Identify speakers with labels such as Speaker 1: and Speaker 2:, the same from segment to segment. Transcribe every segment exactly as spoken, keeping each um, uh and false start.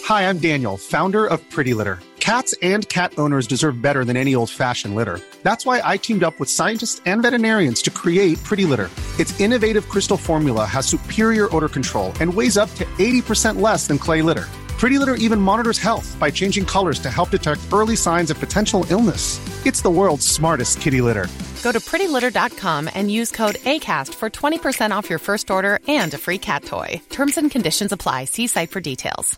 Speaker 1: Hi, I'm Daniel, founder of Pretty Litter. Cats and cat owners deserve better than any old-fashioned litter. That's why I teamed up with scientists and veterinarians to create Pretty Litter. Its innovative crystal formula has superior odor control and weighs up to eighty percent less than clay litter. Pretty Litter even monitors health by changing colors to help detect early signs of potential illness. It's the world's smartest kitty litter.
Speaker 2: Go to pretty litter dot com and use code ACAST for twenty percent off your first order and a free cat toy. Terms and conditions apply. See site for details.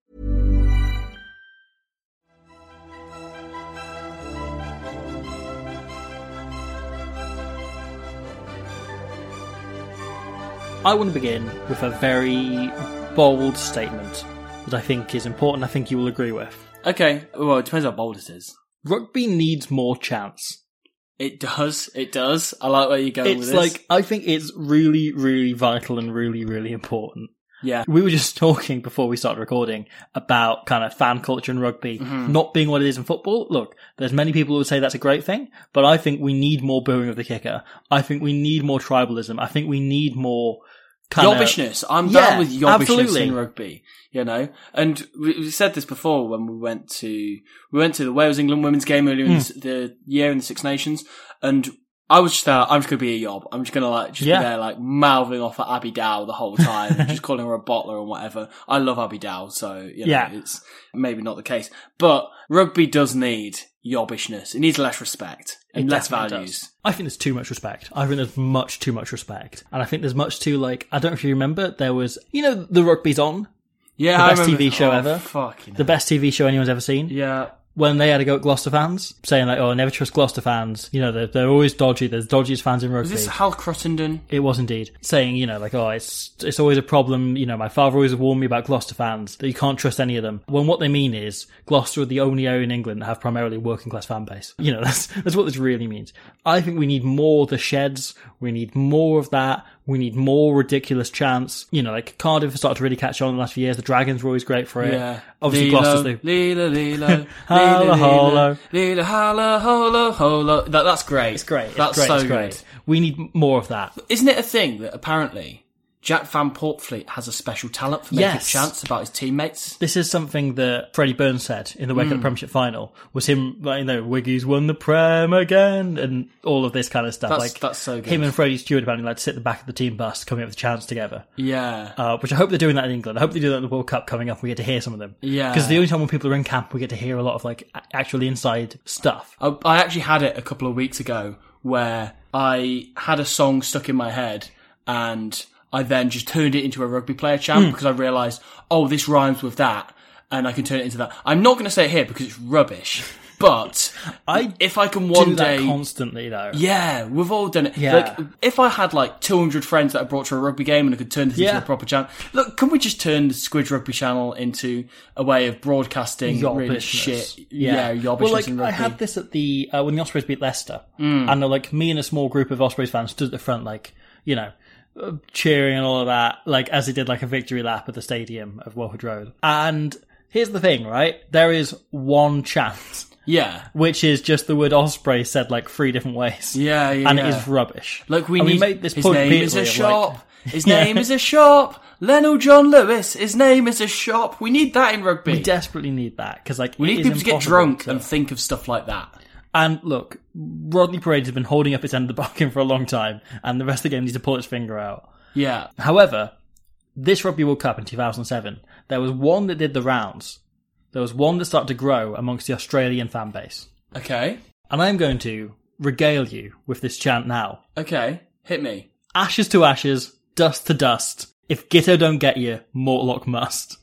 Speaker 3: I want to begin with a very bold statement that I think is important. I think you will agree with.
Speaker 4: Okay, well, it depends how bold it is.
Speaker 3: Rugby needs more chance.
Speaker 4: It does, it does. I like where you're going
Speaker 3: it's
Speaker 4: with this.
Speaker 3: It's like, I think it's really, really vital and really, really important.
Speaker 4: Yeah.
Speaker 3: We were just talking before we started recording about kind of fan culture in rugby mm-hmm. not being what it is in football. Look, there's many people who would say that's a great thing, but I think we need more booing of the kicker. I think we need more tribalism. I think we need more kind
Speaker 4: yobbishness.
Speaker 3: of...
Speaker 4: I'm
Speaker 3: yeah,
Speaker 4: down with yobbishness
Speaker 3: absolutely.
Speaker 4: in rugby, you know? And we, we said this before when we went to, we went to the Wales-England women's game earlier mm. in the, the year in the Six Nations, and I was just there, I'm just going to be a yob. I'm just going to like, just
Speaker 3: yeah.
Speaker 4: be there like mouthing off at Abby Dow the whole time, just calling her a bottler and whatever. I love Abby Dow, so, you know,
Speaker 3: yeah.
Speaker 4: it's maybe not the case. But rugby does need yobbishness. It needs less respect and
Speaker 3: it
Speaker 4: less values.
Speaker 3: Does. I think there's too much respect. I think there's much too much respect. And I think there's much too, like, I don't know if you remember, there was, you know, the Rugby's On?
Speaker 4: Yeah,
Speaker 3: the
Speaker 4: I
Speaker 3: best
Speaker 4: remember.
Speaker 3: T V show
Speaker 4: oh,
Speaker 3: ever.
Speaker 4: Fuck, you know.
Speaker 3: The best T V show anyone's ever seen.
Speaker 4: Yeah.
Speaker 3: When they had to go at Gloucester fans, saying like, oh, I never trust Gloucester fans. You know, they're, they're always dodgy. There's dodgiest fans in rugby.
Speaker 4: Was this Hal Cruttenden?
Speaker 3: It was indeed. Saying, you know, like, oh, it's it's always a problem. You know, my father always warned me about Gloucester fans, that you can't trust any of them. When what they mean is, Gloucester are the only area in England that have primarily a working class fan base. You know, that's, that's what this really means. I think we need more of the sheds. We need more of that. We need more ridiculous chants. You know, like Cardiff has started to really catch on in the last few years. The Dragons were always great for it.
Speaker 4: Yeah.
Speaker 3: Obviously,
Speaker 4: Lilo,
Speaker 3: Gloucester's the...
Speaker 4: Lilo, Lilo,
Speaker 3: Holla, holla.
Speaker 4: Lilo, holla, holla, holla. That, that's great.
Speaker 3: It's great. It's
Speaker 4: that's
Speaker 3: great.
Speaker 4: so
Speaker 3: it's
Speaker 4: good.
Speaker 3: great. We need more of that.
Speaker 4: Isn't it a thing that apparently Jack Van Portfleet has a special talent for making
Speaker 3: yes.
Speaker 4: chants about his teammates?
Speaker 3: This is something that Freddie Burns said in the Wake Up
Speaker 4: Mm.
Speaker 3: Premiership final, was him, like, you know, Wiggy's won the Prem again, and all of this kind of stuff.
Speaker 4: That's,
Speaker 3: like
Speaker 4: that's so good.
Speaker 3: Him and Freddie Stewart apparently like to sit at the back of the team bus coming up with the chants together.
Speaker 4: Yeah.
Speaker 3: Uh, which I hope they're doing that in England. I hope they do that in the World Cup coming up. We get to hear some of them.
Speaker 4: Yeah.
Speaker 3: Because the only time when people are in camp, we get to hear a lot of like actually inside stuff.
Speaker 4: I, I actually had it a couple of weeks ago where I had a song stuck in my head and I then just turned it into a rugby player chant mm. because I realised, oh, this rhymes with that, and I can turn it into that. I'm not going to say it here because it's rubbish, but
Speaker 3: I
Speaker 4: if I can one
Speaker 3: do that
Speaker 4: day
Speaker 3: constantly though.
Speaker 4: Yeah, we've all done it.
Speaker 3: Yeah.
Speaker 4: Like, if I had like two hundred friends that I brought to a rugby game and I could turn this
Speaker 3: yeah.
Speaker 4: into a proper chant. Look, can we just turn the Squidge Rugby channel into a way of broadcasting really shit?
Speaker 3: Yeah,
Speaker 4: yeah yobbishness
Speaker 3: well, like,
Speaker 4: in rugby.
Speaker 3: I had this at the, uh, when the Ospreys beat Leicester,
Speaker 4: mm.
Speaker 3: and uh, like me and a small group of Ospreys fans stood at the front, like, you know, cheering and all of that, like as they did like a victory lap at the stadium of Welford Road. And here's the thing, right? There is one chant.
Speaker 4: Yeah.
Speaker 3: Which is just the word Osprey said like three different ways.
Speaker 4: Yeah, yeah.
Speaker 3: And
Speaker 4: yeah.
Speaker 3: it is rubbish.
Speaker 4: Like we
Speaker 3: and
Speaker 4: need,
Speaker 3: we made this
Speaker 4: his
Speaker 3: point
Speaker 4: name is a shop.
Speaker 3: Like,
Speaker 4: his
Speaker 3: yeah.
Speaker 4: name is a shop. Leno John Lewis. His name is a shop. We need that in rugby.
Speaker 3: We desperately need that because like
Speaker 4: we
Speaker 3: it
Speaker 4: need
Speaker 3: is
Speaker 4: people to get
Speaker 3: impossible
Speaker 4: drunk
Speaker 3: to...
Speaker 4: and think of stuff like that.
Speaker 3: And look, Rodney Parade has been holding up its end of the bargain for a long time, and the rest of the game needs to pull its finger out.
Speaker 4: Yeah.
Speaker 3: However, this Rugby World Cup in two thousand seven, there was one that did the rounds. There was one that started to grow amongst the Australian fan base.
Speaker 4: Okay.
Speaker 3: And I'm going to regale you with this chant now.
Speaker 4: Okay. Hit me.
Speaker 3: Ashes to ashes, dust to dust. If Gitto don't get you, Mortlock must.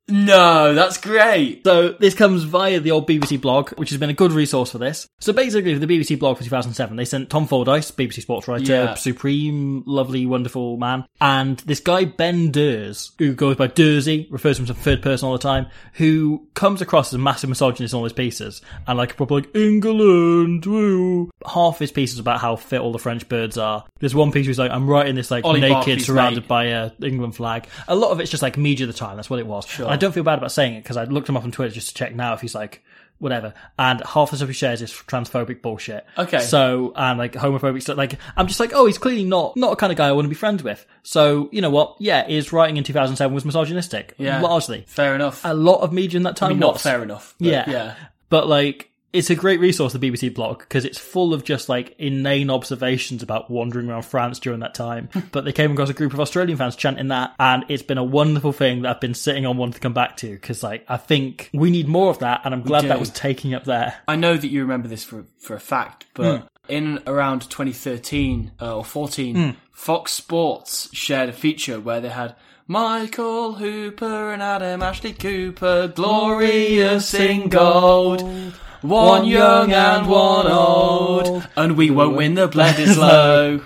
Speaker 4: No, that's great.
Speaker 3: So this comes via the old B B C blog, which has been a good resource for this. So basically, for the B B C blog for two thousand seven, they sent Tom Fordyce, B B C sports writer,
Speaker 4: Yeah.
Speaker 3: supreme, lovely, wonderful man, and this guy Ben Durs, who goes by Dursey, refers to himself in third person all the time, who comes across as a massive misogynist in all his pieces, and like a proper like, England, woo. Half his pieces about how fit all the French birds are. There's one piece where he's like, I'm writing this like
Speaker 4: Ollie
Speaker 3: naked,
Speaker 4: Barclay's
Speaker 3: surrounded
Speaker 4: mate.
Speaker 3: by a England flag. A lot of it's just like media of the time, that's what it was.
Speaker 4: Sure.
Speaker 3: And I don't feel bad about saying it, because I looked him up on Twitter just to check now if he's like whatever. And half the stuff he shares is transphobic bullshit.
Speaker 4: Okay.
Speaker 3: So, and like homophobic stuff. Like, I'm just like, oh, he's clearly not, not a kind of guy I want to be friends with. So, you know what? Yeah, his writing in two thousand seven was misogynistic.
Speaker 4: Yeah.
Speaker 3: Largely.
Speaker 4: Fair enough.
Speaker 3: A lot of media in that time
Speaker 4: I mean, not
Speaker 3: was.
Speaker 4: fair enough. But
Speaker 3: Yeah.
Speaker 4: yeah.
Speaker 3: But like, it's a great resource, the B B C blog, because it's full of just like inane observations about wandering around France during that time. But they came across a group of Australian fans chanting that, and it's been a wonderful thing that I've been sitting on wanting to come back to, because like, I think we need more of that, and I'm glad
Speaker 4: do.
Speaker 3: that was taking up there.
Speaker 4: I know that you remember this for for a fact, but
Speaker 3: Mm.
Speaker 4: in around twenty thirteen uh, or fourteen,
Speaker 3: Mm.
Speaker 4: Fox Sports shared a feature where they had Michael Hooper and Adam Ashley Cooper, glorious in gold. One young and one old, and we won't win the Bledisloe.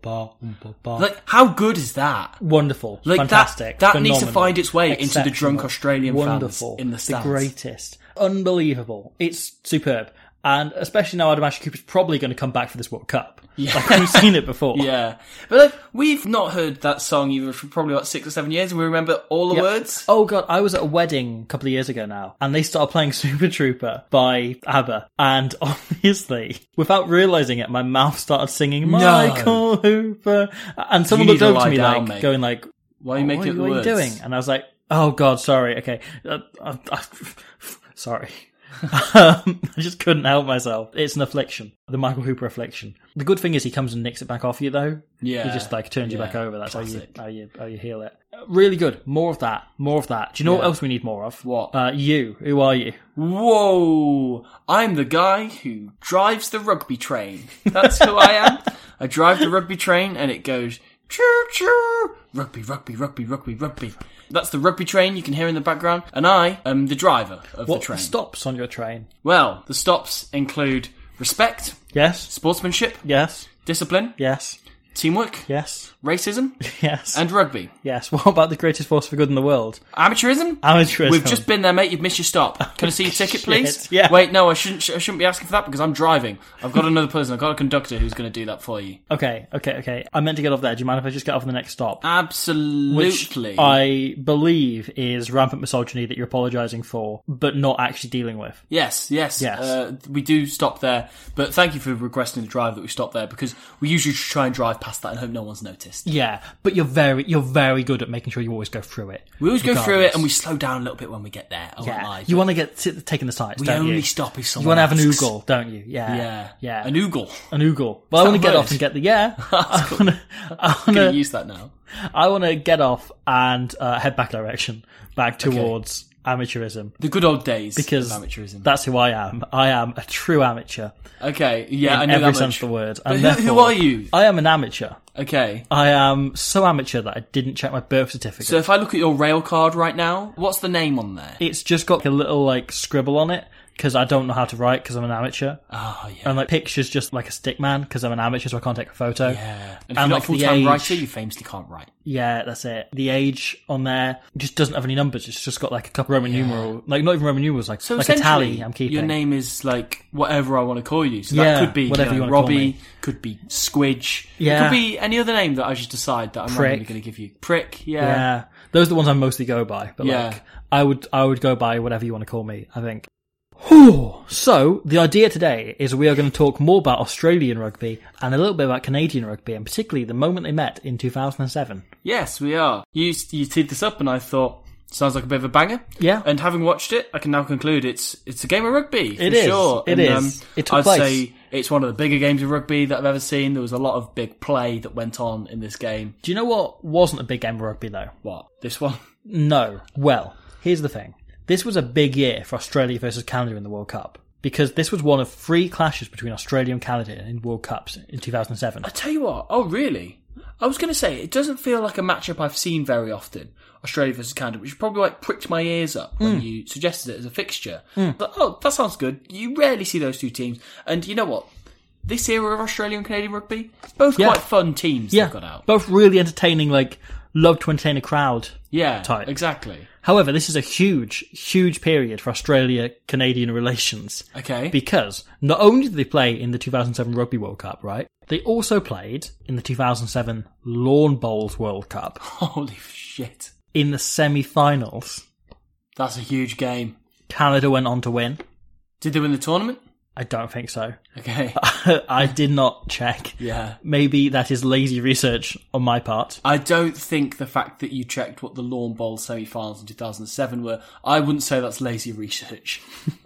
Speaker 4: Like, how good is that?
Speaker 3: Wonderful.
Speaker 4: Like,
Speaker 3: Fantastic.
Speaker 4: that, that needs to
Speaker 3: phenomenal,
Speaker 4: find its way into the
Speaker 3: exceptional,
Speaker 4: drunk Australian
Speaker 3: wonderful,
Speaker 4: fans in the stands.
Speaker 3: The greatest. Unbelievable. It's superb. And especially now Adam Ashley Cooper's probably going to come back for this World Cup.
Speaker 4: Yeah.
Speaker 3: Like, we've seen it before.
Speaker 4: Yeah. But like, we've not heard that song either for probably about six or seven years, and we remember all the
Speaker 3: Yep.
Speaker 4: words.
Speaker 3: Oh god, I was at a wedding a couple of years ago now, and they started playing Super Trooper by ABBA, and obviously, without realising it, my mouth started singing Michael Hooper, and someone
Speaker 4: You
Speaker 3: looked
Speaker 4: need to
Speaker 3: over to
Speaker 4: lie
Speaker 3: me
Speaker 4: down,
Speaker 3: like,
Speaker 4: mate.
Speaker 3: going like,
Speaker 4: Why are you making
Speaker 3: what,
Speaker 4: up the
Speaker 3: what are
Speaker 4: words?
Speaker 3: you doing? And I was like, oh god, sorry, okay, uh, uh, uh, sorry. um, I just couldn't help myself. It's an affliction. The Michael Hooper affliction. The good thing is he comes and nicks it back off you, though.
Speaker 4: Yeah.
Speaker 3: He just like turns you
Speaker 4: Yeah.
Speaker 3: back over. That's
Speaker 4: Classic.
Speaker 3: how you how you how you heal it. Uh, Really good. More of that. More of that. Do you know what
Speaker 4: Yeah.
Speaker 3: else we need more of?
Speaker 4: What?
Speaker 3: Uh, you. Who are you?
Speaker 4: Whoa! I'm the guy who drives the rugby train. That's who I am. I drive the rugby train, and it goes choo choo. Rugby, rugby, rugby, rugby, rugby. That's the rugby train you can hear in the background, and I am the driver of
Speaker 3: What
Speaker 4: the train.
Speaker 3: stops on your train?
Speaker 4: Well, the stops include respect,
Speaker 3: Yes.
Speaker 4: sportsmanship,
Speaker 3: Yes.
Speaker 4: discipline,
Speaker 3: Yes.
Speaker 4: teamwork,
Speaker 3: Yes.
Speaker 4: racism,
Speaker 3: Yes.
Speaker 4: and rugby.
Speaker 3: yes. What about the greatest force for good in the world?
Speaker 4: Amateurism?
Speaker 3: Amateurism.
Speaker 4: We've just been there, mate. You've missed your stop. Can I see your ticket, please?
Speaker 3: Shit, yeah.
Speaker 4: Wait, no, I shouldn't. I shouldn't be asking for that because I'm driving. I've got another person. I've got a conductor who's going to do that for you.
Speaker 3: Okay. Okay. Okay. I meant to get off there. Do you mind if I just get off the next stop?
Speaker 4: Absolutely.
Speaker 3: Which I believe is rampant misogyny that you're apologising for, but not actually dealing with.
Speaker 4: Yes, yes,
Speaker 3: Yes.
Speaker 4: Uh, we do stop there, but thank you for requesting the drive that we stop there because we usually just try and drive past that and hope no one's noticed.
Speaker 3: Yeah, but you're very you're very good at making sure you always go through it.
Speaker 4: We always go through
Speaker 3: regardless.
Speaker 4: it and we slow down a little bit when we get there. I won't
Speaker 3: Yeah,
Speaker 4: lie,
Speaker 3: you
Speaker 4: but
Speaker 3: want to get t- taking the sights.
Speaker 4: we
Speaker 3: don't
Speaker 4: only
Speaker 3: you?
Speaker 4: stop if
Speaker 3: You
Speaker 4: someone
Speaker 3: want to have an
Speaker 4: asks.
Speaker 3: oogle, don't you? Yeah,
Speaker 4: Yeah,
Speaker 3: yeah.
Speaker 4: an oogle.
Speaker 3: An oogle. Well, I
Speaker 4: that
Speaker 3: want to
Speaker 4: a
Speaker 3: get
Speaker 4: word?
Speaker 3: off and get the yeah. I
Speaker 4: cool.
Speaker 3: want to. I
Speaker 4: I'm
Speaker 3: want
Speaker 4: going to
Speaker 3: to.
Speaker 4: use that now.
Speaker 3: I want to get off and uh, head back direction, back towards amateurism.
Speaker 4: The good old days
Speaker 3: Because
Speaker 4: of amateurism.
Speaker 3: that's who I am. I am a true amateur
Speaker 4: Okay, yeah, I
Speaker 3: in
Speaker 4: knew
Speaker 3: every
Speaker 4: that
Speaker 3: sense
Speaker 4: much.
Speaker 3: of the word.
Speaker 4: But
Speaker 3: And
Speaker 4: who, who
Speaker 3: therefore,
Speaker 4: are you?
Speaker 3: I am an amateur.
Speaker 4: Okay.
Speaker 3: I am so amateur that I didn't check my birth certificate.
Speaker 4: So if I look at your rail card right now, what's the name on there?
Speaker 3: It's just got a little like scribble on it because I don't know how to write because I'm an amateur.
Speaker 4: Oh, yeah.
Speaker 3: And like pictures just like a stick man because I'm an amateur, so I can't take a photo.
Speaker 4: Yeah. And if
Speaker 3: And,
Speaker 4: you're not
Speaker 3: like,
Speaker 4: a
Speaker 3: the
Speaker 4: full-time
Speaker 3: age-
Speaker 4: writer, you famously can't write.
Speaker 3: Yeah, that's it. The age on there just doesn't have any numbers. It's just got like a couple Roman numeral, like not even Roman numerals, like
Speaker 4: So
Speaker 3: like a
Speaker 4: essentially,
Speaker 3: tally. I'm keeping.
Speaker 4: your name is like whatever I want to call you. So
Speaker 3: Yeah,
Speaker 4: that could be
Speaker 3: whatever
Speaker 4: you
Speaker 3: you
Speaker 4: know,
Speaker 3: wanna call
Speaker 4: Robbie,
Speaker 3: me.
Speaker 4: could be Squidge. It
Speaker 3: Yeah.
Speaker 4: could be any other name that I just decide that I'm
Speaker 3: Prick.
Speaker 4: randomly going to give you. Prick, yeah.
Speaker 3: Yeah, those are the ones I mostly go by. But
Speaker 4: Yeah.
Speaker 3: like, I would I would go by whatever you want to call me. I think. Whew. So the idea today is we are going to talk more about Australian rugby and a little bit about Canadian rugby, and particularly the moment they met in two thousand seven.
Speaker 4: Yes, we are. You you teed this up, and I thought sounds like a bit of a banger.
Speaker 3: Yeah.
Speaker 4: And having watched it, I can now conclude it's it's a game of rugby. For
Speaker 3: It is.
Speaker 4: Sure.
Speaker 3: It
Speaker 4: and,
Speaker 3: is.
Speaker 4: Um,
Speaker 3: It took
Speaker 4: I'd
Speaker 3: place.
Speaker 4: say it's one of the bigger games of rugby that I've ever seen. There was a lot of big play that went on in this game.
Speaker 3: Do you know what wasn't a big game of rugby though?
Speaker 4: What? This one?
Speaker 3: No. Well, here's the thing. This was a big year for Australia versus Canada in the World Cup. Because this was one of three clashes between Australia and Canada in World Cups in two thousand seven.
Speaker 4: I tell you what. Oh, really? I was going to say it doesn't feel like a matchup I've seen very often. Australia versus Canada, which probably like pricked my ears up when you suggested it as a fixture. But oh, that sounds good. You rarely see those two teams, and you know what? This era of Australian and Canadian rugby, both
Speaker 3: Yeah.
Speaker 4: quite fun teams
Speaker 3: Yeah,
Speaker 4: they've got out.
Speaker 3: both really entertaining, like, love to entertain a crowd.
Speaker 4: Yeah,
Speaker 3: type.
Speaker 4: exactly.
Speaker 3: However, this is a huge, huge period for Australia-Canadian relations.
Speaker 4: Okay.
Speaker 3: Because not only did they play in the two thousand seven Rugby World Cup, right? They also played in the two thousand seven Lawn Bowls World Cup
Speaker 4: Holy shit.
Speaker 3: in the semi-finals.
Speaker 4: That's a huge game.
Speaker 3: Canada went on to win.
Speaker 4: Did they win the tournament?
Speaker 3: I don't think so.
Speaker 4: Okay.
Speaker 3: I did not check.
Speaker 4: Yeah.
Speaker 3: Maybe that is lazy research on my part.
Speaker 4: I don't think the fact that you checked what the Lawn Bowl semi-finals in two thousand seven were, I wouldn't say that's lazy research.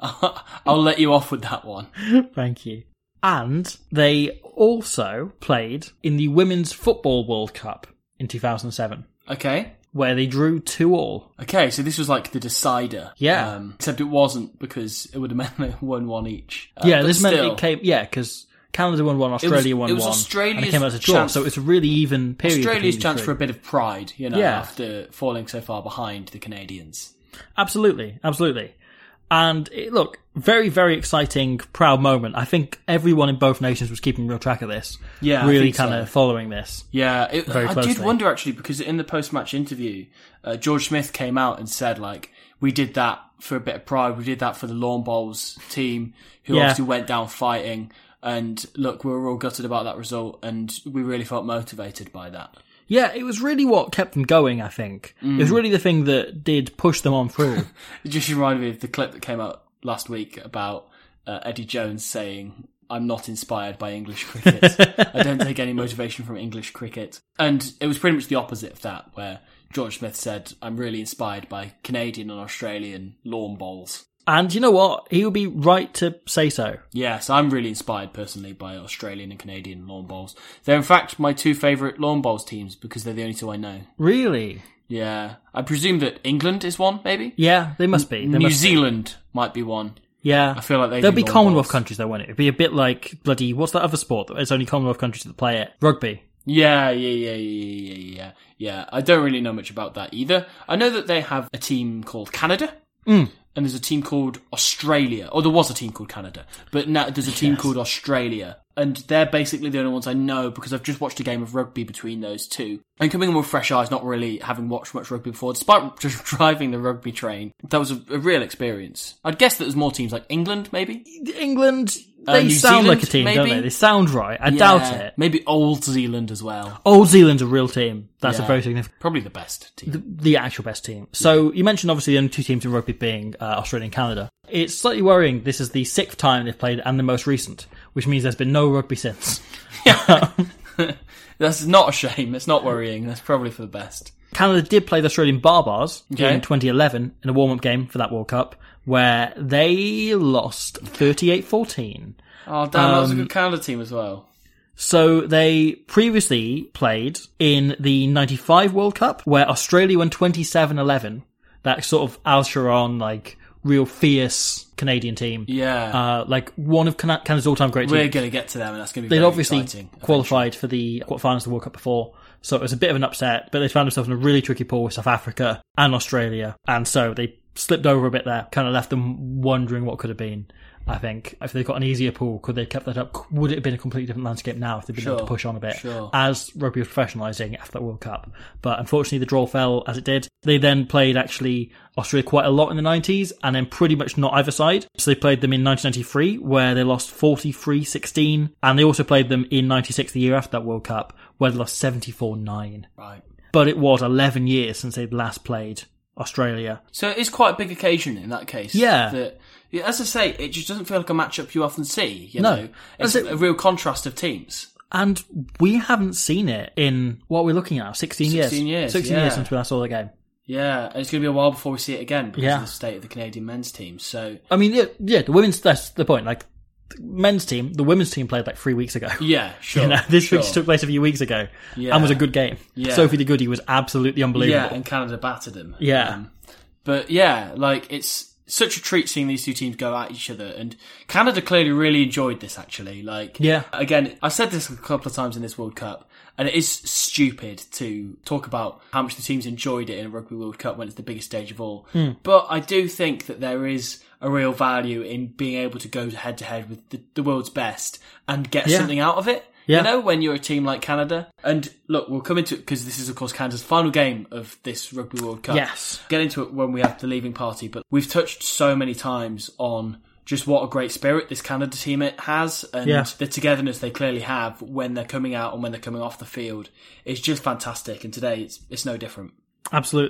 Speaker 4: I'll let you off with that one.
Speaker 3: Thank you. And they also played in the Women's Football World Cup in two thousand seven.
Speaker 4: Okay.
Speaker 3: Where they drew two all.
Speaker 4: Okay, so this was like the decider.
Speaker 3: Yeah.
Speaker 4: Um, except it wasn't, because it would have meant they won one each. Uh,
Speaker 3: yeah,
Speaker 4: but
Speaker 3: this
Speaker 4: still,
Speaker 3: meant it came... Yeah, because Canada won one, Australia
Speaker 4: it was,
Speaker 3: won
Speaker 4: it was
Speaker 3: one.
Speaker 4: Australia's
Speaker 3: and it came out as a draw,
Speaker 4: chance,
Speaker 3: so it's a really even period.
Speaker 4: Australia's
Speaker 3: between
Speaker 4: chance
Speaker 3: the
Speaker 4: for a
Speaker 3: three.
Speaker 4: bit of pride, you know,
Speaker 3: Yeah.
Speaker 4: after falling so far behind the Canadians.
Speaker 3: Absolutely, absolutely. And it, look, very, very exciting, proud moment. I think everyone in both nations was keeping real track of this.
Speaker 4: Yeah, I
Speaker 3: really
Speaker 4: think
Speaker 3: kind
Speaker 4: so.
Speaker 3: of following this.
Speaker 4: Yeah, it,
Speaker 3: Very
Speaker 4: I
Speaker 3: closely.
Speaker 4: did wonder actually, because in the post-match interview, uh, George Smith came out and said, like, we did that for a bit of pride, we did that for the Lawn Bowls team, who
Speaker 3: Yeah.
Speaker 4: obviously went down fighting, and look, we were all gutted about that result, and we really felt motivated by that.
Speaker 3: Yeah, it was really what kept them going, I think. It was really the thing that did push them on through.
Speaker 4: It just reminded me of the clip that came out last week about uh, Eddie Jones saying, I'm not inspired by English cricket. I don't take any motivation from English cricket. And it was pretty much the opposite of that, where George Smith said, I'm really inspired by Canadian and Australian lawn bowls.
Speaker 3: And you know what? He would be right to say so.
Speaker 4: Yes, I'm really inspired personally by Australian and Canadian lawn bowls. They're in fact my two favourite lawn bowls teams because they're the only two I know.
Speaker 3: Really?
Speaker 4: Yeah. I presume that England is one, maybe?
Speaker 3: Yeah, they must be. They
Speaker 4: New
Speaker 3: must be.
Speaker 4: Zealand might be one.
Speaker 3: Yeah.
Speaker 4: I feel like they
Speaker 3: They'll
Speaker 4: do
Speaker 3: be
Speaker 4: lawn
Speaker 3: Commonwealth
Speaker 4: bowls.
Speaker 3: countries though, won't it? It'd be a bit like bloody, what's that other sport that it's only Commonwealth countries that play it? Rugby.
Speaker 4: Yeah, yeah, yeah, yeah, yeah, yeah. Yeah, I don't really know much about that either. I know that they have a team called Canada.
Speaker 3: Mm.
Speaker 4: And there's a team called Australia. Or there was a team called Canada. But now there's a team
Speaker 3: Yes.
Speaker 4: called Australia. And they're basically the only ones I know because I've just watched a game of rugby between those two. And coming in with fresh eyes, not really having watched much rugby before, despite just driving the rugby train, that was a, a real experience. I'd guess that there's more teams like England, maybe?
Speaker 3: England,
Speaker 4: Uh,
Speaker 3: they
Speaker 4: New
Speaker 3: sound
Speaker 4: Zealand,
Speaker 3: like a team, don't
Speaker 4: maybe?
Speaker 3: they? They sound right. I
Speaker 4: Yeah,
Speaker 3: doubt it.
Speaker 4: Maybe Old Zealand as well.
Speaker 3: Old Zealand's a real team. That's
Speaker 4: Yeah.
Speaker 3: a very significant...
Speaker 4: Probably the best team.
Speaker 3: The, the actual best team. So you mentioned obviously the only two teams in rugby being uh, Australia and Canada. It's slightly worrying. This is the sixth time they've played and the most recent, which means there's been no rugby since.
Speaker 4: That's not a shame. It's not worrying. That's probably for the best.
Speaker 3: Canada did play the Australian Barbars
Speaker 4: Okay.
Speaker 3: in twenty eleven in a warm-up game for that World Cup, where they lost thirty-eight fourteen.
Speaker 4: Oh, damn, that was a
Speaker 3: Um,
Speaker 4: good Canada team as well.
Speaker 3: So they previously played in the ninety-five World Cup, where Australia won twenty-seven eleven. That sort of Al Sharon, like, real fierce Canadian team.
Speaker 4: Yeah.
Speaker 3: Uh, like, one of Can- Canada's all-time great
Speaker 4: We're
Speaker 3: teams.
Speaker 4: going to get to them, and that's going to be
Speaker 3: They'd
Speaker 4: very
Speaker 3: obviously
Speaker 4: exciting.
Speaker 3: qualified for the quarterfinals of the World Cup before, so it was a bit of an upset, but they found themselves in a really tricky pool with South Africa and Australia, and so they slipped over a bit there, kind of left them wondering what could have been. I think if they got an easier pool, could they have kept that up? Would it have been a completely different landscape now if they'd been able
Speaker 4: Sure,
Speaker 3: to push on a bit
Speaker 4: sure.
Speaker 3: as rugby was professionalising after that World Cup? But unfortunately, the draw fell as it did. They then played actually Australia quite a lot in the nineties, and then pretty much not either side. So they played them in nineteen ninety-three, where they lost forty-three sixteen, and they also played them in ninety-six, the year after that World Cup, where they lost seventy-four nine.
Speaker 4: Right.
Speaker 3: But it was eleven years since they'd last played Australia.
Speaker 4: So it is quite a big occasion in that case.
Speaker 3: Yeah.
Speaker 4: That, yeah, as I say, it just doesn't feel like a matchup you often see. You
Speaker 3: No.
Speaker 4: know, it's
Speaker 3: As it-
Speaker 4: a real contrast of teams.
Speaker 3: And we haven't seen it in, what we're looking at, sixteen years.
Speaker 4: sixteen years,
Speaker 3: sixteen
Speaker 4: yeah.
Speaker 3: years since we last saw the game.
Speaker 4: Yeah, and it's going to be a while before we see it again because
Speaker 3: Yeah.
Speaker 4: of the state of the Canadian men's team. So
Speaker 3: I mean, yeah, yeah, the women's, that's the point. Like, the men's team, the women's team played like three weeks ago.
Speaker 4: yeah, sure.
Speaker 3: You know, this
Speaker 4: sure.
Speaker 3: week took place a few weeks ago
Speaker 4: Yeah.
Speaker 3: and was a good game.
Speaker 4: Yeah.
Speaker 3: Sophie de Goody was absolutely unbelievable.
Speaker 4: Yeah, and Canada battered them.
Speaker 3: Yeah.
Speaker 4: Um, but yeah, like it's such a treat seeing these two teams go at each other, and Canada clearly really enjoyed this. Actually, like,
Speaker 3: Yeah.
Speaker 4: Again, I've said this a couple of times in this World Cup, and it is stupid to talk about how much the teams enjoyed it in a Rugby World Cup when it's the biggest stage of all.
Speaker 3: Hmm.
Speaker 4: But I do think that there is a real value in being able to go head to head with the, the world's best and get
Speaker 3: Yeah.
Speaker 4: something out of it.
Speaker 3: Yeah.
Speaker 4: You know, when you're a team like Canada. And look, we'll come into it because this is, of course, Canada's final game of this Rugby World Cup.
Speaker 3: Yes.
Speaker 4: Get into it when we have the leaving party, but we've touched so many times on just what a great spirit this Canada team it has, and
Speaker 3: Yeah.
Speaker 4: the togetherness they clearly have when they're coming out and when they're coming off the field. It's just fantastic, and today it's it's no different.
Speaker 3: Absolutely.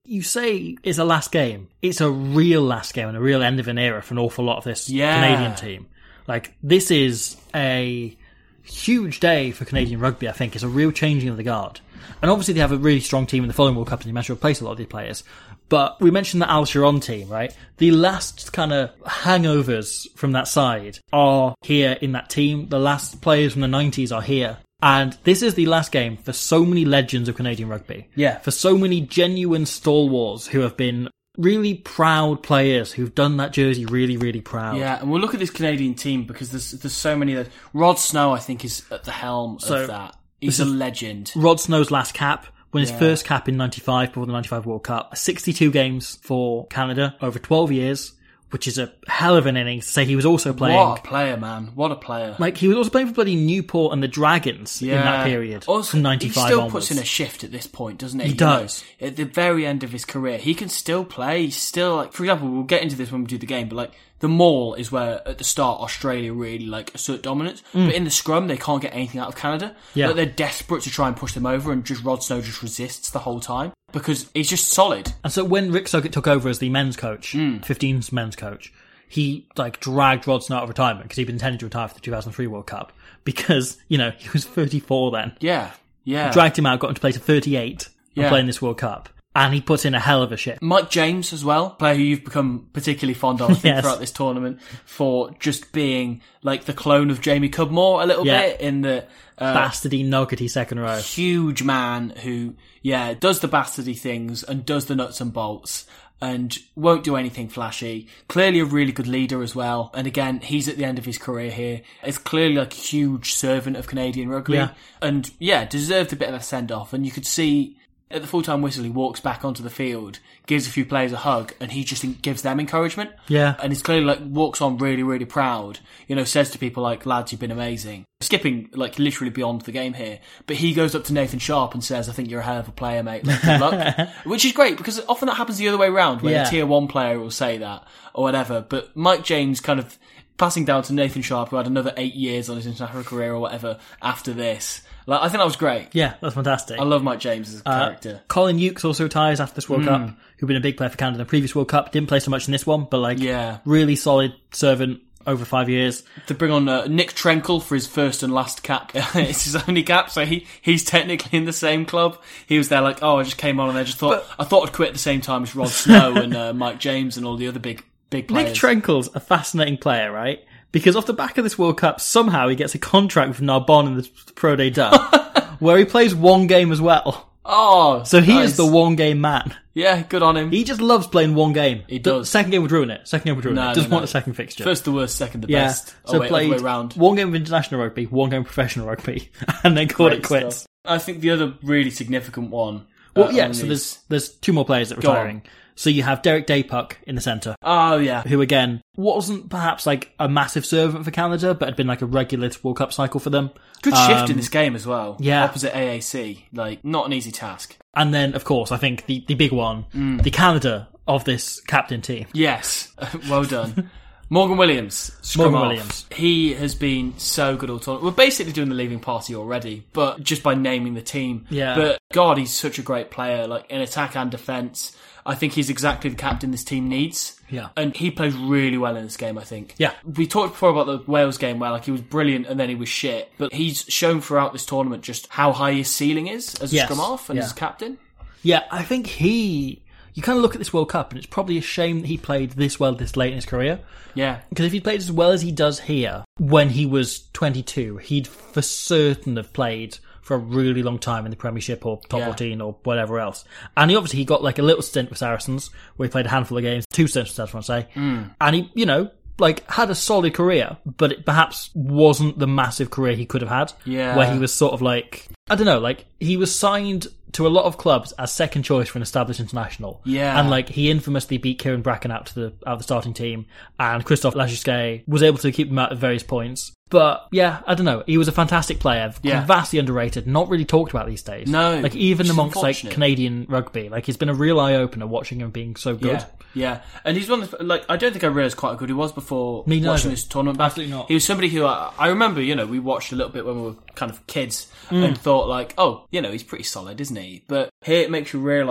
Speaker 3: You say it's a last game. It's a real last game and a real end of an era for an awful lot of this
Speaker 4: Yeah.
Speaker 3: Canadian team. Like, this is a huge day for Canadian rugby, I think. It's a real changing of the guard. And obviously they have a really strong team in the following World Cup and they managed to replace a lot of these players. But we mentioned the Al Sharon team, right? The last kind of hangovers from that side are here in that team. The last players from the nineties are here. And this is the last game for so many legends of Canadian rugby.
Speaker 4: Yeah.
Speaker 3: For so many genuine stalwarts who have been really proud players who've done that jersey really, really proud.
Speaker 4: Yeah, and we'll look at this Canadian team because there's there's so many that... Rod Snow, I think, is at the helm
Speaker 3: So,
Speaker 4: of that. He's a legend.
Speaker 3: Rod Snow's last cap, won his
Speaker 4: Yeah.
Speaker 3: first cap in ninety-five before the ninety-five World Cup. sixty-two games for Canada over twelve years, which is a hell of an innings to say he was also playing.
Speaker 4: What a player, man. What a player.
Speaker 3: Like, he was also playing for bloody Newport and the Dragons in that period.
Speaker 4: Also,
Speaker 3: from ninety-five
Speaker 4: he still
Speaker 3: onwards.
Speaker 4: puts in a shift at this point, doesn't he?
Speaker 3: He
Speaker 4: You know,
Speaker 3: does.
Speaker 4: at the very end of his career, he can still play. He's still, like, for example, we'll get into this when we do the game, but, like, the maul is where, at the start, Australia really, like, assert dominance. But in the scrum, they can't get anything out of Canada.
Speaker 3: Yeah.
Speaker 4: Like, they're desperate to try and push them over, and just Rod Snow just resists the whole time. Because he's just solid.
Speaker 3: And so when Rick Sokit took over as the men's coach, fifteens men's coach, he like dragged Rod Snow out of retirement because he'd been intending to retire for the two thousand three World Cup because, you know, he was thirty-four then.
Speaker 4: Yeah, yeah.
Speaker 3: Dragged him out, got him to play to thirty-eight and
Speaker 4: Yeah.
Speaker 3: playing this World Cup. And he puts in a hell of a shift.
Speaker 4: Mike James as well, player who you've become particularly fond of, I think,
Speaker 3: Yes.
Speaker 4: throughout this tournament, for just being like the clone of Jamie Cudmore a little
Speaker 3: Yeah.
Speaker 4: bit in the uh,
Speaker 3: Bastardy, nuggety second row.
Speaker 4: huge man who, yeah, does the bastardy things and does the nuts and bolts and won't do anything flashy. Clearly a really good leader as well. And again, he's at the end of his career here. Is clearly like a huge servant of Canadian rugby.
Speaker 3: Yeah.
Speaker 4: And yeah, deserved a bit of a send off. And you could see at the full-time whistle, he walks back onto the field, gives a few players a hug, and he just gives them encouragement.
Speaker 3: Yeah.
Speaker 4: And he's clearly like walks on really, really proud. You know, says to people like, lads, you've been amazing. Skipping like literally beyond the game here. But he goes up to Nathan Sharp and says, I think you're a hell of a player, mate. Like, good luck. Which is great because often that happens the other way around where
Speaker 3: Yeah.
Speaker 4: a tier one player will say that or whatever. But Mike James kind of passing down to Nathan Sharp, who had another eight years on his international career or whatever after this. Like, I think that was great.
Speaker 3: Yeah, that's fantastic.
Speaker 4: I love Mike James as a
Speaker 3: Uh,
Speaker 4: character.
Speaker 3: Colin Hughes also retires after this World
Speaker 4: Mm.
Speaker 3: Cup, who'd been a big player for Canada in the previous World Cup. Didn't play so much in this one, but like,
Speaker 4: Yeah.
Speaker 3: really solid servant over five years.
Speaker 4: To bring on uh, Nick Trenkle for his first and last cap. It's his only cap, so he, he's technically in the same club. He was there like, oh, I just came on and I just thought, I thought I'd quit at the same time as Rod Snow and uh, Mike James and all the other big, big players.
Speaker 3: Nick Trenkle's a fascinating player, right? Because off the back of this World Cup, somehow he gets a contract with Narbonne in the Pro Day Done, where he plays one game as well.
Speaker 4: Oh,
Speaker 3: So he
Speaker 4: nice.
Speaker 3: is the one game man.
Speaker 4: Yeah, good on him.
Speaker 3: He just loves playing one game.
Speaker 4: He
Speaker 3: The
Speaker 4: does.
Speaker 3: second game would ruin it. Second game would ruin
Speaker 4: No,
Speaker 3: it. Doesn't
Speaker 4: no,
Speaker 3: want
Speaker 4: no.
Speaker 3: a second fixture.
Speaker 4: First the worst, second the
Speaker 3: yeah.
Speaker 4: best.
Speaker 3: So
Speaker 4: oh, wait,
Speaker 3: played
Speaker 4: other way around.
Speaker 3: one game of international rugby, one game of professional rugby, and then called
Speaker 4: Great
Speaker 3: it quits.
Speaker 4: stuff. I think the other really significant one.
Speaker 3: Well,
Speaker 4: uh,
Speaker 3: yeah.
Speaker 4: on
Speaker 3: So
Speaker 4: these-
Speaker 3: there's there's two more players that are
Speaker 4: Go on.
Speaker 3: retiring. So you have Derek Daypuck in the centre,
Speaker 4: Oh, yeah.
Speaker 3: who again wasn't perhaps like a massive servant for Canada, but had been like a regular World Cup cycle for them.
Speaker 4: Good shift
Speaker 3: Um,
Speaker 4: in this game as well.
Speaker 3: yeah.
Speaker 4: Opposite A A C. Like, not an easy task.
Speaker 3: And then, of course, I think the, the big one,
Speaker 4: Mm.
Speaker 3: the Canada of this captain team.
Speaker 4: Yes. Well done. Morgan Williams. Scrum
Speaker 3: Morgan
Speaker 4: off.
Speaker 3: Williams.
Speaker 4: He has been so good all tournament. We're basically doing the leaving party already, but just by naming the team.
Speaker 3: Yeah.
Speaker 4: But God, he's such a great player, like in attack and defence. I think he's exactly the captain this team needs.
Speaker 3: Yeah.
Speaker 4: And he plays really well in this game, I think.
Speaker 3: Yeah.
Speaker 4: We talked before about the Wales game where like he was brilliant and then he was shit. But he's shown throughout this tournament just how high his ceiling is as a
Speaker 3: Yes.
Speaker 4: scrum half and
Speaker 3: Yeah.
Speaker 4: as a captain.
Speaker 3: Yeah, I think he... You kind of look at this World Cup, and it's probably a shame that he played this well this late in his career.
Speaker 4: Yeah.
Speaker 3: Because if he played as well as he does here, when he was twenty-two, he'd for certain have played for a really long time in the Premiership or Top
Speaker 4: Yeah.
Speaker 3: fourteen or whatever else. And he obviously he got like a little stint with Saracens, where he played a handful of games, two stints with Saracens, I want to say.
Speaker 4: Mm.
Speaker 3: And he, you know, like had a solid career, but it perhaps wasn't the massive career he could have had.
Speaker 4: Yeah.
Speaker 3: Where he was sort of like, I don't know, like he was signed to a lot of clubs as second choice for an established international.
Speaker 4: Yeah.
Speaker 3: And like he infamously beat Kieran Bracken out to the out of the starting team, and Christophe Lajusquet was able to keep him out at various points. But yeah, I don't know. He was a fantastic player,
Speaker 4: Yeah.
Speaker 3: vastly underrated, not really talked about these days.
Speaker 4: No,
Speaker 3: like even
Speaker 4: which is
Speaker 3: amongst like
Speaker 4: unfortunate.
Speaker 3: Canadian rugby, like he's been a real eye opener watching him being so good.
Speaker 4: Yeah, yeah, and he's one of the, like I don't think I realised quite how good he was before
Speaker 3: Me neither.
Speaker 4: watching this tournament. Back.
Speaker 3: Absolutely not.
Speaker 4: He was somebody who I, I remember. You know, we watched a little bit when we were kind of kids
Speaker 3: Mm.
Speaker 4: and thought like, oh, you know, he's pretty solid, isn't he? But here it makes you realise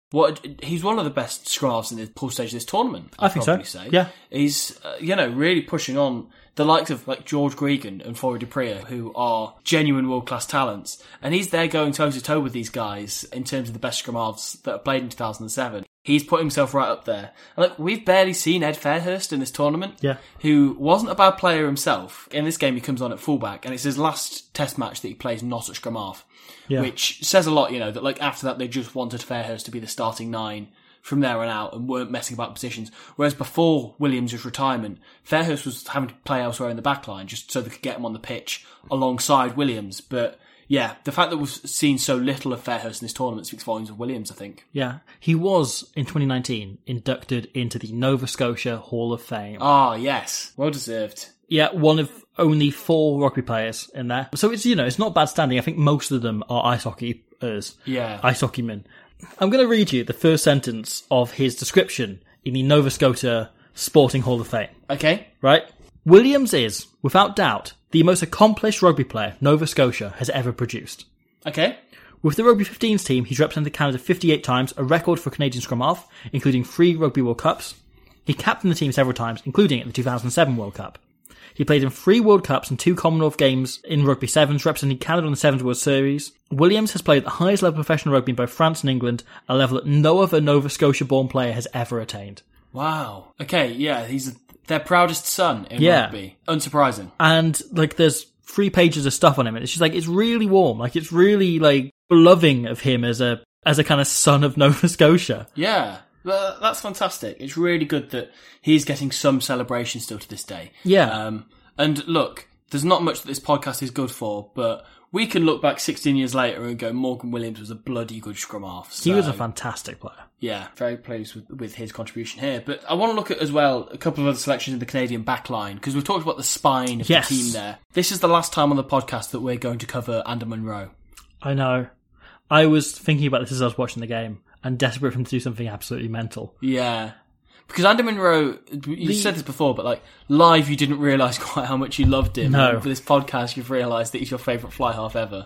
Speaker 4: What he's one of the best scrum-halves in the pool stage of this tournament. I'd
Speaker 3: I think so.
Speaker 4: Say.
Speaker 3: Yeah,
Speaker 4: he's uh, you know really pushing on the likes of like George Gregan and Flory Dupria, who are genuine world-class talents, and he's there going toe to toe with these guys in terms of the best scrum-halves that have played in two thousand seven. He's put himself right up there. And look, we've barely seen Ed Fairhurst in this tournament,
Speaker 3: yeah,
Speaker 4: who wasn't a bad player himself. In this game, he comes on at fullback, and it's his last Test match that he plays not at scrum-half. Yeah. Which says a lot, you know, that like after that they just wanted Fairhurst to be the starting nine from there on out and weren't messing about positions. Whereas before Williams' retirement, Fairhurst was having to play elsewhere in the back line just so they could get him on the pitch alongside Williams. But yeah, the fact that we've seen so little of Fairhurst in this tournament speaks volumes of Williams, I think.
Speaker 3: Yeah. He was, in twenty nineteen, inducted into the Nova Scotia Hall of Fame.
Speaker 4: Ah, yes. Well deserved.
Speaker 3: Yeah, one of only four rugby players in there. So it's, you know, it's not bad standing. I think most of them are ice hockeyers.
Speaker 4: Yeah.
Speaker 3: Ice hockeymen. I'm going to read you the first sentence of his description in the Nova Scotia Sporting Hall of Fame.
Speaker 4: Okay.
Speaker 3: Right? Williams is, without doubt, the most accomplished rugby player Nova Scotia has ever produced.
Speaker 4: Okay.
Speaker 3: With the Rugby fifteens team, he's represented Canada fifty-eight times, a record for Canadian scrum half, including three Rugby World Cups. He captained the team several times, including at the two thousand seven World Cup. He played in three World Cups and two Commonwealth Games in Rugby Sevens, representing Canada on the Sevens World Series. Williams has played at the highest level of professional rugby in both France and England, a level that no other Nova Scotia-born player has ever attained.
Speaker 4: Wow. Okay, yeah, he's their proudest son in
Speaker 3: yeah.
Speaker 4: rugby. Unsurprising.
Speaker 3: And, like, there's three pages of stuff on him, and it's just, like, it's really warm. Like, it's really, like, loving of him as a as a kind of son of Nova Scotia.
Speaker 4: Yeah. Well, that's fantastic. It's really good that he's getting some celebration still to this day.
Speaker 3: Yeah.
Speaker 4: Um, and look, there's not much that this podcast is good for, but we can look back sixteen years later and go, Morgan Williams was a bloody good scrum half. So,
Speaker 3: he was a fantastic player.
Speaker 4: Yeah, very pleased with, with his contribution here. But I want to look at as well a couple of other selections in the Canadian backline, because we've talked about the spine of
Speaker 3: yes.
Speaker 4: the team there. This is the last time on the podcast that we're going to cover Ander Munro.
Speaker 3: I know. I was thinking about this as I was watching the game, and desperate for him to do something absolutely mental.
Speaker 4: Yeah. Because Ander Munro, you the, said this before, but like live you didn't realise quite how much you loved him.
Speaker 3: No.
Speaker 4: And for this podcast you've realised that he's your favourite fly half ever.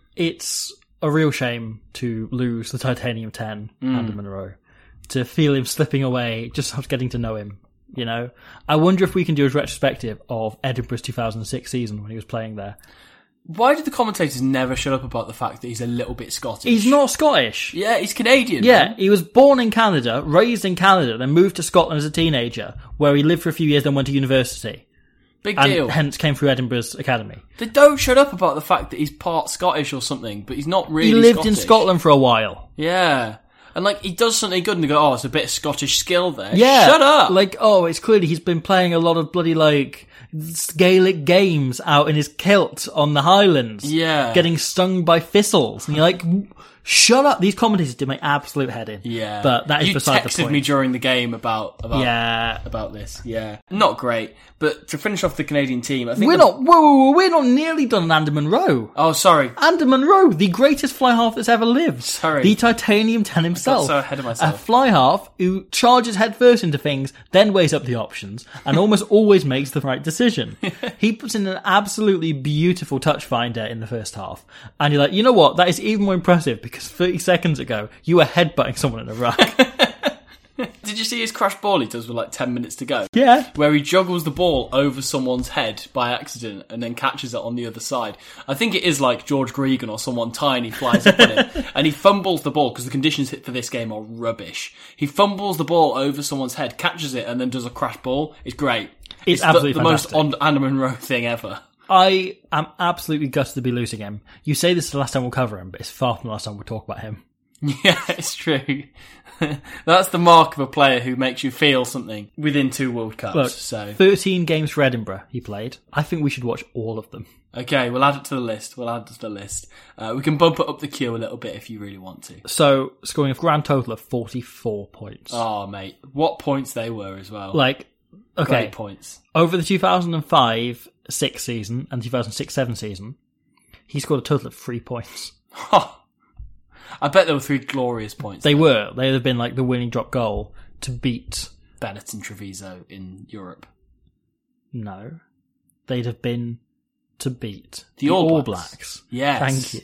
Speaker 3: It's a real shame to lose the Titanium ten,
Speaker 4: mm.
Speaker 3: Ander Munro. To feel him slipping away, just after getting to know him, you know? I wonder if we can do a retrospective of Edinburgh's two thousand six season when he was playing there.
Speaker 4: Why did the commentators never shut up about the fact that he's a little bit Scottish?
Speaker 3: He's not Scottish.
Speaker 4: Yeah, he's Canadian.
Speaker 3: Yeah,
Speaker 4: man.
Speaker 3: He was born in Canada, raised in Canada, then moved to Scotland as a teenager, where he lived for a few years, then went to university.
Speaker 4: Big
Speaker 3: and
Speaker 4: deal.
Speaker 3: Hence came through Edinburgh's academy.
Speaker 4: They don't shut up about the fact that he's part Scottish or something, but he's not really
Speaker 3: He lived
Speaker 4: Scottish.
Speaker 3: in Scotland for a while.
Speaker 4: Yeah. And like, he does something good and they go, oh, it's a bit of Scottish skill there.
Speaker 3: Yeah.
Speaker 4: Shut up!
Speaker 3: Like, oh, it's clearly he's been playing a lot of bloody, like, Gaelic games out in his kilt on the Highlands.
Speaker 4: Yeah.
Speaker 3: Getting stung by thistles. And you're like, shut up. These commentators did my absolute head in.
Speaker 4: Yeah.
Speaker 3: But that is
Speaker 4: you
Speaker 3: beside the
Speaker 4: texted
Speaker 3: point.
Speaker 4: me during the game about, about,
Speaker 3: yeah.
Speaker 4: about this. Yeah. Not great. But to finish off the Canadian team, I think...
Speaker 3: We're
Speaker 4: the...
Speaker 3: not, whoa, whoa, whoa, we're not nearly done on Ander Munro.
Speaker 4: Oh, sorry.
Speaker 3: Ander Munro, the greatest fly half that's ever lived.
Speaker 4: Sorry.
Speaker 3: The Titanium ten himself.
Speaker 4: I got so ahead of myself.
Speaker 3: A fly half who charges headfirst into things, then weighs up the options, and almost always makes the right decision. He puts in an absolutely beautiful touch finder in the first half. And you're like, you know what? That is even more impressive because thirty seconds ago, you were headbutting someone in a ruck.
Speaker 4: Did you see his crash ball he does with like ten minutes to go?
Speaker 3: Yeah.
Speaker 4: Where he juggles the ball over someone's head by accident and then catches it on the other side. I think it is like George Gregan or someone tiny flies up on him and he fumbles the ball because the conditions for this game are rubbish. He fumbles the ball over someone's head, catches it and then does a crash ball. It's great.
Speaker 3: It's,
Speaker 4: it's
Speaker 3: absolutely
Speaker 4: the, the most
Speaker 3: fantastic.
Speaker 4: on Ander Munro thing ever.
Speaker 3: I am absolutely gutted to be losing him. You say this is the last time we'll cover him, but it's far from the last time we'll talk about him.
Speaker 4: Yeah, it's true. That's the mark of a player who makes you feel something within two World Cups.
Speaker 3: Look,
Speaker 4: so
Speaker 3: thirteen games for Edinburgh he played. I think we should watch all of them.
Speaker 4: Okay, we'll add it to the list. We'll add it to the list. Uh, we can bump it up the queue a little bit if you really want to.
Speaker 3: So, scoring a grand total of forty-four points.
Speaker 4: Oh, mate. What points they were as well.
Speaker 3: Like, okay.
Speaker 4: Great points.
Speaker 3: Over the two thousand five six season and two thousand six seven season, he scored a total of three points.
Speaker 4: I bet there were three glorious points.
Speaker 3: They
Speaker 4: there.
Speaker 3: were. They would have been like the winning drop goal to beat...
Speaker 4: Bennett and Treviso in Europe.
Speaker 3: No. They'd have been to beat
Speaker 4: the,
Speaker 3: the
Speaker 4: All
Speaker 3: All
Speaker 4: Blacks.
Speaker 3: Blacks.
Speaker 4: Yes.
Speaker 3: Thank you.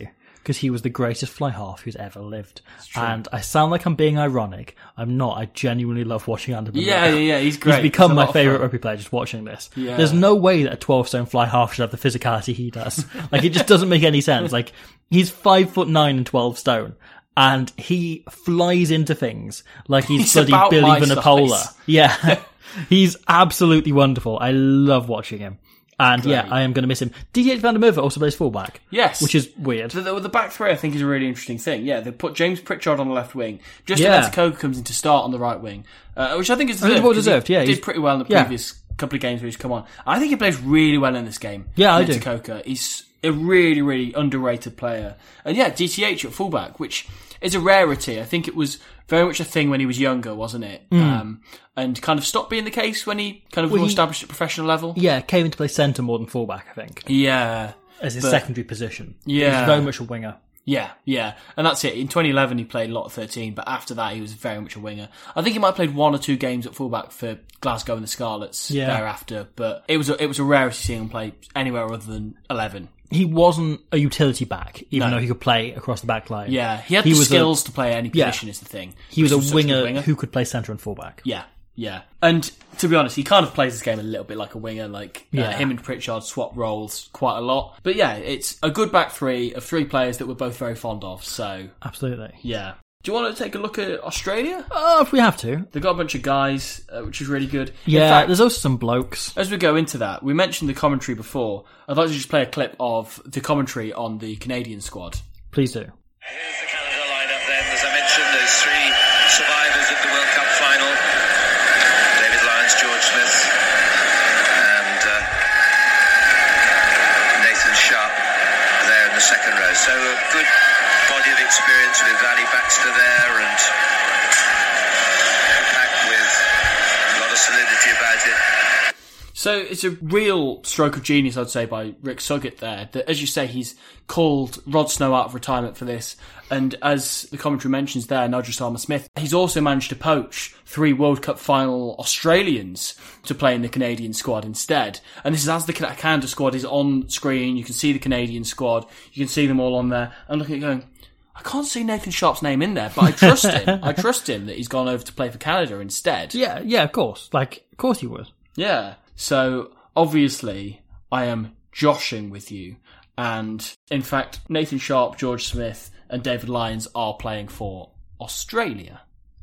Speaker 3: because he was the greatest fly half who's ever lived. And I sound like I'm being ironic. I'm not. I genuinely love watching Andy Munro.
Speaker 4: Yeah, yeah, yeah, he's great.
Speaker 3: He's become
Speaker 4: It's a lot
Speaker 3: my
Speaker 4: of
Speaker 3: favourite
Speaker 4: fun.
Speaker 3: rugby player just watching this.
Speaker 4: Yeah.
Speaker 3: There's no way that a twelve stone fly half should have the physicality he does. Like, it just doesn't make any sense. Like, he's five foot nine and twelve stone. And he flies into things like he's,
Speaker 4: He's
Speaker 3: bloody
Speaker 4: about
Speaker 3: Billy
Speaker 4: my
Speaker 3: Vanapola.
Speaker 4: size.
Speaker 3: Yeah. He's absolutely wonderful. I love watching him. And
Speaker 4: Great.
Speaker 3: yeah, I am going to miss him. D D H Van der Merwe also plays fullback.
Speaker 4: Yes.
Speaker 3: Which is weird.
Speaker 4: The, the, the back three, I think, is a really interesting thing. Yeah, they put James Pritchard on the left wing. Just
Speaker 3: Yeah.
Speaker 4: Coker comes in to start on the right wing, uh, which I think is
Speaker 3: I think
Speaker 4: deserved.
Speaker 3: well
Speaker 4: 'cause
Speaker 3: deserved,
Speaker 4: he
Speaker 3: yeah.
Speaker 4: did
Speaker 3: He's-
Speaker 4: pretty well in the
Speaker 3: yeah.
Speaker 4: previous couple of games where he's come on. I think he plays really well in this game.
Speaker 3: Yeah, I
Speaker 4: Mensa
Speaker 3: do.
Speaker 4: Coker. He's a really, really underrated player. And yeah, D T H at fullback, which is a rarity. I think it was very much a thing when he was younger, wasn't it?
Speaker 3: Mm.
Speaker 4: Um, and kind of stopped being the case when he kind of
Speaker 3: Well,
Speaker 4: was
Speaker 3: he-
Speaker 4: established at professional level.
Speaker 3: Yeah, came in to play centre more than fullback, I think,
Speaker 4: Yeah.
Speaker 3: as his
Speaker 4: But-
Speaker 3: secondary position.
Speaker 4: Yeah.
Speaker 3: He's very much a winger.
Speaker 4: Yeah, yeah. And that's it. In twenty eleven, he played a lot of thirteen, but after that, he was very much a winger. I think he might have played one or two games at fullback for Glasgow and the Scarlets
Speaker 3: Yeah.
Speaker 4: thereafter, but it was a, it was a rarity seeing him play anywhere other than eleven.
Speaker 3: He wasn't a utility back, even
Speaker 4: No.
Speaker 3: though he could play across the back line.
Speaker 4: Yeah, he had
Speaker 3: He
Speaker 4: the
Speaker 3: was a-
Speaker 4: skills to play any
Speaker 3: Yeah.
Speaker 4: position is the thing.
Speaker 3: He was
Speaker 4: He
Speaker 3: a
Speaker 4: such
Speaker 3: winger,
Speaker 4: good winger.
Speaker 3: who could play centre and fullback.
Speaker 4: Yeah, yeah. And to be honest, he kind of plays this game a little bit like a winger. Like uh,
Speaker 3: Yeah.
Speaker 4: him and Pritchard swap roles quite a lot. But yeah, it's a good back three of three players that we're both very fond of. So
Speaker 3: Absolutely.
Speaker 4: yeah. Do you want to take a look at Australia?
Speaker 3: Oh, if we have to.
Speaker 4: They've got a bunch of guys, uh, which is really good. In
Speaker 3: Yeah,
Speaker 4: fact,
Speaker 3: there's also some blokes.
Speaker 4: as we go into that, we mentioned the commentary before. I'd like to just play a clip of the commentary on the Canadian squad.
Speaker 3: Please do.
Speaker 5: Here's the Canada lineup then. As I mentioned, there's three survivors of the World Cup final. David Lyons, George Smith, and uh, Nathan Sharp there in the second row. So a good body of experience with Ali Baxter there, and packed with a lot of solidity about it.
Speaker 4: So it's a real stroke of genius, I'd say, by Rick Suggett there. That, as you say, he's called Rod Snow out of retirement for this. And as the commentary mentions there, Nigel Starmer-Smith, he's also managed to poach three World Cup final Australians to play in the Canadian squad instead. And this is as the Canada squad is on screen. You can see the Canadian squad. You can see them all on there. I'm looking at it going, I can't see Nathan Sharp's name in there, but I trust him. I trust him that he's gone over to play for Canada instead.
Speaker 3: Yeah, yeah, of course. Like, of course you would.
Speaker 4: Yeah. So, obviously, I am joshing with you. And, in fact, Nathan Sharp, George Smith, and David Lyons are playing for Australia.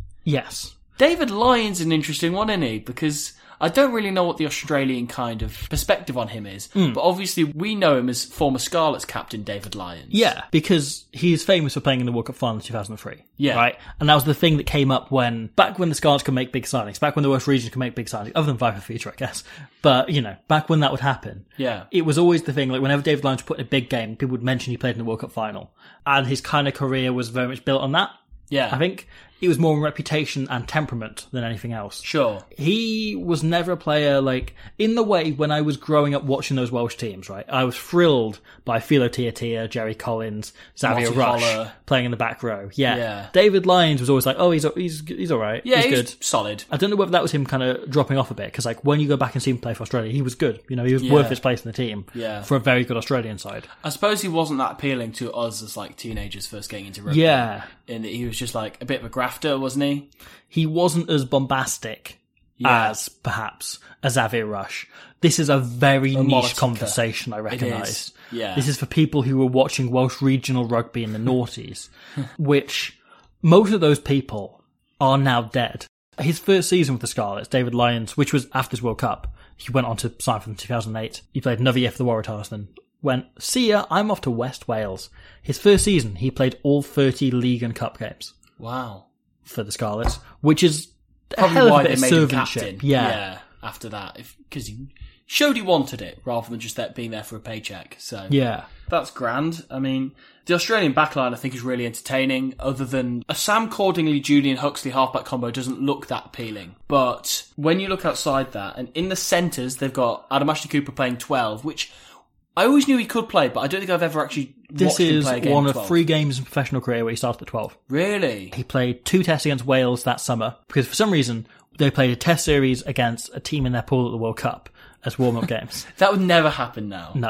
Speaker 3: Yes.
Speaker 4: David Lyons is an interesting one, isn't he? Because I don't really know what the Australian kind of perspective on him is.
Speaker 3: Mm.
Speaker 4: But obviously, we know him as former Scarlets captain David Lyons.
Speaker 3: Yeah, because he is famous for playing in the World Cup final in two thousand three.
Speaker 4: Yeah.
Speaker 3: Right? And that was the thing that came up when, back when the Scarlets could make big signings, back when the West regions could make big signings, other than Viper Feature, I guess. But, you know, back when that would happen.
Speaker 4: Yeah.
Speaker 3: It was always the thing, like, whenever David Lyons put in a big game, people would mention he played in the World Cup final. And his kind of career was very much built on that.
Speaker 4: Yeah.
Speaker 3: I think it was more on reputation and temperament than anything else.
Speaker 4: Sure.
Speaker 3: He was never a player, like, in the way when I was growing up watching those Welsh teams, right? I was thrilled by Philo Tiatia, Jerry Collins, Xavier
Speaker 4: Marty
Speaker 3: Rush
Speaker 4: Holler.
Speaker 3: playing in the back row. Yeah.
Speaker 4: Yeah.
Speaker 3: David Lyons was always like, oh, he's he's he's all right.
Speaker 4: Yeah,
Speaker 3: he's,
Speaker 4: he's
Speaker 3: good.
Speaker 4: solid.
Speaker 3: I don't know whether that was him kind of dropping off a bit, because, like, when you go back and see him play for Australia, he was good. You know, he was
Speaker 4: Yeah.
Speaker 3: worth his place in the team
Speaker 4: Yeah.
Speaker 3: for a very good Australian side.
Speaker 4: I suppose he wasn't that appealing to us as, like, teenagers first getting into rugby.
Speaker 3: Yeah.
Speaker 4: In that he was just, like, a bit of a grafter, wasn't he?
Speaker 3: He wasn't as bombastic
Speaker 4: Yeah.
Speaker 3: as, perhaps, a Xavier Rush. This is a very niche
Speaker 4: Molotica.
Speaker 3: conversation, I
Speaker 4: It
Speaker 3: recognise.
Speaker 4: is. Yeah.
Speaker 3: This is for people who were watching Welsh regional rugby in the noughties, which most of those people are now dead. His first season with the Scarlets, David Lyons, which was after his World Cup, he went on to sign for them in two thousand eight. He played another year for the Waratahs, then went, see ya, I'm off to West Wales. His first season, he played all thirty league and cup games
Speaker 4: Wow.
Speaker 3: for the Scarlets, which is a
Speaker 4: Probably
Speaker 3: hell of
Speaker 4: why
Speaker 3: a bit
Speaker 4: they
Speaker 3: of
Speaker 4: made him
Speaker 3: servantship.
Speaker 4: captain.
Speaker 3: Yeah.
Speaker 4: After that, because he showed he wanted it rather than just that being there for a paycheck. So
Speaker 3: Yeah.
Speaker 4: that's grand. I mean, the Australian backline I think is really entertaining. Other than a Sam Cordingley, Julian Huxley halfback combo doesn't look that appealing. But when you look outside that, and in the centres they've got Adam Ashley Cooper playing twelve, which I always knew he could play, but I don't think I've ever actually
Speaker 3: This
Speaker 4: watched him
Speaker 3: is
Speaker 4: play a game
Speaker 3: one
Speaker 4: of
Speaker 3: of
Speaker 4: twelve.
Speaker 3: three games in professional career where he started at twelve.
Speaker 4: Really?
Speaker 3: He played two tests against Wales that summer because for some reason they played a test series against a team in their pool at the World Cup as warm-up games.
Speaker 4: That would never happen now.
Speaker 3: No.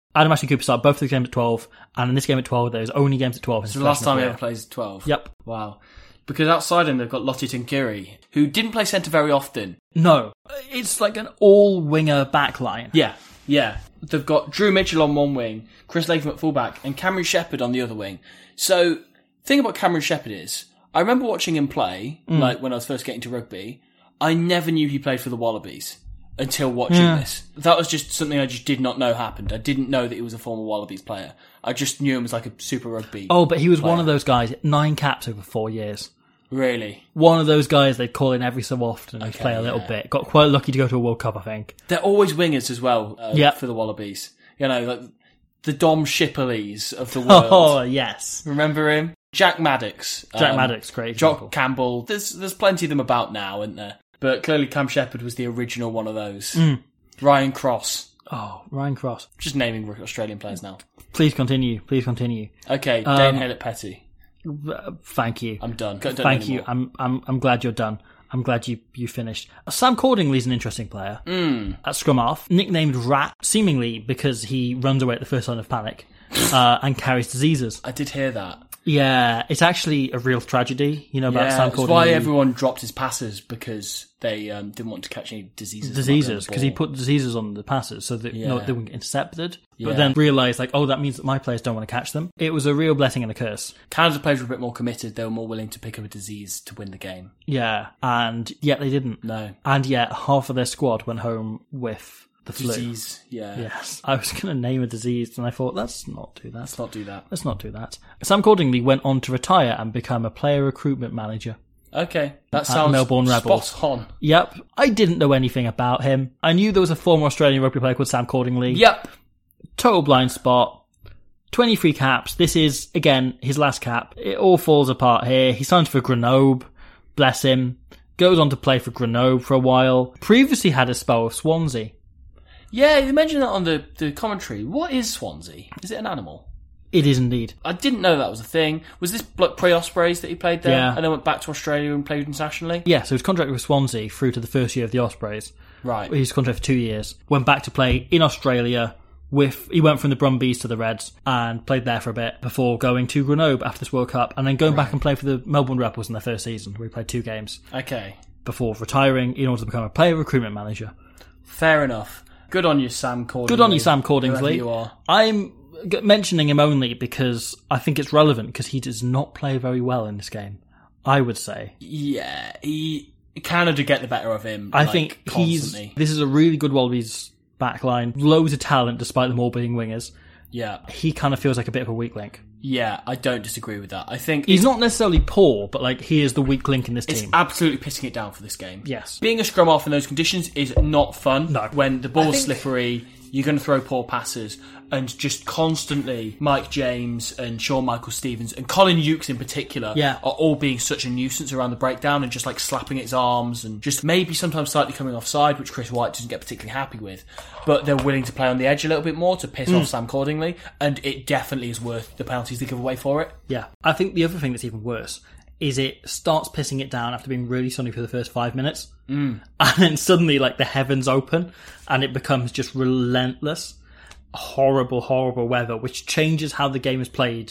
Speaker 3: Adam Ashton Cooper started both of the games at twelve, and in this game at twelve, there was only games at twelve.
Speaker 4: It's the last time he ever plays at twelve?
Speaker 3: Yep.
Speaker 4: Wow. Because outside him, they've got Lottie Tinkiri, who didn't play centre very often.
Speaker 3: No. It's like an all-winger backline.
Speaker 4: Yeah, yeah. They've got Drew Mitchell on one wing, Chris Latham at fullback, and Cameron Shepherd on the other wing. So, the thing about Cameron Shepherd is, I remember watching him play, mm. like when I was first getting to rugby. I never knew he played for the Wallabies until watching yeah. this. That was just something I just did not know happened. I didn't know that he was a former Wallabies player. I just knew him as like a Super Rugby
Speaker 3: Oh, but he was
Speaker 4: player.
Speaker 3: one of those guys, nine caps over four years.
Speaker 4: Really?
Speaker 3: One of those guys they'd call in every so often and
Speaker 4: okay,
Speaker 3: play a little
Speaker 4: yeah.
Speaker 3: bit. Got quite lucky to go to a World Cup, I think.
Speaker 4: They're always wingers as well uh,
Speaker 3: yep.
Speaker 4: for the Wallabies. You know, like the Dom Shipperleys of the world.
Speaker 3: Oh, yes.
Speaker 4: Remember him? Jack Maddox.
Speaker 3: Jack
Speaker 4: um,
Speaker 3: Maddox, great.
Speaker 4: Jock
Speaker 3: example.
Speaker 4: Campbell. There's there's plenty of them about now, isn't there? But clearly Cam Shepherd was the original one of those.
Speaker 3: Mm.
Speaker 4: Ryan Cross.
Speaker 3: Oh, Ryan Cross.
Speaker 4: Just naming Australian players now.
Speaker 3: Please continue. Please continue.
Speaker 4: Okay,
Speaker 3: Um,
Speaker 4: Dane Hallett-Petty.
Speaker 3: Uh, thank you.
Speaker 4: I'm done. Don't
Speaker 3: Thank you.
Speaker 4: anymore.
Speaker 3: I'm I'm I'm glad you're done. I'm glad you, you finished. Sam Cordingley's an interesting player.
Speaker 4: Mm.
Speaker 3: At scrum half, nicknamed Rat, seemingly because he runs away at the first sign of panic uh, and carries diseases.
Speaker 4: I did hear that.
Speaker 3: Yeah, it's actually a real tragedy, you know, about
Speaker 4: Yeah,
Speaker 3: Sam
Speaker 4: that's
Speaker 3: Cordingley.
Speaker 4: why everyone dropped his passes, because they um, didn't want to catch any diseases.
Speaker 3: Diseases, because he put diseases on the passes so that
Speaker 4: Yeah.
Speaker 3: no, they wouldn't get intercepted.
Speaker 4: Yeah.
Speaker 3: But then realised, like, oh, that means that my players don't want to catch them. It was a real blessing and a curse.
Speaker 4: Canada players were a bit more committed. They were more willing to pick up a disease to win the game.
Speaker 3: Yeah, and yet they didn't.
Speaker 4: No.
Speaker 3: And yet half of their squad went home with the flu.
Speaker 4: Disease, yeah.
Speaker 3: Yes. I was going to name a disease, and I thought, let's not do that.
Speaker 4: Let's not do that.
Speaker 3: Let's not do that. Sam Cordingley went on to retire and become a player recruitment manager.
Speaker 4: Okay, that sounds
Speaker 3: Melbourne Rebels.
Speaker 4: spot on.
Speaker 3: Yep. I didn't know anything about him. I knew there was a former Australian rugby player called Sam Cordingley.
Speaker 4: Yep.
Speaker 3: Total blind spot. twenty-three caps. This is, again, his last cap. It all falls apart here. He signed for Grenoble. Bless him. Goes on to play for Grenoble for a while. Previously had a spell with Swansea.
Speaker 4: Yeah, you mentioned that on the, the commentary. What is Swansea? Is it an animal?
Speaker 3: It is indeed.
Speaker 4: I didn't know that was a thing. Was this like pre-Ospreys that he played there?
Speaker 3: Yeah.
Speaker 4: And then went back to Australia and played internationally?
Speaker 3: Yeah, so he was contracted with Swansea through to the first year of the Ospreys.
Speaker 4: Right.
Speaker 3: He was contracted for two years. Went back to play in Australia with... He went from the Brumbies to the Reds and played there for a bit before going to Grenoble after this World Cup and then going right. back and playing for the Melbourne Rebels in their first season, where he played two games.
Speaker 4: Okay.
Speaker 3: Before retiring in order to become a player recruitment manager.
Speaker 4: Fair enough. Good on you, Sam Cordingley.
Speaker 3: Good on you, Sam Cordingley.
Speaker 4: Whoever you are.
Speaker 3: I'm mentioning him only because I think it's relevant, because he does not play very well in this game, I would say.
Speaker 4: Yeah, he Canada get the better of him.
Speaker 3: I
Speaker 4: like,
Speaker 3: think
Speaker 4: constantly.
Speaker 3: he's... This is a really good Wallabies backline. Loads of talent despite them all being wingers.
Speaker 4: Yeah.
Speaker 3: He kind of feels like a bit of a weak link.
Speaker 4: Yeah, I don't disagree with that. I think
Speaker 3: he's not necessarily poor, but like he is the weak link in this
Speaker 4: it's
Speaker 3: team.
Speaker 4: It's absolutely pissing it down for this game.
Speaker 3: Yes.
Speaker 4: Being a scrum half in those conditions is not fun.
Speaker 3: No.
Speaker 4: When the ball's
Speaker 3: think...
Speaker 4: slippery, you're going to throw poor passes, and just constantly Mike James and Sean Michael Stevens and Colin Hughes in particular
Speaker 3: yeah.
Speaker 4: are all being such a nuisance around the breakdown and just like slapping its arms and just maybe sometimes slightly coming offside, which Chris White doesn't get particularly happy with. But they're willing to play on the edge a little bit more to piss mm. off Sam Cordingley, and it definitely is worth the penalties they give away for it.
Speaker 3: Yeah. I think the other thing that's even worse is it starts pissing it down after being really sunny for the first five minutes.
Speaker 4: Mm.
Speaker 3: And then suddenly, like, the heavens open and it becomes just relentless, horrible, horrible weather, which changes how the game is played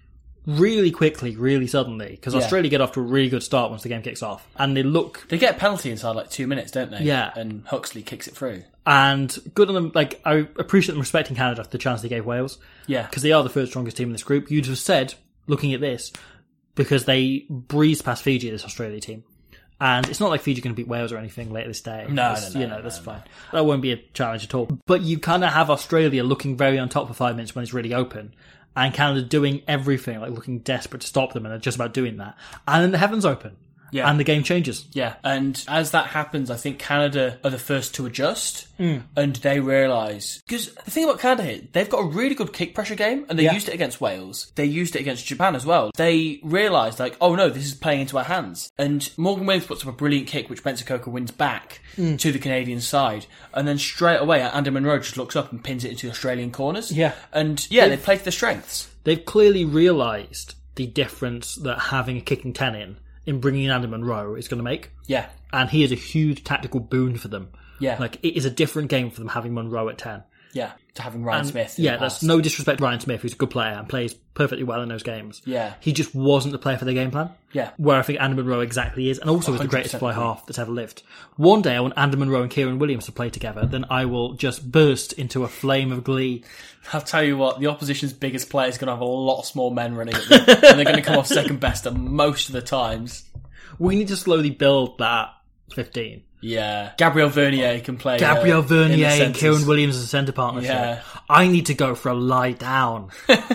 Speaker 3: really quickly, really suddenly. Because
Speaker 4: yeah.
Speaker 3: Australia get off to a really good start once the game kicks off. And they look...
Speaker 4: They get a penalty inside like two minutes, don't they?
Speaker 3: Yeah.
Speaker 4: And Huxley kicks it through.
Speaker 3: And good on them. Like, I appreciate them respecting Canada for the chance they gave Wales.
Speaker 4: Yeah.
Speaker 3: Because they are the third strongest team in this group. You'd have said, looking at this, because they breezed past Fiji, this Australia team. And it's not like Fiji can beat Wales or anything later this day.
Speaker 4: No,
Speaker 3: it's,
Speaker 4: no, no,
Speaker 3: You know,
Speaker 4: no,
Speaker 3: that's
Speaker 4: no.
Speaker 3: fine. That won't be a challenge at all. But you kind of have Australia looking very on top for five minutes when it's really open. And Canada doing everything, like looking desperate to stop them, and they're just about doing that. And then the heavens open.
Speaker 4: Yeah.
Speaker 3: And the game changes.
Speaker 4: Yeah, and as that happens, I think Canada are the first to adjust,
Speaker 3: mm.
Speaker 4: and they realise... Because the thing about Canada here, they've got a really good kick pressure game, and they
Speaker 3: yeah.
Speaker 4: used it against Wales. They used it against Japan as well. They realised, like, oh no, this is playing into our hands. And Morgan Williams puts up a brilliant kick, which Bensakoko wins back mm. to the Canadian side. And then straight away, Andy Munro just looks up and pins it into Australian corners.
Speaker 3: Yeah.
Speaker 4: And yeah,
Speaker 3: they've,
Speaker 4: they've played to their strengths.
Speaker 3: They've clearly realised the difference that having a kicking ten in in bringing in Andy Munro is going to make.
Speaker 4: Yeah.
Speaker 3: And he is a huge tactical boon for them.
Speaker 4: Yeah.
Speaker 3: Like, it is a different game for them having Munro at ten.
Speaker 4: Yeah, to having Ryan
Speaker 3: And,
Speaker 4: Smith. in
Speaker 3: yeah,
Speaker 4: the
Speaker 3: that's
Speaker 4: past.
Speaker 3: no disrespect to Ryan Smith, who's a good player and plays perfectly well in those games.
Speaker 4: Yeah.
Speaker 3: He just wasn't the player for the game plan.
Speaker 4: Yeah.
Speaker 3: Where I think Andy Monroe exactly is, and also is the greatest
Speaker 4: one hundred percent
Speaker 3: fly
Speaker 4: agree.
Speaker 3: half that's ever lived. One day I want Andy Monroe and Kieran Williams to play together, then I will just burst into a flame of glee.
Speaker 4: I'll tell you what, the opposition's biggest player is going to have a lot of small men running at them, and they're going to come off second best at most of the times.
Speaker 3: We need to slowly build that fifteen.
Speaker 4: Yeah. Gabriel Vernier can play.
Speaker 3: Gabriel
Speaker 4: uh, in
Speaker 3: Vernier
Speaker 4: the
Speaker 3: and
Speaker 4: centres.
Speaker 3: Kieran Williams as a centre partnership.
Speaker 4: Yeah.
Speaker 3: I need to go for a lie down.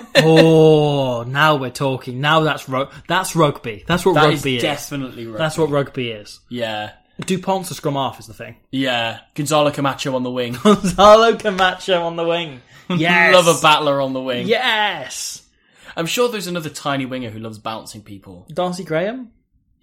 Speaker 3: Oh, now we're talking. Now that's ro- that's rugby. That's what
Speaker 4: That
Speaker 3: rugby
Speaker 4: is
Speaker 3: is.
Speaker 4: definitely rugby.
Speaker 3: That's what rugby is.
Speaker 4: Yeah.
Speaker 3: Dupont's a scrum half is the thing.
Speaker 4: Yeah. Gonzalo Camacho on the wing.
Speaker 3: Gonzalo Camacho on the wing. Yes.
Speaker 4: Love a battler on the wing.
Speaker 3: Yes.
Speaker 4: I'm sure there's another tiny winger who loves bouncing people.
Speaker 3: Darcy Graham?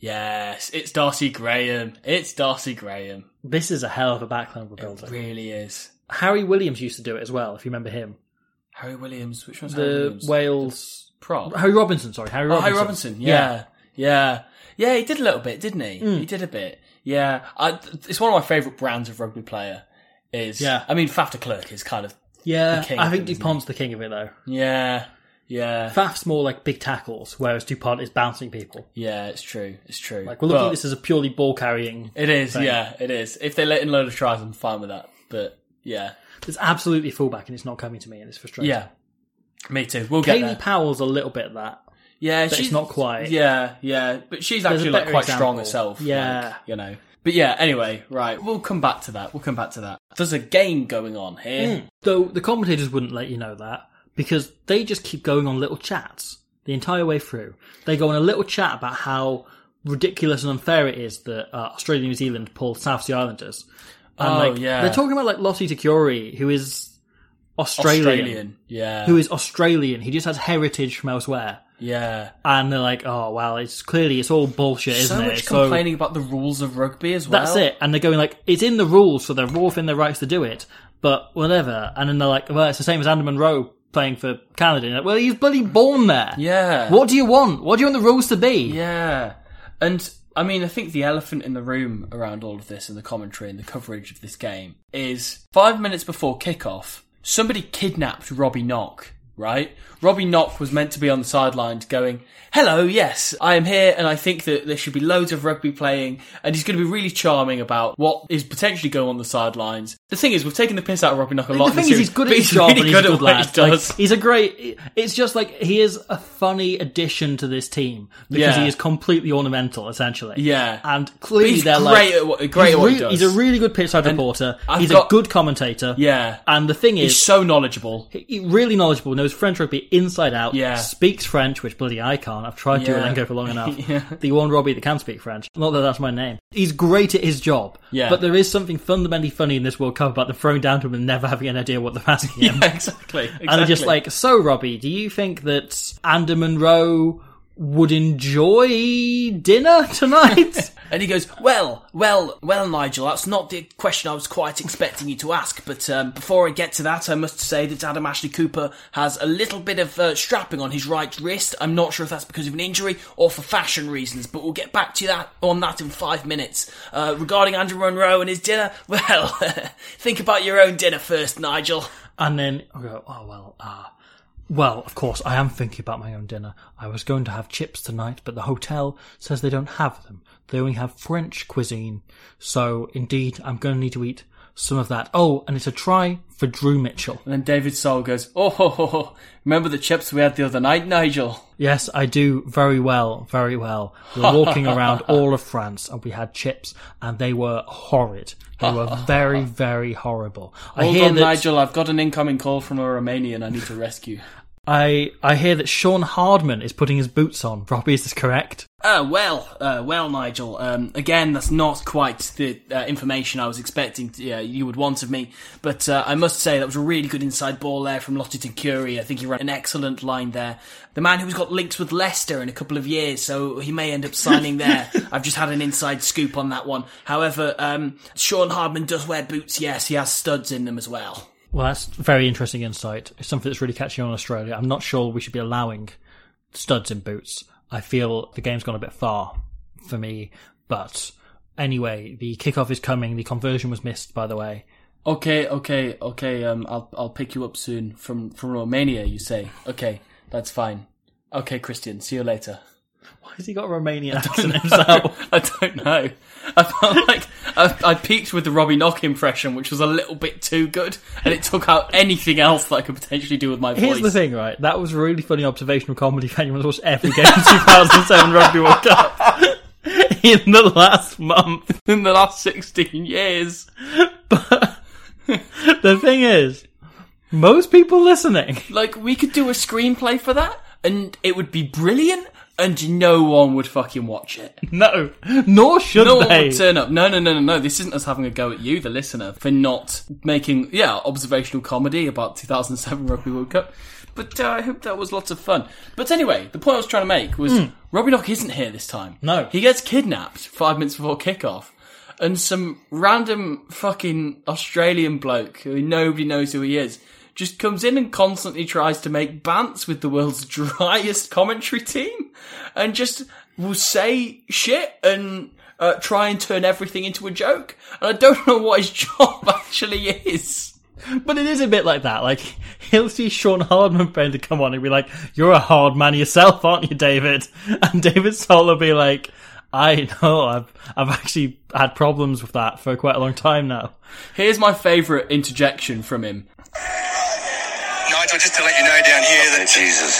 Speaker 4: Yes, it's Darcy Graham. It's Darcy Graham.
Speaker 3: This is a hell of a backline we're building.
Speaker 4: It really is.
Speaker 3: Harry Williams used to do it as well, if you remember him.
Speaker 4: Harry Williams. Which one's Harry
Speaker 3: The
Speaker 4: Williams?
Speaker 3: Wales...
Speaker 4: Prop.
Speaker 3: Harry Robinson, sorry. Harry
Speaker 4: Oh,
Speaker 3: Robinson.
Speaker 4: Harry Robinson. Yeah. Yeah. Yeah, he did a little bit, didn't he?
Speaker 3: Mm.
Speaker 4: He did a bit. Yeah. I, it's one of my favourite brands of rugby player. Is
Speaker 3: Yeah.
Speaker 4: I mean, Faf de Klerk is kind of...
Speaker 3: Yeah,
Speaker 4: the king
Speaker 3: I
Speaker 4: of
Speaker 3: think
Speaker 4: it, isn't
Speaker 3: Dupont's the king of it, though.
Speaker 4: Yeah. Yeah.
Speaker 3: Faf's more like big tackles, whereas Dupont is bouncing people.
Speaker 4: Yeah, it's true. It's true.
Speaker 3: Like, we're looking
Speaker 4: But
Speaker 3: at this as a purely ball-carrying...
Speaker 4: It is,
Speaker 3: thing.
Speaker 4: yeah, it is. If they let in a load of tries, I'm fine with that. But, yeah.
Speaker 3: It's absolutely fullback, and it's not coming to me, and it's frustrating.
Speaker 4: Yeah. Me too. We'll get
Speaker 3: Kaylee
Speaker 4: there.
Speaker 3: Powell's a little bit of that.
Speaker 4: Yeah,
Speaker 3: But
Speaker 4: she's
Speaker 3: it's not quite.
Speaker 4: Yeah, yeah, but she's
Speaker 3: There's a
Speaker 4: actually like
Speaker 3: better
Speaker 4: quite
Speaker 3: example.
Speaker 4: strong herself.
Speaker 3: Yeah.
Speaker 4: like, you know. But yeah, anyway, right. We'll come back to that. We'll come back to that. There's a game going on here.
Speaker 3: Though the commentators wouldn't let you know that, because they just keep going on little chats the entire way through. They go on a little chat about how ridiculous and unfair it is that uh, Australia and New Zealand pulled South Sea Islanders. And,
Speaker 4: Oh,
Speaker 3: like,
Speaker 4: yeah.
Speaker 3: They're talking about like Lottie Takuri, who is Australian,
Speaker 4: Australian, yeah,
Speaker 3: who is Australian. He just has heritage from elsewhere.
Speaker 4: yeah.
Speaker 3: And they're like, oh, well, it's clearly, it's all bullshit, isn't
Speaker 4: So
Speaker 3: it?
Speaker 4: much complaining about the rules of rugby as well.
Speaker 3: That's it. And they're going like, it's in the rules, so they're all within their rights to do it, but whatever. And then they're like, well, it's the same as Andy Monroe playing for Canada. And you're like, well, he's bloody born there.
Speaker 4: Yeah.
Speaker 3: What do you want? What do you want the rules to be?
Speaker 4: Yeah. And, I mean, I think the elephant in the room around all of this and the commentary and the coverage of this game is five minutes before kickoff, somebody kidnapped Robbie Knock, right? Robbie Knock was meant to be on the sidelines going, hello, yes, I am here and I think that there should be loads of rugby playing, and he's going to be really charming about what is potentially going on the sidelines. The thing is, we've taken the piss out of Robbie Knock a lot
Speaker 3: The
Speaker 4: in
Speaker 3: thing
Speaker 4: this
Speaker 3: is, he's
Speaker 4: series,
Speaker 3: good at
Speaker 4: but
Speaker 3: his
Speaker 4: he's
Speaker 3: job
Speaker 4: really
Speaker 3: and he's
Speaker 4: good
Speaker 3: a
Speaker 4: at
Speaker 3: good
Speaker 4: what
Speaker 3: lad.
Speaker 4: he does.
Speaker 3: Like, he's a great. It's just like he is a funny addition to this team because
Speaker 4: Yeah.
Speaker 3: he is completely ornamental, essentially.
Speaker 4: Yeah.
Speaker 3: and clearly
Speaker 4: But he's
Speaker 3: they're
Speaker 4: great
Speaker 3: like
Speaker 4: at what- great
Speaker 3: he's,
Speaker 4: at what he
Speaker 3: re-
Speaker 4: does.
Speaker 3: he's a really good pitchside reporter.
Speaker 4: I've
Speaker 3: He's
Speaker 4: got-
Speaker 3: a good commentator.
Speaker 4: Yeah.
Speaker 3: and the thing is,
Speaker 4: He's so knowledgeable.
Speaker 3: he- really knowledgeable, knows French rugby inside out.
Speaker 4: Yeah.
Speaker 3: speaks French, which bloody I can't. I've tried
Speaker 4: Yeah.
Speaker 3: Duolingo for long enough.
Speaker 4: Yeah.
Speaker 3: The one Robbie that can speak French. Not that that's my name. He's great at his job.
Speaker 4: Yeah.
Speaker 3: But there is something fundamentally funny in this World Cup about them throwing down to him and never having an idea what they're asking him.
Speaker 4: Yeah, exactly. exactly.
Speaker 3: And they're just like, so Robbie, do you think that Andy Monroe would enjoy dinner tonight?
Speaker 4: And he goes, well, well, well, Nigel, that's not the question I was quite expecting you to ask. But um, before I get to that, I must say that Adam Ashley Cooper has a little bit of uh, strapping on his right wrist. I'm not sure if that's because of an injury or for fashion reasons, but we'll get back to that on that in five minutes. Uh, regarding Andrew Monroe and his dinner, well, think about your own dinner first, Nigel.
Speaker 3: And then I go, oh, well, ah. Uh, well, of course, I am thinking about my own dinner. I was going to have chips tonight, but the hotel says they don't have them. They only have French cuisine. So, indeed, I'm going to need to eat some of that. Oh, and it's a try for Drew Mitchell.
Speaker 4: And then David Soul goes, oh, ho, ho, ho. Remember the chips we had the other night, Nigel?
Speaker 3: Yes, I do very well, very well. We were walking around all of France and we had chips and they were horrid. They were very, very horrible. I
Speaker 4: Hold
Speaker 3: hear
Speaker 4: on,
Speaker 3: that,
Speaker 4: Nigel, I've got an incoming call from a Romanian I need to rescue.
Speaker 3: I, I hear that Sean Hardman is putting his boots on. Robbie, is this correct?
Speaker 4: Uh, well, uh, well, Nigel, um, again, that's not quite the uh, information I was expecting to, uh, you would want of me, but uh, I must say that was a really good inside ball there from Lottie Curie. I think he ran an excellent line there. The man who's got links with Leicester in a couple of years, so he may end up signing there. I've just had an inside scoop on that one. However, um, Sean Hardman does wear boots, yes, he has studs in them as well.
Speaker 3: Well, that's very interesting insight. It's something that's really catching on in Australia. I'm not sure we should be allowing studs in boots. I feel the game's gone a bit far for me. But anyway, the kickoff is coming. The conversion was missed, by the way.
Speaker 4: Okay, okay, okay. Um, I'll I'll pick you up soon from from Romania. You say, okay, that's fine. Okay, Christian, see you later.
Speaker 3: Why has he got a Romanian accent himself?
Speaker 4: I don't know. I felt like I, I peaked with the Robbie Knock impression, which was a little bit too good, and it took out anything else that I could potentially do with my voice.
Speaker 3: Here's the thing, right? That was really funny observational comedy if anyone's watched every game in two thousand seven Rugby World Cup in the last month.
Speaker 4: In the last sixteen years.
Speaker 3: But the thing is, most people listening...
Speaker 4: Like, we could do a screenplay for that, and it would be brilliant, and no one would fucking watch it.
Speaker 3: No, nor should
Speaker 4: no
Speaker 3: they.
Speaker 4: No one would turn up. No, no, no, no, no. This isn't us having a go at you, the listener, for not making, yeah, observational comedy about two thousand seven Rugby World Cup. But uh, I hope that was lots of fun. But anyway, the point I was trying to make was mm. Robbie Knock isn't here this time.
Speaker 3: No.
Speaker 4: He gets kidnapped five minutes before kickoff. And some random fucking Australian bloke who nobody knows who he is just comes in and constantly tries to make bants with the world's driest commentary team and just will say shit and uh, try and turn everything into a joke. And I don't know what his job actually is.
Speaker 3: But it is a bit like that. Like, he'll see Sean Hardman trying to come on and be like, "You're a hard man yourself, aren't you, David?" And David Soul will be like, I know, I've I've actually had problems with that for quite a long time now.
Speaker 4: Here's my favourite interjection from him.
Speaker 6: Nigel, just to let you know down here that...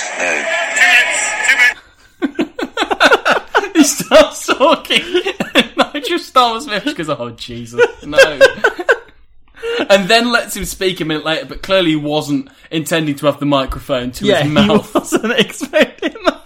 Speaker 5: Oh, Jesus, no.
Speaker 6: Two minutes, two minutes.
Speaker 4: He starts talking, and Nigel Starmer-Smith just goes, "Oh, Jesus, no." And then lets him speak a minute later, but clearly he wasn't intending to have the microphone to
Speaker 3: yeah,
Speaker 4: his mouth.
Speaker 3: He wasn't expecting that.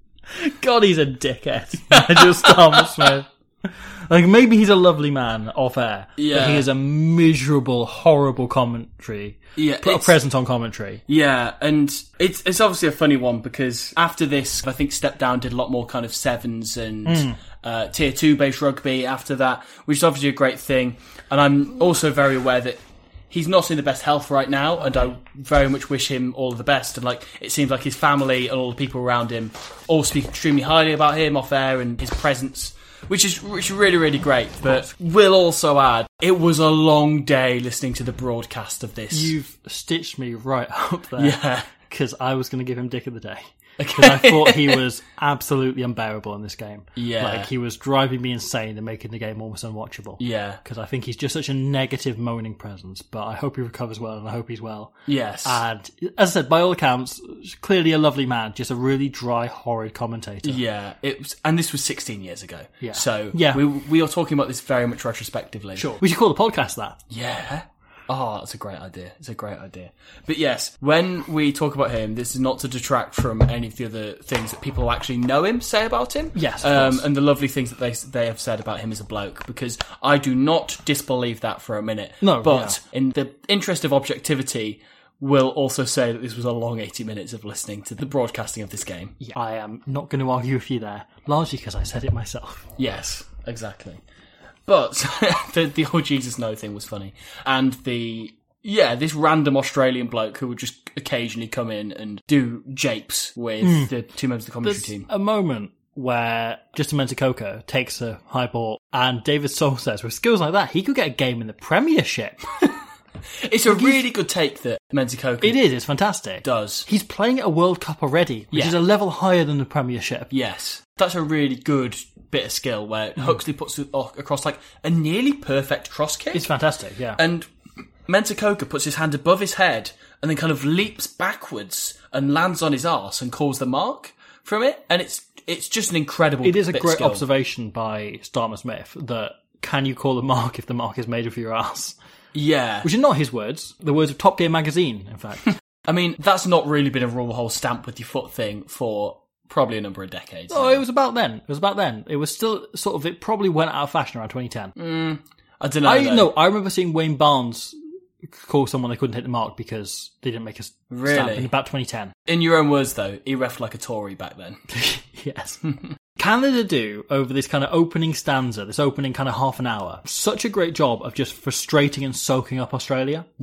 Speaker 3: God, he's a dickhead. Nigel Starmer-Smith. Like, maybe he's a lovely man off air,
Speaker 4: yeah.
Speaker 3: but he is a miserable, horrible commentary.
Speaker 4: Yeah,
Speaker 3: Put a present on commentary.
Speaker 4: Yeah, and it's it's obviously a funny one because after this, I think Step Down did a lot more kind of sevens and mm. uh, tier two based rugby after that, which is obviously a great thing. And I'm also very aware that he's not in the best health right now, and I very much wish him all of the best. And like, it seems like his family and all the people around him all speak extremely highly about him off air and his presence, which is which is really, really great. But we'll also add, it was a long day listening to the broadcast of this.
Speaker 3: You've stitched me right up there.
Speaker 4: Yeah.
Speaker 3: Because I was going to give him Dick of the Day.
Speaker 4: Okay.
Speaker 3: Because I thought he was absolutely unbearable in this game.
Speaker 4: Yeah.
Speaker 3: Like, he was driving me insane and making the game almost unwatchable.
Speaker 4: Yeah.
Speaker 3: Because I think he's just such a negative, moaning presence. But I hope he recovers well, and I hope he's well.
Speaker 4: Yes.
Speaker 3: And, as I said, by all accounts, clearly a lovely man, just a really dry, horrid commentator.
Speaker 4: Yeah. It was, and this was sixteen years ago.
Speaker 3: Yeah.
Speaker 4: So,
Speaker 3: yeah.
Speaker 4: we we are talking about this very much retrospectively.
Speaker 3: Sure. We should call the podcast that.
Speaker 4: Yeah. Oh, that's a great idea. It's a great idea. But yes, when we talk about him, this is not to detract from any of the other things that people who actually know him say about him.
Speaker 3: Yes,
Speaker 4: um, and the lovely things that they they have said about him as a bloke, because I do not disbelieve that for a minute.
Speaker 3: No,
Speaker 4: but
Speaker 3: yeah.
Speaker 4: in the interest of objectivity, we'll also say that this was a long eighty minutes of listening to the broadcasting of this game.
Speaker 3: Yeah. I am not going to argue with you there, largely because I said it myself.
Speaker 4: Yes, exactly. But the, the oh Jesus no thing was funny. And the, yeah, this random Australian bloke who would just occasionally come in and do japes with mm. the two members of the commentary
Speaker 3: There's
Speaker 4: team.
Speaker 3: A moment where Justin Mentakoko takes a high ball and David Soul says, with skills like that, he could get a game in the Premiership.
Speaker 4: It's a really good take that Mentakoko
Speaker 3: It is, it's fantastic.
Speaker 4: does.
Speaker 3: He's playing at a World Cup already, which
Speaker 4: Yeah.
Speaker 3: is a level higher than the Premiership.
Speaker 4: Yes. That's a really good bit of skill where mm. Huxley puts it across like a nearly perfect cross kick.
Speaker 3: It's fantastic, yeah.
Speaker 4: And Mentakoko puts his hand above his head and then kind of leaps backwards and lands on his arse and calls the mark from it. And it's it's just an incredible
Speaker 3: It is a
Speaker 4: bit
Speaker 3: great
Speaker 4: of skill.
Speaker 3: observation by Starmer-Smith that can you call the mark if the mark is made of your arse?
Speaker 4: Yeah.
Speaker 3: Which are not his words, the words of Top Gear magazine, in fact.
Speaker 4: I mean, that's not really been a rule the whole stamp with your foot thing for probably a number of decades.
Speaker 3: Oh,
Speaker 4: now.
Speaker 3: it was about then. It was about then. It was still sort of, it probably went out of fashion around twenty ten.
Speaker 4: Mm, I don't know.
Speaker 3: I
Speaker 4: though.
Speaker 3: no, I remember seeing Wayne Barnes call someone they couldn't hit the mark because they didn't make a stamp
Speaker 4: Really?
Speaker 3: in about twenty ten.
Speaker 4: In your own words, though, he reffed like a Tory back then.
Speaker 3: Yes. Canada do, over this kind of opening stanza, this opening kind of half an hour, such a great job of just frustrating and soaking up Australia.
Speaker 4: Yeah.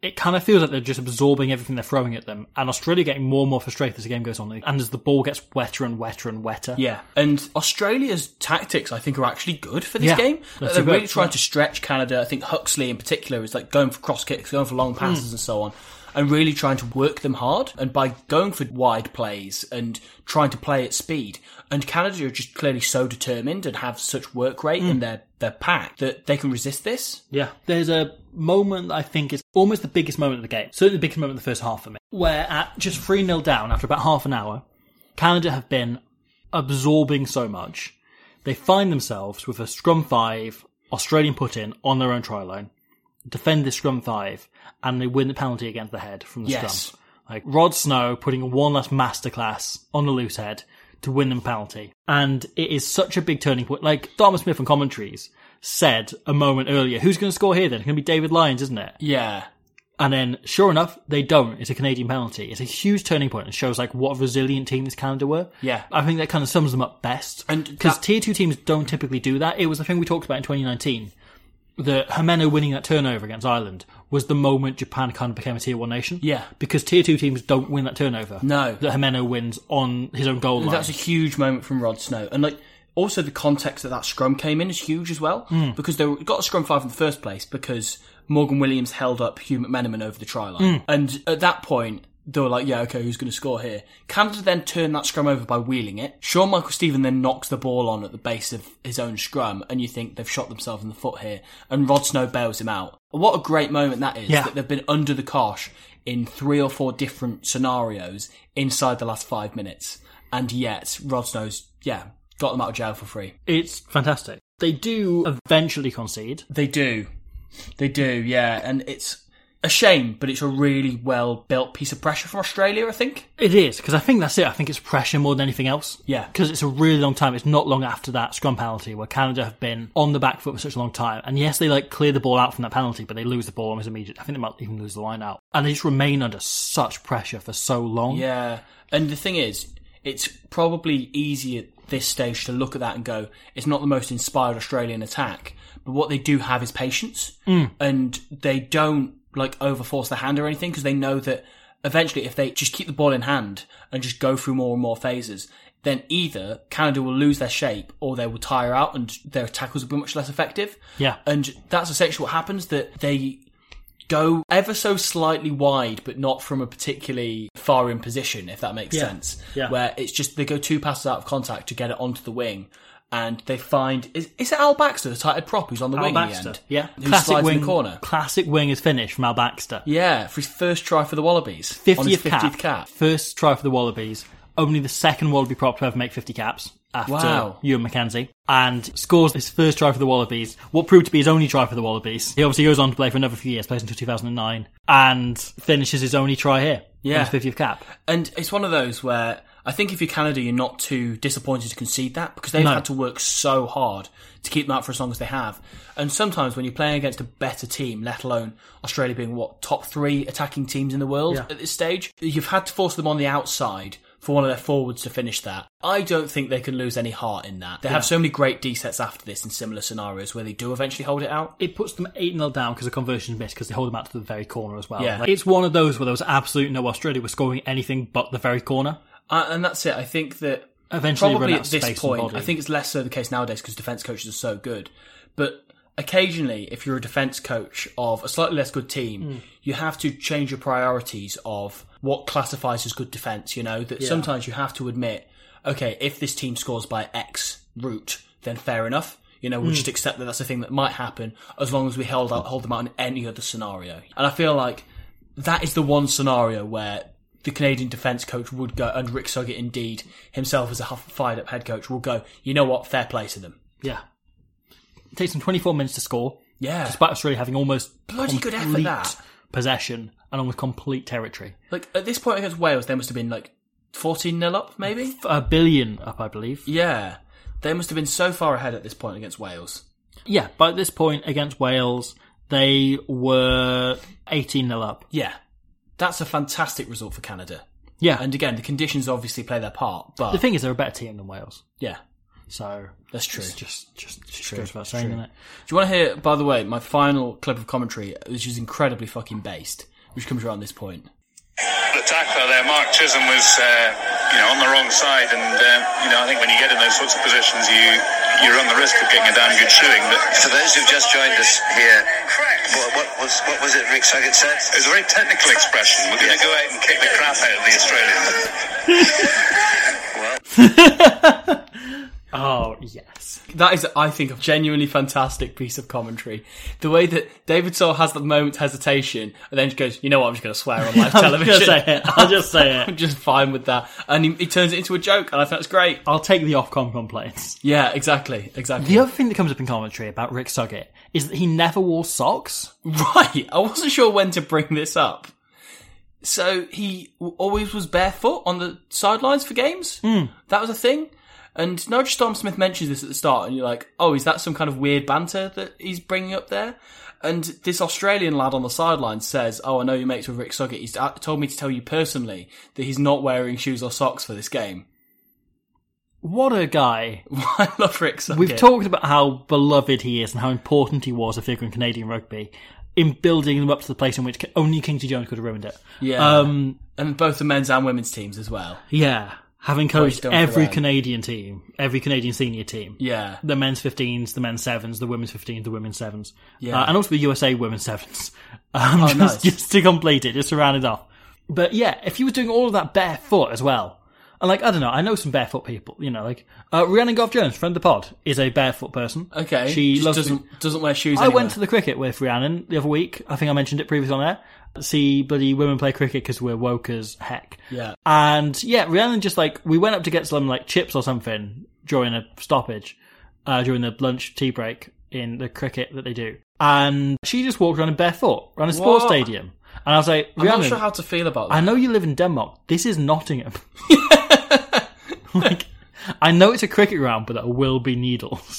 Speaker 3: it kind of feels like they're just absorbing everything they're throwing at them, and Australia getting more and more frustrated as the game goes on, and as the ball gets wetter and wetter and wetter.
Speaker 4: Yeah, and Australia's tactics, I think, are actually good for this
Speaker 3: Yeah,
Speaker 4: game.
Speaker 3: they're
Speaker 4: They're
Speaker 3: too
Speaker 4: really
Speaker 3: good,
Speaker 4: trying
Speaker 3: yeah.
Speaker 4: to stretch Canada. I think Huxley in particular is like going for cross kicks, going for long passes and so on, and really trying to work them hard. And by going for wide plays and trying to play at speed, and Canada are just clearly so determined and have such work rate in their, their pack that they can resist this.
Speaker 3: Yeah. There's a moment that I think is almost the biggest moment of the game, certainly the biggest moment of the first half for me, where at just three nil down after about half an hour, Canada have been absorbing so much. They find themselves with a scrum five, Australian put in on their own try line, defend this scrum five, and they win the penalty against the head from the
Speaker 4: Yes.
Speaker 3: scrum. Like Rod Snow putting one last masterclass on the loose head to win them penalty. And it is such a big turning point. Like Dartmouth Smith on commentaries said a moment earlier, who's going to score here then? It's going to be David Lyons, isn't it?
Speaker 4: Yeah.
Speaker 3: And then, sure enough, they don't. It's a Canadian penalty. It's a huge turning point and shows like what a resilient team this Canada were.
Speaker 4: Yeah.
Speaker 3: I think that kind of sums them up best.
Speaker 4: And
Speaker 3: because
Speaker 4: that-
Speaker 3: tier two teams don't typically do that. It was the thing we talked about in twenty nineteen. The Himeno winning that turnover against Ireland was the moment Japan kind of became a tier one nation.
Speaker 4: Yeah.
Speaker 3: Because tier two teams don't win that turnover.
Speaker 4: No.
Speaker 3: That Himeno wins on his own goal line.
Speaker 4: That's a huge moment from Rod Snow. And like, also the context that that scrum came in is huge as well. Because they got a scrum five in the first place because Morgan Williams held up Hugh McMenamin over the try line. And at that point, they were like, yeah, okay, who's going to score here? Canada then turned that scrum over by wheeling it. Sean Michael Stephen then knocks the ball on at the base of his own scrum, and you think they've shot themselves in the foot here. And Rod Snow bails him out. What a great moment that is,
Speaker 3: Yeah.
Speaker 4: that they've been under the cosh in three or four different scenarios inside the last five minutes. And yet, Rod Snow's, yeah, got them out of jail for free.
Speaker 3: It's fantastic. They do eventually concede.
Speaker 4: They do. They do, yeah. And it's a shame, but it's a really well-built piece of pressure from Australia, I think.
Speaker 3: It is, because I think that's it. I think it's pressure more than anything else.
Speaker 4: Yeah.
Speaker 3: Because it's a really long time. It's not long after that scrum penalty where Canada have been on the back foot for such a long time. And yes, they like clear the ball out from that penalty, but they lose the ball almost immediately. I think they might even lose the line out. And they just remain under such pressure for so long.
Speaker 4: Yeah. And the thing is, it's probably easy at this stage to look at that and go, it's not the most inspired Australian attack. But what they do have is patience.
Speaker 3: Mm.
Speaker 4: And they don't like overforce the hand or anything because they know that eventually if they just keep the ball in hand and just go through more and more phases, then either Canada will lose their shape or they will tire out and their tackles will be much less effective.
Speaker 3: Yeah.
Speaker 4: And that's essentially what happens, that they go ever so slightly wide, but not from a particularly far in position, if that makes
Speaker 3: Yeah.
Speaker 4: sense.
Speaker 3: Yeah.
Speaker 4: Where it's just they go two passes out of contact to get it onto the wing. And they find, is, is it Al Baxter, the tighted prop, who's on the
Speaker 3: Al
Speaker 4: wing
Speaker 3: Baxter.
Speaker 4: in the end?
Speaker 3: Yeah.
Speaker 4: Who
Speaker 3: Classic
Speaker 4: slides
Speaker 3: wing,
Speaker 4: in the corner.
Speaker 3: Classic wing is finished from Al Baxter.
Speaker 4: Yeah, for his first try for the Wallabies. on his
Speaker 3: fiftieth,
Speaker 4: fiftieth
Speaker 3: cap,
Speaker 4: cap.
Speaker 3: First try for the Wallabies. Only the second Wallaby prop to ever make fifty caps after
Speaker 4: Wow.
Speaker 3: Ewan McKenzie. And scores his first try for the Wallabies. What proved to be his only try for the Wallabies. He obviously goes on to play for another few years, plays until two thousand nine. And finishes his only try here.
Speaker 4: Yeah.
Speaker 3: On his fiftieth cap.
Speaker 4: And it's one of those where I think if you're Canada, you're not too disappointed to concede that because they've
Speaker 3: No.
Speaker 4: had to work so hard to keep them out for as long as they have. And sometimes when you're playing against a better team, let alone Australia being, what, top three attacking teams in the world
Speaker 3: Yeah.
Speaker 4: at this stage, you've had to force them on the outside for one of their forwards to finish that. I don't think they can lose any heart in that. They have so many great D-sets after this in similar scenarios where they do eventually hold it out.
Speaker 3: It puts them eight nil down because the conversion missed because they hold them out to the very corner as well.
Speaker 4: Yeah.
Speaker 3: Like, it's one of those where there was absolutely no Australia was scoring anything but the very corner.
Speaker 4: Uh, and that's it. I think that
Speaker 3: Eventually
Speaker 4: probably
Speaker 3: run
Speaker 4: at
Speaker 3: out of
Speaker 4: this
Speaker 3: space and
Speaker 4: point,
Speaker 3: body.
Speaker 4: I think it's less so the case nowadays because defence coaches are so good. But occasionally, if you're a defence coach of a slightly less good team,
Speaker 3: Mm.
Speaker 4: you have to change your priorities of what classifies as good defence, you know? That
Speaker 3: Yeah.
Speaker 4: sometimes you have to admit, okay, if this team scores by X route, then fair enough. You know, we'll
Speaker 3: Mm.
Speaker 4: just accept that that's a thing that might happen as long as we hold out, hold them out in any other scenario. And I feel like that is the one scenario where the Canadian defence coach would go, and Rick Suggett indeed, himself as a fired up head coach, will go, you know what, fair play to them.
Speaker 3: Yeah. It takes them twenty-four minutes to score.
Speaker 4: Yeah.
Speaker 3: Despite Australia having almost
Speaker 4: Bloody good effort,
Speaker 3: complete
Speaker 4: that.
Speaker 3: possession and almost complete territory.
Speaker 4: Like, at this point against Wales, they must have been like fourteen nil up, maybe?
Speaker 3: A billion up, I believe.
Speaker 4: Yeah. They must have been so far ahead at this point against Wales.
Speaker 3: Yeah, but at this point against Wales, they were eighteen nil up.
Speaker 4: Yeah. That's a fantastic result for Canada.
Speaker 3: Yeah.
Speaker 4: And again, the conditions obviously play their part, but
Speaker 3: The thing is, they're a better team than Wales.
Speaker 4: yeah,
Speaker 3: So
Speaker 4: that's true.
Speaker 3: it's just, just, just
Speaker 4: true,
Speaker 3: goes without
Speaker 4: it's
Speaker 3: saying,
Speaker 4: true.
Speaker 3: doesn't it?
Speaker 4: Do you want to hear, by the way, my final clip of commentary, which is incredibly fucking based, which comes around this point.
Speaker 7: The tackler there, Mark Chisholm, was uh, you know on the wrong side, and uh, you know I think when you get in those sorts of positions, you you run the risk of getting a damn good shoeing. But
Speaker 5: for those who've just joined us here, what, what was what was it Rick Suggett said?
Speaker 7: It was a very technical expression. We're going to go out and kick the crap out of the Australians.
Speaker 4: Well.
Speaker 3: Oh, yes.
Speaker 4: That is, I think, a genuinely fantastic piece of commentary. The way that David Saul has the moment's hesitation and then just goes, you know what, I'm just going to swear on live television.
Speaker 3: I'll just say it. I'll just say it.
Speaker 4: I'm just fine with that. And he, he turns it into a joke, and I think that's great.
Speaker 3: I'll take the Ofcom complaints.
Speaker 4: Yeah, exactly, exactly.
Speaker 3: The other thing that comes up in commentary about Rick Suggett is that he never wore socks.
Speaker 4: Right. I wasn't sure when to bring this up. So he always was barefoot on the sidelines for games?
Speaker 3: Mm.
Speaker 4: That was a thing? And Nigel Storm-Smith mentions this at the start, and you're like, oh, is that some kind of weird banter that he's bringing up there? And this Australian lad on the sideline says, oh, I know you're mates with Rick Suggett. He's told me to tell you personally that he's not wearing shoes or socks for this game.
Speaker 3: What a guy.
Speaker 4: I love Rick Suggett.
Speaker 3: We've talked about how beloved he is and how important he was a figure in Canadian rugby in building them up to the place in which only Kingsley Jones could have ruined it.
Speaker 4: Yeah.
Speaker 3: Um,
Speaker 4: and both the men's and women's teams as well.
Speaker 3: Yeah. Having coached
Speaker 4: done for
Speaker 3: every
Speaker 4: them.
Speaker 3: Canadian team, every Canadian senior team.
Speaker 4: Yeah.
Speaker 3: The men's fifteens, the men's sevens, the women's fifteens, the women's sevens.
Speaker 4: Yeah.
Speaker 3: Uh, and also the U S A women's sevens. Um,
Speaker 4: Oh,
Speaker 3: just,
Speaker 4: nice.
Speaker 3: just to complete it, just to round it off. But yeah, if he was doing all of that barefoot as well, and like, I don't know, I know some barefoot people, you know, like, uh, Rhiannon Goff-Jones, friend of the pod, is a barefoot person.
Speaker 4: Okay.
Speaker 3: She
Speaker 4: Just
Speaker 3: loves
Speaker 4: doesn't, doesn't wear shoes
Speaker 3: I
Speaker 4: anywhere.
Speaker 3: went to the cricket with Rhiannon the other week. I think I mentioned it previously on air. See bloody women play cricket because we're woke as heck.
Speaker 4: Yeah.
Speaker 3: And yeah, Rhiannon just like, we went up to get some like chips or something during a stoppage, uh, during the lunch tea break in the cricket that they do. And she just walked around in barefoot around a sports
Speaker 4: What?
Speaker 3: stadium. And I was like,
Speaker 4: I'm
Speaker 3: Rhiannon,
Speaker 4: not sure how to feel about that.
Speaker 3: I know you live in Denmark. This is Nottingham. Like, I know it's a cricket ground, but there will be needles.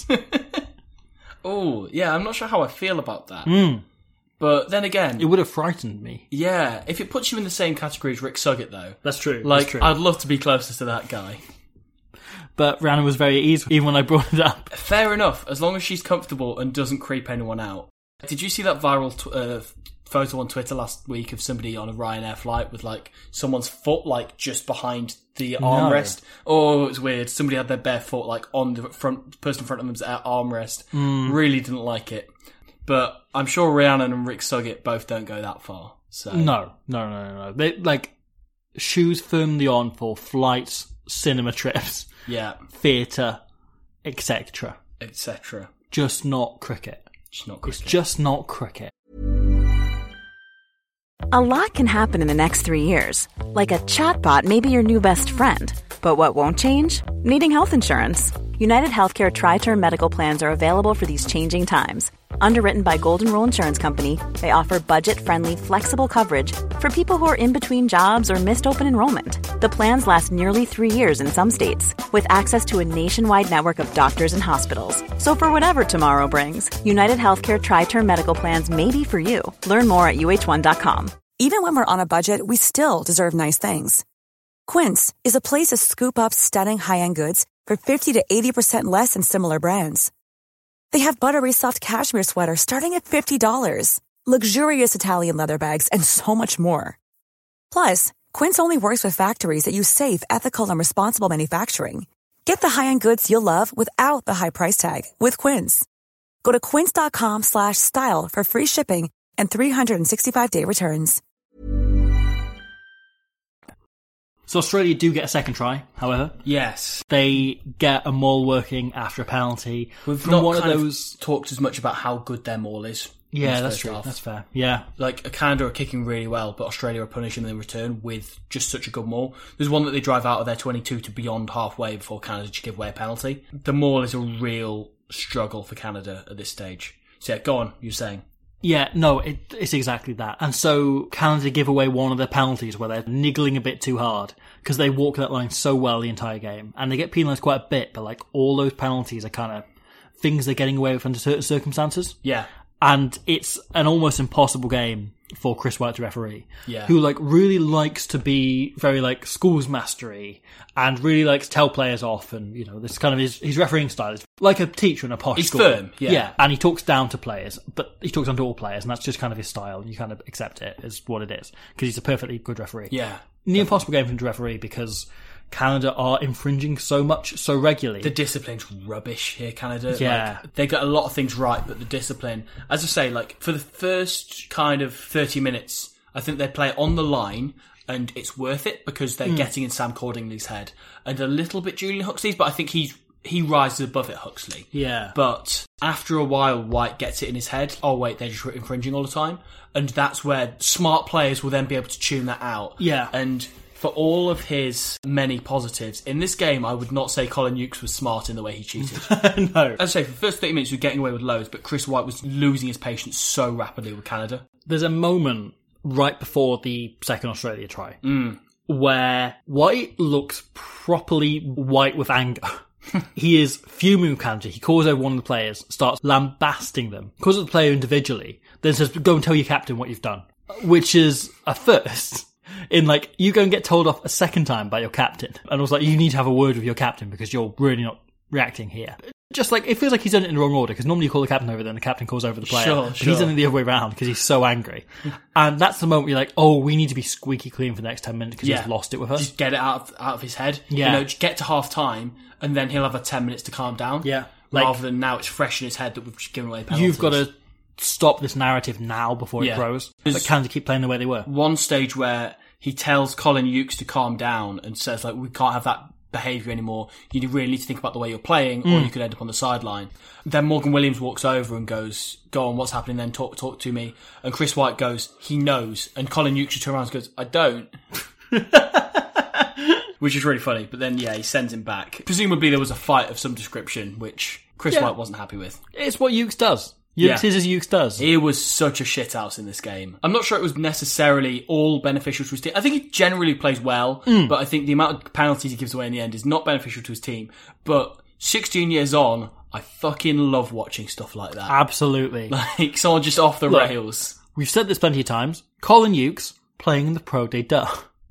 Speaker 4: Oh, yeah, I'm not sure how I feel about that.
Speaker 3: Mm.
Speaker 4: But then again,
Speaker 3: It would have frightened me.
Speaker 4: yeah, if it puts you in the same category as Rick Suggett, though,
Speaker 3: That's true.
Speaker 4: like,
Speaker 3: That's true.
Speaker 4: I'd love to be closest to that guy.
Speaker 3: But Rhiannon was very easy, even when I brought it up.
Speaker 4: Fair enough, as long as she's comfortable and doesn't creep anyone out. Did you see that viral tw- uh, photo on Twitter last week of somebody on a Ryanair flight with, like, someone's foot, like, just behind the armrest? Oh, it was weird. Somebody had their bare foot, like, on the front, person in front of them's armrest.
Speaker 3: Mm.
Speaker 4: Really didn't like it. But I'm sure Rhiannon and Rick Suggett both don't go that far. So
Speaker 3: No, no, no, no, no. They, like, shoes firmly on for flights, cinema trips,
Speaker 4: yeah,
Speaker 3: theatre, et cetera.
Speaker 4: et cetera.
Speaker 3: Just not cricket.
Speaker 4: Just not
Speaker 3: It's
Speaker 4: cricket.
Speaker 3: just not cricket.
Speaker 8: A lot can happen in the next three years. Like a chatbot may be your new best friend. But what won't change? Needing health insurance. United Healthcare Tri-Term Medical Plans are available for these changing times. Underwritten by Golden Rule Insurance Company, they offer budget-friendly, flexible coverage for people who are in between jobs or missed open enrollment. The plans last nearly three years in some states, with access to a nationwide network of doctors and hospitals. So for whatever tomorrow brings, United Healthcare Tri-Term Medical Plans may be for you. Learn more at U H one dot com.
Speaker 9: Even when we're on a budget, we still deserve nice things. Quince is a place to scoop up stunning high-end goods for fifty to eighty percent less than similar brands. They have buttery soft cashmere sweaters starting at fifty dollars, luxurious Italian leather bags, and so much more. Plus, Quince only works with factories that use safe, ethical, and responsible manufacturing. Get the high-end goods you'll love without the high price tag with Quince. Go to quince.com slash style for free shipping and three sixty-five day returns.
Speaker 3: So Australia do get a second try, however.
Speaker 4: Yes.
Speaker 3: They get a maul working after a penalty.
Speaker 4: We've
Speaker 3: From
Speaker 4: not
Speaker 3: one
Speaker 4: kind
Speaker 3: of
Speaker 4: of
Speaker 3: those...
Speaker 4: talked as much about how good their maul is. in
Speaker 3: Yeah,
Speaker 4: this
Speaker 3: that's
Speaker 4: first
Speaker 3: true.
Speaker 4: half.
Speaker 3: That's fair. Yeah.
Speaker 4: Like, Canada are kicking really well, but Australia are punishing them in return with just such a good maul. There's one that they drive out of their twenty-two to beyond halfway before Canada to give away a penalty. The maul is a real struggle for Canada at this stage. So yeah, go on, you're saying.
Speaker 3: Yeah, no, it, it's exactly that. And so Canada give away one of their penalties where they're niggling a bit too hard because they walk that line so well the entire game. And they get penalised quite a bit, but like all those penalties are kind of things they're getting away with under certain circumstances.
Speaker 4: Yeah.
Speaker 3: And it's an almost impossible game for Chris White to referee,
Speaker 4: Yeah.
Speaker 3: who like really likes to be very like schools mastery and really likes to tell players off, and you know this kind of his his refereeing style is like a teacher in a posh
Speaker 4: He's
Speaker 3: school.
Speaker 4: firm, yeah.
Speaker 3: yeah, and he talks down to players, but he talks down to all players, and that's just kind of his style, and you kind of accept it as what it is because he's a perfectly good referee.
Speaker 4: Yeah,
Speaker 3: near impossible game for him to referee because Canada are infringing so much so regularly.
Speaker 4: The discipline's rubbish here, Canada.
Speaker 3: Yeah.
Speaker 4: Like, they got a lot of things right, but the discipline, as I say, like for the first kind of thirty minutes, I think they play on the line, and it's worth it because they're
Speaker 3: Mm.
Speaker 4: getting in Sam Cordingley's head and a little bit Julian Huxley's, but I think he's he rises above it, Huxley.
Speaker 3: Yeah.
Speaker 4: But after a while, White gets it in his head. Oh wait, they're just infringing all the time, and that's where smart players will then be able to tune that out.
Speaker 3: Yeah.
Speaker 4: And for all of his many positives, in this game, I would not say Colin Hughes was smart in the way he cheated.
Speaker 3: No.
Speaker 4: As I say, for the first thirty minutes, he was getting away with loads, but Chris White was losing his patience so rapidly with Canada.
Speaker 3: There's a moment right before the second Australia try
Speaker 4: Mm.
Speaker 3: where White looks properly white with anger. He is fuming with Canada. He calls over one of the players, starts lambasting them, calls out the player individually, then says, go and tell your captain what you've done. Which is a first. In like, you go and get told off a second time by your captain. And I was like, you need to have a word with your captain because you're really not reacting here. Just like, it feels like he's done it in the wrong order because normally you call the captain over, then the captain calls over the player.
Speaker 4: Sure,
Speaker 3: but
Speaker 4: sure.
Speaker 3: he's done it the other way around because he's so angry. And that's the moment where you're like, oh, we need to be squeaky clean for the next ten minutes because
Speaker 4: Yeah.
Speaker 3: he's lost it with us.
Speaker 4: Just get it out of, out of his head.
Speaker 3: Yeah.
Speaker 4: You know, just get to half time, and then he'll have a ten minutes to calm down.
Speaker 3: Yeah. Like-
Speaker 4: rather than now it's fresh in his head that we've just given away penalties.
Speaker 3: You've got to stop this narrative now before
Speaker 4: Yeah.
Speaker 3: it grows.
Speaker 4: There's-
Speaker 3: But Canada keep playing the way they were.
Speaker 4: One stage where he tells Colin Hughes to calm down and says, like, we can't have that behaviour anymore. You really need to think about the way you're playing, or
Speaker 3: Mm.
Speaker 4: you could end up on the sideline. Then Morgan Williams walks over and goes, go on, what's happening then? Talk talk to me. And Chris White goes, he knows. And Colin Hughes just turns around and goes, I don't. Which is really funny. But then, yeah, he sends him back. Presumably there was a fight of some description, which Chris
Speaker 3: Yeah.
Speaker 4: White wasn't happy with.
Speaker 3: It's what Hughes does. Hughes
Speaker 4: Yeah.
Speaker 3: is as Hughes does.
Speaker 4: He was such a shithouse in this game. I'm not sure it was necessarily all beneficial to his team. I think he generally plays well,
Speaker 3: Mm.
Speaker 4: but I think the amount of penalties he gives away in the end is not beneficial to his team. But sixteen years on, I fucking love watching stuff like that.
Speaker 3: Absolutely.
Speaker 4: Like, someone just off the
Speaker 3: Look,
Speaker 4: rails.
Speaker 3: We've said this plenty of times. Colin Hughes playing in the Pro Day Duh.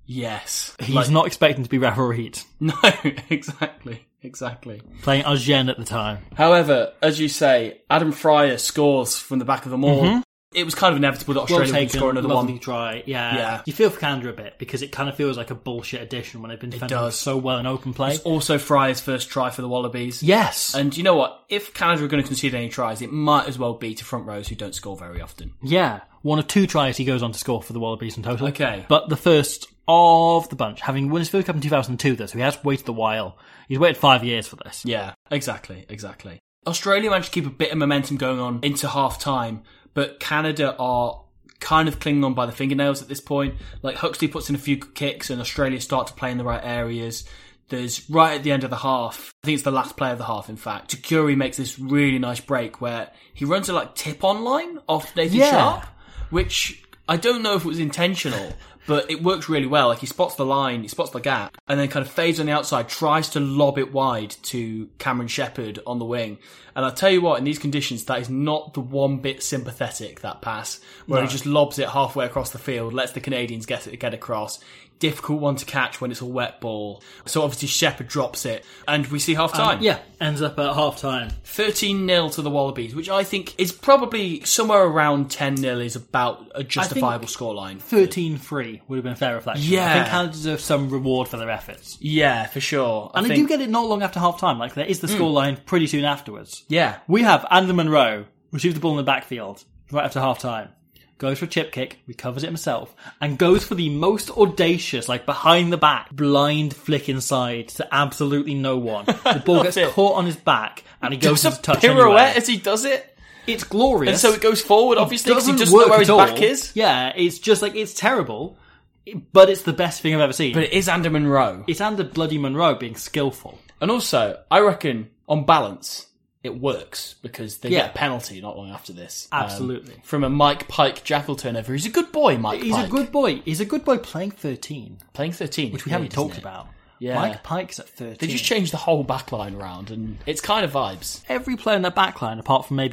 Speaker 4: Yes.
Speaker 3: He's
Speaker 4: Like-
Speaker 3: not expecting to be refereed.
Speaker 4: No, exactly. Exactly.
Speaker 3: Playing Agen at the time.
Speaker 4: However, as you say, Adam Fryer scores from the back of them all.
Speaker 3: Mhm.
Speaker 4: It was kind of inevitable that
Speaker 3: Well
Speaker 4: Australia would
Speaker 3: taken,
Speaker 4: score another
Speaker 3: lovely
Speaker 4: one.
Speaker 3: try. Yeah.
Speaker 4: Yeah.
Speaker 3: You feel for Canada a bit because it kind of feels like a bullshit addition when they've been defending
Speaker 4: does.
Speaker 3: so well in open play.
Speaker 4: It's also Fryer's first try for the Wallabies.
Speaker 3: Yes.
Speaker 4: And you know what? If Canada are going to concede any tries, it might as well be to front rows who don't score very often.
Speaker 3: Yeah. One of two tries he goes on to score for the Wallabies in total.
Speaker 4: Okay.
Speaker 3: But the first of the bunch, having won his Field Cup in two thousand two, though, so he has waited a while. He's waited five years for this.
Speaker 4: Yeah, exactly, exactly. Australia managed to keep a bit of momentum going on into half time, but Canada are kind of clinging on by the fingernails at this point. Like, Huxley puts in a few kicks and Australia start to play in the right areas. There's, right at the end of the half, I think it's the last play of the half, in fact, Takuri makes this really nice break where he runs a, like, tip-on line off Nathan
Speaker 3: Yeah.
Speaker 4: Sharp, which I don't know if it was intentional, but it works really well. Like, he spots the line, he spots the gap, and then kind of fades on the outside, tries to lob it wide to Cameron Shepherd on the wing. And I'll tell you what, in these conditions, that is not the one bit sympathetic, that pass, where
Speaker 3: No.
Speaker 4: he just lobs it halfway across the field, lets the Canadians get it, get across. Difficult one to catch when it's a wet ball. So obviously Shepherd drops it, and we see half time.
Speaker 3: Um, yeah, ends up at half time.
Speaker 4: thirteen nil to the Wallabies, which I think is probably somewhere around ten nil is about a justifiable scoreline.
Speaker 3: thirteen three would have been a fair reflection.
Speaker 4: Yeah.
Speaker 3: I think Canada deserves some reward for their efforts.
Speaker 4: Yeah, for sure. I
Speaker 3: And they
Speaker 4: think-
Speaker 3: do get it not long after half time. Like, there is the
Speaker 4: Mm.
Speaker 3: scoreline pretty soon afterwards.
Speaker 4: Yeah.
Speaker 3: We have Andy Monroe receive the ball in the backfield right after half time. Goes for a chip kick, recovers it himself, and goes for the most audacious, like behind the back, blind flick inside to absolutely no one. The ball gets
Speaker 4: Love it.
Speaker 3: caught on his back, and he goes
Speaker 4: Does
Speaker 3: to
Speaker 4: a
Speaker 3: touch
Speaker 4: pirouette
Speaker 3: anyway.
Speaker 4: as he does it.
Speaker 3: It's glorious.
Speaker 4: And so it goes forward, obviously, because he
Speaker 3: doesn't
Speaker 4: doesn't know
Speaker 3: work
Speaker 4: where his
Speaker 3: at all.
Speaker 4: back is.
Speaker 3: Yeah, it's just like, it's terrible, but it's the best thing I've ever seen.
Speaker 4: But it is Andy Monroe.
Speaker 3: It's Andy bloody Monroe being skillful.
Speaker 4: And also, I reckon, on balance, it works because they
Speaker 3: Yeah.
Speaker 4: get a penalty not long after this. Um,
Speaker 3: Absolutely.
Speaker 4: from a Mike Pike jackal turnover. He's a good boy, Mike
Speaker 3: He's
Speaker 4: Pike.
Speaker 3: a good boy. He's a good boy playing thirteen.
Speaker 4: Playing thirteen.
Speaker 3: Which we
Speaker 4: is
Speaker 3: haven't
Speaker 4: weird,
Speaker 3: talked
Speaker 4: isn't it?
Speaker 3: about.
Speaker 4: Yeah.
Speaker 3: Mike Pike's at thirteen.
Speaker 4: They just changed the whole backline around, and it's kind of vibes.
Speaker 3: Every player in that backline, apart from maybe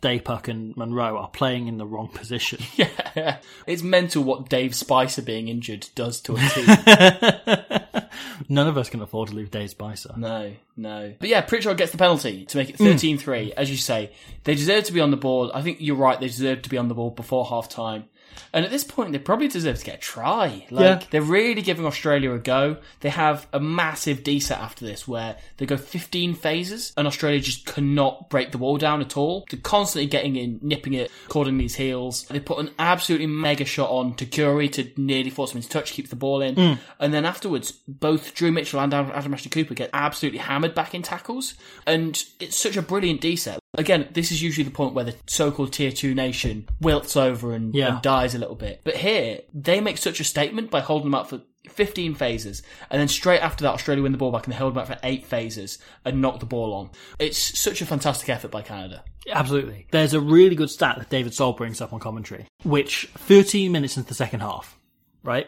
Speaker 3: Daypuck and Monroe are playing in the wrong position.
Speaker 4: Yeah. It's mental what Dave Spicer being injured does to a team.
Speaker 3: None of us can afford to lose Dave Spicer.
Speaker 4: No, no. But yeah, Pritchard gets the penalty to make it thirteen three. Mm. As you say, they deserve to be on the board. I think you're right, they deserve to be on the board before half-time. And at this point, they probably deserve to get a try. Like, yeah. They're really giving Australia a go. They have a massive D set after this where they go fifteen phases and Australia just cannot break the wall down at all. They're constantly getting in, nipping it, cording these heels. They put an absolutely mega shot on to Curry to nearly force him into touch, keeps the ball in. Mm. And then afterwards, both Drew Mitchell and Adam Ashton Cooper get absolutely hammered back in tackles. And it's such a brilliant D set. Again, this is usually the point where the so-called Tier two nation wilts over and, yeah. and dies a little bit. But here, they make such a statement by holding them up for fifteen phases, and then straight after that, Australia win the ball back and they hold them up for eight phases and knock the ball on. It's such a fantastic effort by Canada.
Speaker 3: Absolutely. There's a really good stat that David Soul brings up on commentary, which thirteen minutes into the second half, right?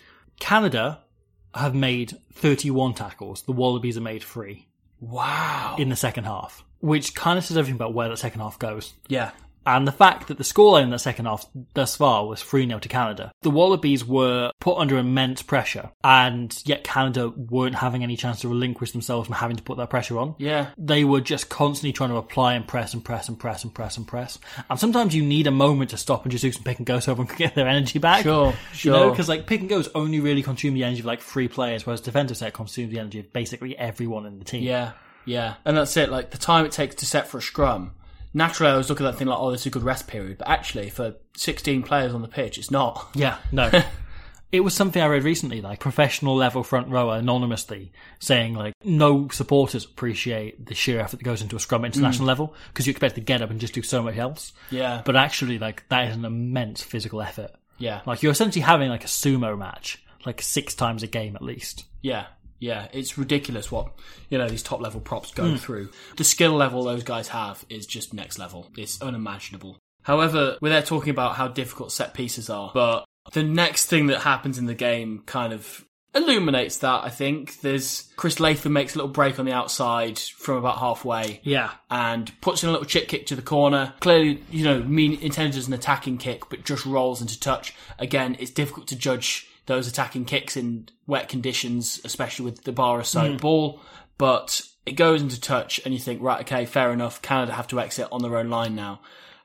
Speaker 3: Canada have made thirty-one tackles. The Wallabies have made three.
Speaker 4: Wow.
Speaker 3: In the second half. Which kind of says everything about where the second half goes.
Speaker 4: Yeah.
Speaker 3: And the fact that the scoreline in the second half thus far was three nil to Canada. The Wallabies were put under immense pressure, and yet Canada weren't having any chance to relinquish themselves from having to put that pressure on.
Speaker 4: Yeah.
Speaker 3: They were just constantly trying to apply and press and press and press and press and press. And sometimes you need a moment to stop and just do some pick and go so everyone can get their energy back.
Speaker 4: Sure, sure.
Speaker 3: You know, because like pick and goes only really consume the energy of like three players, whereas defensive set consumes the energy of basically everyone in the team.
Speaker 4: Yeah. Yeah, and that's it. Like, the time it takes to set for a scrum, naturally I was looking at that thing like, oh, this is a good rest period. But actually, for sixteen players on the pitch, it's not.
Speaker 3: Yeah, no. It was something I read recently, like, professional level front rower anonymously saying, like, no supporters appreciate the sheer effort that goes into a scrum at international mm. level, because you expect to get up and just do so much else.
Speaker 4: Yeah.
Speaker 3: But actually, like, that is an immense physical effort.
Speaker 4: Yeah.
Speaker 3: Like, you're essentially having, like, a sumo match, like, six times a game at least.
Speaker 4: Yeah. Yeah, it's ridiculous what, you know, these top-level props go mm. through. The skill level those guys have is just next level. It's unimaginable. However, we're there talking about how difficult set pieces are, but the next thing that happens in the game kind of illuminates that, I think. There's Chris Latham makes a little break on the outside from about halfway.
Speaker 3: Yeah.
Speaker 4: And puts in a little chip kick to the corner. Clearly, you know, mean intended as an attacking kick, but just rolls into touch. Again, it's difficult to judge those attacking kicks in wet conditions, especially with the bar aside mm. ball, but it goes into touch and you think, right, okay, fair enough, Canada have to exit on their own line now.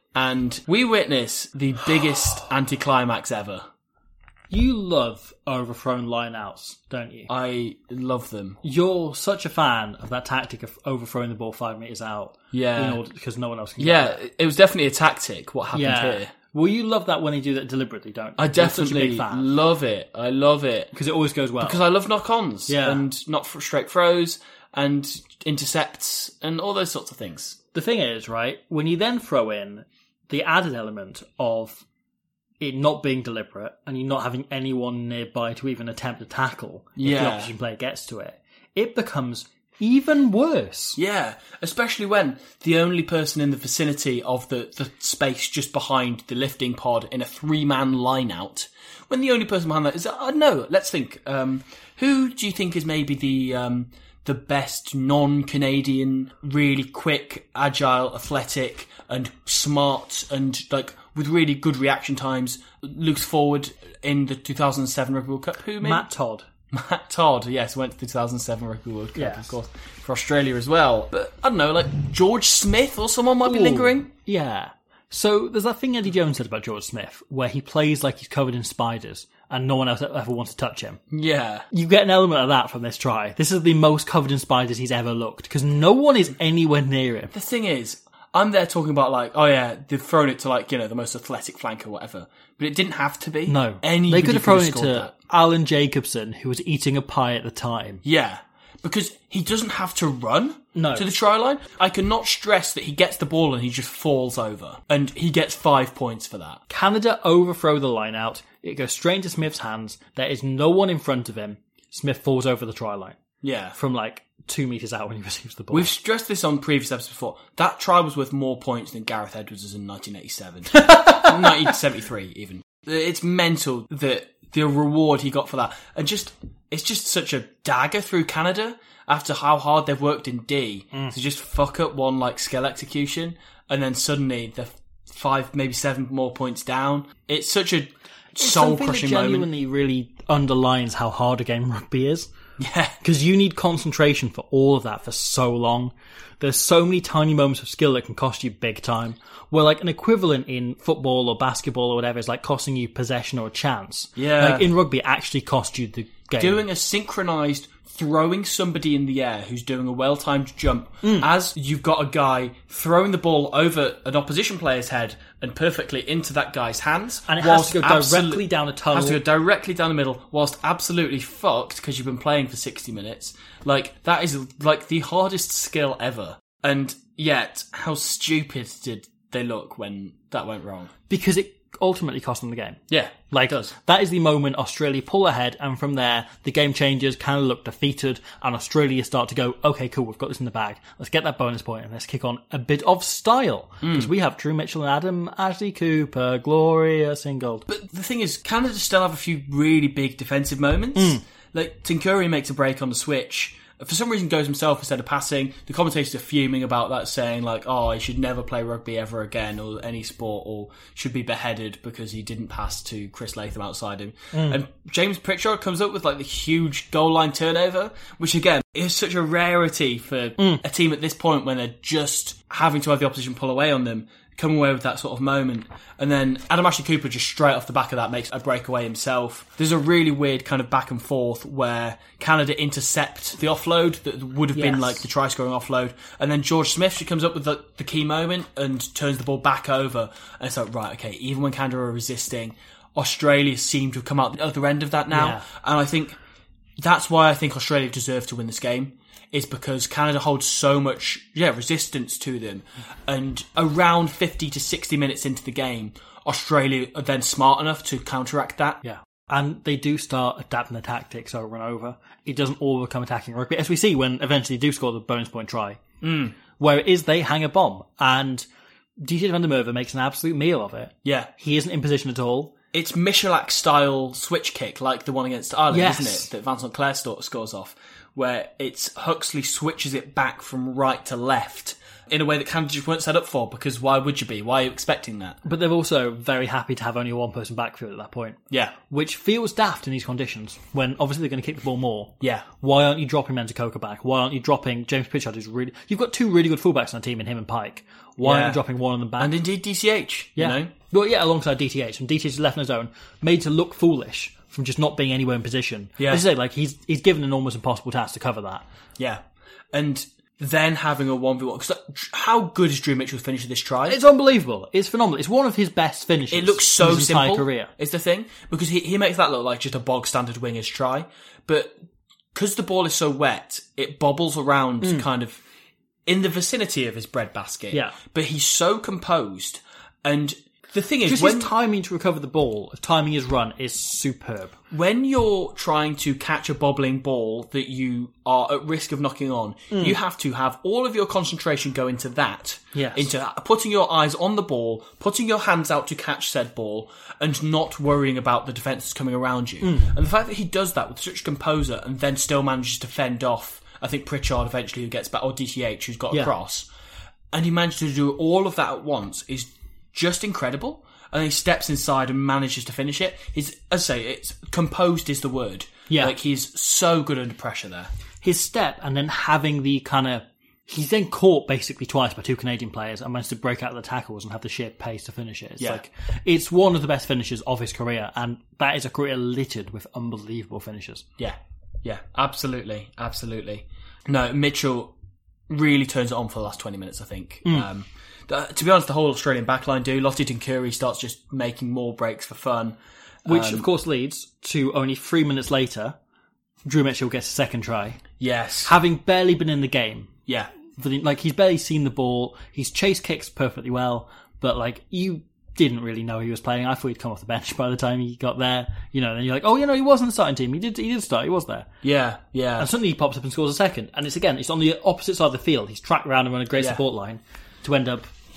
Speaker 4: And we witness the biggest anticlimax ever.
Speaker 3: You love overthrown lineouts, don't you?
Speaker 4: I love them.
Speaker 3: You're such a fan of that tactic of overthrowing the ball five metres out.
Speaker 4: Yeah.
Speaker 3: In order, because no one else can
Speaker 4: Yeah,
Speaker 3: get it.
Speaker 4: It was definitely a tactic, what happened
Speaker 3: yeah.
Speaker 4: here.
Speaker 3: Well, you love that when they do that deliberately, don't you?
Speaker 4: I definitely love it. I love it.
Speaker 3: Because it always goes well.
Speaker 4: Because I love knock-ons.
Speaker 3: Yeah.
Speaker 4: And not straight throws and intercepts and all those sorts of things.
Speaker 3: The thing is, right, when you then throw in the added element of it not being deliberate and you not having anyone nearby to even attempt to tackle
Speaker 4: yeah.
Speaker 3: if the opposition player gets to it, it becomes even worse.
Speaker 4: Yeah, especially when the only person in the vicinity of the, the space just behind the lifting pod in a three-man line-out, when the only person behind that is, I don't know, let's think, um, who do you think is maybe the um, the best non-Canadian, really quick, agile, athletic, and smart, and like with really good reaction times, looks forward in the two thousand seven Rugby World Cup? Who, maybe?
Speaker 3: Matt Todd.
Speaker 4: Matt Todd, yes, went to the two thousand seven Rugby World Cup,
Speaker 3: yes.
Speaker 4: of course, for Australia as well. But, I don't know, like George Smith or someone might be
Speaker 3: Ooh,
Speaker 4: lingering?
Speaker 3: Yeah. So, there's that thing Eddie Jones said about George Smith, where he plays like he's covered in spiders, and no one else ever wants to touch him.
Speaker 4: Yeah.
Speaker 3: You get an element of that from this try. This is the most covered in spiders he's ever looked, because no one is anywhere near him.
Speaker 4: The thing is, I'm there talking about like, oh yeah, they've thrown it to like, you know, the most athletic flanker or whatever. But it didn't have to be.
Speaker 3: No.
Speaker 4: Anybody
Speaker 3: they could have thrown it to
Speaker 4: that.
Speaker 3: Alan Jacobson, who was eating a pie at the time.
Speaker 4: Yeah. Because he doesn't have to run
Speaker 3: no.
Speaker 4: to the try line. I cannot stress that he gets the ball and he just falls over. And he gets five points for that.
Speaker 3: Canada overthrow the line out. It goes straight into Smith's hands. There is no one in front of him. Smith falls over the try line.
Speaker 4: Yeah.
Speaker 3: From like two metres out when he receives the ball.
Speaker 4: We've stressed this on previous episodes before. That try was worth more points than Gareth Edwards' in nineteen eighty-seven. nineteen seventy-three, even. It's mental that the reward he got for that. And just, it's just such a dagger through Canada after how hard they've worked in D mm. to just fuck up one like skill execution. and then suddenly they're five, maybe seven more points down. It's such a
Speaker 3: It's
Speaker 4: soul-crushing
Speaker 3: something that
Speaker 4: moment.
Speaker 3: genuinely really underlines how hard a game rugby is.
Speaker 4: Yeah.
Speaker 3: Because you need concentration for all of that for so long. There's so many tiny moments of skill that can cost you big time. Where like an equivalent in football or basketball or whatever is like costing you possession or a chance.
Speaker 4: Yeah.
Speaker 3: Like in rugby, it actually cost you the game.
Speaker 4: Doing a synchronised throwing somebody in the air who's doing a well-timed jump
Speaker 3: Mm.
Speaker 4: as you've got a guy throwing the ball over an opposition player's head and perfectly into that guy's hands.
Speaker 3: And it
Speaker 4: whilst
Speaker 3: has to go
Speaker 4: absolute-
Speaker 3: directly down a tunnel.
Speaker 4: Has to go directly down the middle whilst absolutely fucked because you've been playing for sixty minutes. Like, that is like the hardest skill ever. And yet, how stupid did they look when that went wrong?
Speaker 3: Because it ultimately cost them the game.
Speaker 4: Yeah,
Speaker 3: Like,
Speaker 4: it does.
Speaker 3: that is the moment Australia pull ahead, and from there, the game changes, kind of look defeated, and Australia start to go, okay, cool, we've got this in the bag. Let's get that bonus point, and let's kick on a bit of style. Because
Speaker 4: Mm.
Speaker 3: we have Drew Mitchell and Adam, Ashley Cooper, Gloria Singold.
Speaker 4: But the thing is, Canada still have a few really big defensive moments.
Speaker 3: Mm.
Speaker 4: Like, Tinkuri makes a break on the switch. For some reason goes himself instead of passing. The commentators are fuming about that, saying like, oh, he should never play rugby ever again, or any sport, or should be beheaded because he didn't pass to Chris Latham outside him.
Speaker 3: Mm.
Speaker 4: And James Pritchard comes up with like the huge goal line turnover, which again is such a rarity for
Speaker 3: Mm.
Speaker 4: a team at this point when they're just having to have the opposition pull away on them. Come away with that sort of moment. And then Adam Ashley Cooper just straight off the back of that makes a breakaway himself. There's a really weird kind of back and forth where Canada intercept the offload that would have
Speaker 3: Yes.
Speaker 4: been like the try scoring offload. And then George Smith, she comes up with the, the key moment and turns the ball back over. And it's like, right, okay, even when Canada are resisting, Australia seem to have come out the other end of that now.
Speaker 3: Yeah.
Speaker 4: And I think that's why I think Australia deserve to win this game. Is because Canada holds so much, yeah, resistance to them. And around fifty to sixty minutes into the game, Australia are then smart enough to counteract that.
Speaker 3: Yeah. And they do start adapting the tactics over and over. It doesn't all become attacking rugby, as we see when eventually they do score the bonus point try.
Speaker 4: Mm.
Speaker 3: Where it is they hang a bomb, and D J van der Merwe makes an absolute meal of it.
Speaker 4: Yeah.
Speaker 3: He isn't in position at all.
Speaker 4: It's Michalak style switch kick, like the one against Ireland,
Speaker 3: Yes.
Speaker 4: isn't it? That Vincent Clare st- scores off. Where it's Huxley switches it back from right to left in a way that Canada just weren't set up for, because why would you be? Why are you expecting that?
Speaker 3: But they're also very happy to have only a one-person backfield at that point.
Speaker 4: Yeah.
Speaker 3: Which feels daft in these conditions, when obviously they're going to kick the ball more.
Speaker 4: Yeah.
Speaker 3: Why aren't you dropping Menza Coker back? Why aren't you dropping James Pritchard, who's really... You've got two really good fullbacks on the team in him and Pike. Why
Speaker 4: Yeah.
Speaker 3: aren't you dropping one of them back?
Speaker 4: And indeed D C H,
Speaker 3: yeah.
Speaker 4: you know?
Speaker 3: Well, yeah, alongside D T H. And D T H is left in his own, made to look foolish from just not being anywhere in position.
Speaker 4: Yeah.
Speaker 3: As I say, like, he's, he's given an almost impossible task to cover that.
Speaker 4: Yeah. And then having a one v one. Because how good is Drew Mitchell's finish of this try?
Speaker 3: It's unbelievable. It's phenomenal. It's one of his best finishes.
Speaker 4: It looks so
Speaker 3: in his
Speaker 4: simple.
Speaker 3: entire career.
Speaker 4: Is the thing, because he he makes that look like just a bog standard winger's try, but because the ball is so wet, it bobbles around
Speaker 3: Mm.
Speaker 4: kind of in the vicinity of his breadbasket.
Speaker 3: Yeah.
Speaker 4: But he's so composed, and the thing is,
Speaker 3: Just
Speaker 4: when
Speaker 3: his timing to recover the ball, timing his run, is superb.
Speaker 4: when you're trying to catch a bobbling ball that you are at risk of knocking on,
Speaker 3: Mm.
Speaker 4: you have to have all of your concentration go into that.
Speaker 3: Yes.
Speaker 4: Into putting your eyes on the ball, putting your hands out to catch said ball, and not worrying about the defences coming around you.
Speaker 3: Mm.
Speaker 4: And the fact that he does that with such composure and then still manages to fend off, I think Pritchard eventually who gets back, or D T H who's got
Speaker 3: Yeah.
Speaker 4: across, and he managed to do all of that at once is just incredible. And he steps inside and manages to finish it. He's, as I say, it's composed is the word.
Speaker 3: Yeah.
Speaker 4: Like, he's so good under pressure there.
Speaker 3: His step, and then having the kind of... He's then caught basically twice by two Canadian players and managed to break out of the tackles and have the sheer pace to finish it. It's
Speaker 4: Yeah.
Speaker 3: like, it's one of the best finishes of his career, and that is a career littered with unbelievable finishes.
Speaker 4: Yeah. Yeah. Absolutely. Absolutely. No, Mitchell really turns it on for the last twenty minutes, I think.
Speaker 3: Mm.
Speaker 4: Um, the, to be honest, the whole Australian backline do. Lottie Tinkuri starts just making more breaks for fun.
Speaker 3: Which,
Speaker 4: Um,
Speaker 3: of course, leads to only three minutes later, Drew Mitchell gets a second try.
Speaker 4: Yes.
Speaker 3: Having barely been in the game.
Speaker 4: Yeah.
Speaker 3: For the, like, he's barely seen the ball. He's chased kicks perfectly well, but, like, you didn't really know he was playing. I thought he'd come off the bench by the time he got there. You know, and then you're like, oh, you know, he was in the starting team. He did, he did start. He was there.
Speaker 4: Yeah. Yeah.
Speaker 3: And suddenly he pops up and scores a second. And it's, again, it's on the opposite side of the field. He's tracked around and run a great
Speaker 4: Yeah.
Speaker 3: support line to end up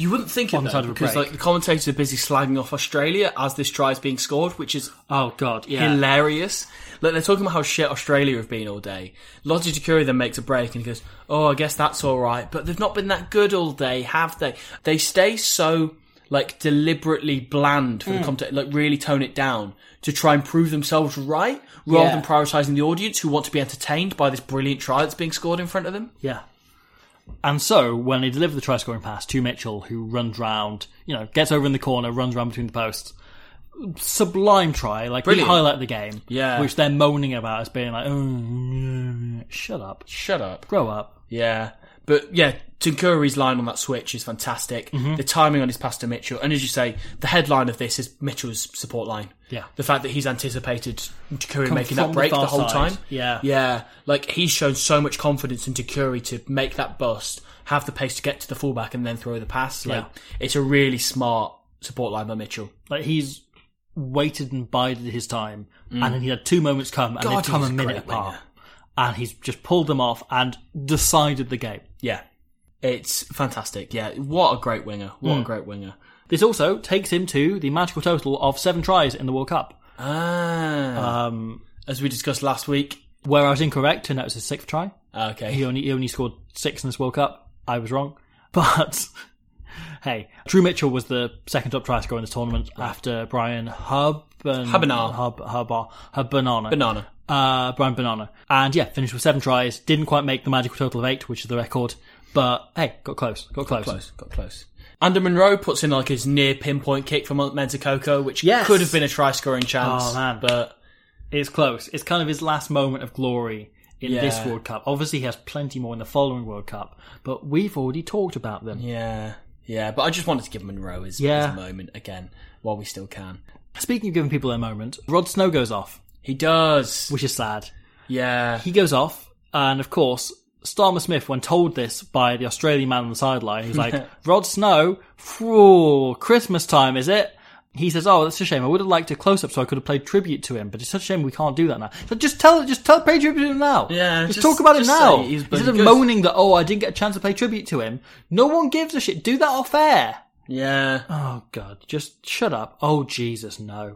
Speaker 4: You wouldn't think it,
Speaker 3: On the
Speaker 4: though,
Speaker 3: side of a
Speaker 4: because
Speaker 3: break.
Speaker 4: like, the commentators are busy slagging off Australia as this try is being scored, which is
Speaker 3: Oh, God, yeah.
Speaker 4: hilarious. Like, they're talking about how shit Australia have been all day. Lodgy Takuri then makes a break and he goes, oh, I guess that's all right. But they've not been that good all day, have they? They stay so, like, deliberately bland for
Speaker 3: Mm.
Speaker 4: the commentator, like, really tone it down to try and prove themselves right, rather
Speaker 3: Yeah.
Speaker 4: than prioritising the audience who want to be entertained by this brilliant try that's being scored in front of them.
Speaker 3: Yeah. And so, when they deliver the try-scoring pass to Mitchell, who runs round, you know, gets over in the corner, runs round between the posts, sublime try, like,
Speaker 4: Brilliant.
Speaker 3: the highlight of the game,
Speaker 4: Yeah.
Speaker 3: which they're moaning about as being like, oh, shut up.
Speaker 4: Shut up.
Speaker 3: Grow up.
Speaker 4: Yeah. But yeah, Takuri's line on that switch is fantastic.
Speaker 3: Mm-hmm.
Speaker 4: The timing on his pass to Mitchell, and as you say, the headline of this is Mitchell's support line.
Speaker 3: Yeah.
Speaker 4: The fact that he's anticipated Takuri
Speaker 3: Come
Speaker 4: making
Speaker 3: from
Speaker 4: that
Speaker 3: the
Speaker 4: break the,
Speaker 3: far
Speaker 4: whole
Speaker 3: side.
Speaker 4: time.
Speaker 3: Yeah.
Speaker 4: Yeah. Like, he's shown so much confidence in Takuri to make that bust, have the pace to get to the fullback and then throw the pass. Like,
Speaker 3: Yeah.
Speaker 4: it's a really smart support line by Mitchell.
Speaker 3: Like, he's waited and bided his time, and then he had two moments come, and
Speaker 4: God,
Speaker 3: they've come
Speaker 4: he's
Speaker 3: a
Speaker 4: a
Speaker 3: minute
Speaker 4: great
Speaker 3: apart.
Speaker 4: winger.
Speaker 3: And he's just pulled them off and decided the game.
Speaker 4: Yeah. It's fantastic. Yeah. What a great winger. What
Speaker 3: Mm.
Speaker 4: a great winger.
Speaker 3: This also takes him to the magical total of seven tries in the World Cup.
Speaker 4: Ah.
Speaker 3: Um,
Speaker 4: As we discussed last week.
Speaker 3: Where I was incorrect, and that was his sixth try.
Speaker 4: Okay.
Speaker 3: He only he only scored six in this World Cup. I was wrong. But, hey, Drew Mitchell was the second top try scorer in this tournament after Brian Hub...
Speaker 4: Habanana.
Speaker 3: Hub... Hub... Hub... Banana.
Speaker 4: Banana.
Speaker 3: Uh, Brian Banana. And yeah, finished with seven tries. Didn't quite make the magical total of eight, which is the record. But, hey, got close. Got close.
Speaker 4: Got close. Got close. Ander Monroe puts in like his near pinpoint kick from Mensah-Coco, which
Speaker 3: Yes.
Speaker 4: could have been a try scoring chance.
Speaker 3: Oh, man.
Speaker 4: But
Speaker 3: It's close. It's kind of his last moment of glory in
Speaker 4: Yeah.
Speaker 3: this World Cup. Obviously, he has plenty more in the following World Cup, but we've already talked about them.
Speaker 4: yeah, yeah. But I just wanted to give Monroe his,
Speaker 3: Yeah.
Speaker 4: his moment again while we still can.
Speaker 3: Speaking of giving people their moment, Rod Snow goes off,
Speaker 4: He does.
Speaker 3: which is sad.
Speaker 4: Yeah.
Speaker 3: He goes off, and of course, Starmer Smith, when told this by the Australian man on the sideline, he's like, Rod Snow, phew, Christmas time, is it? He says, oh, that's a shame. I would have liked a close-up so I could have played tribute to him, but it's such a shame we can't do that now. So just tell, just tell, pay tribute to him now.
Speaker 4: Yeah,
Speaker 3: Just,
Speaker 4: just-
Speaker 3: talk about it
Speaker 4: just
Speaker 3: now.
Speaker 4: say he's
Speaker 3: Instead of
Speaker 4: bloody good.
Speaker 3: moaning that, oh, I didn't get a chance to play tribute to him. No one gives a shit. Do that off air.
Speaker 4: Yeah.
Speaker 3: Oh, God. Just shut up. Oh, Jesus, no.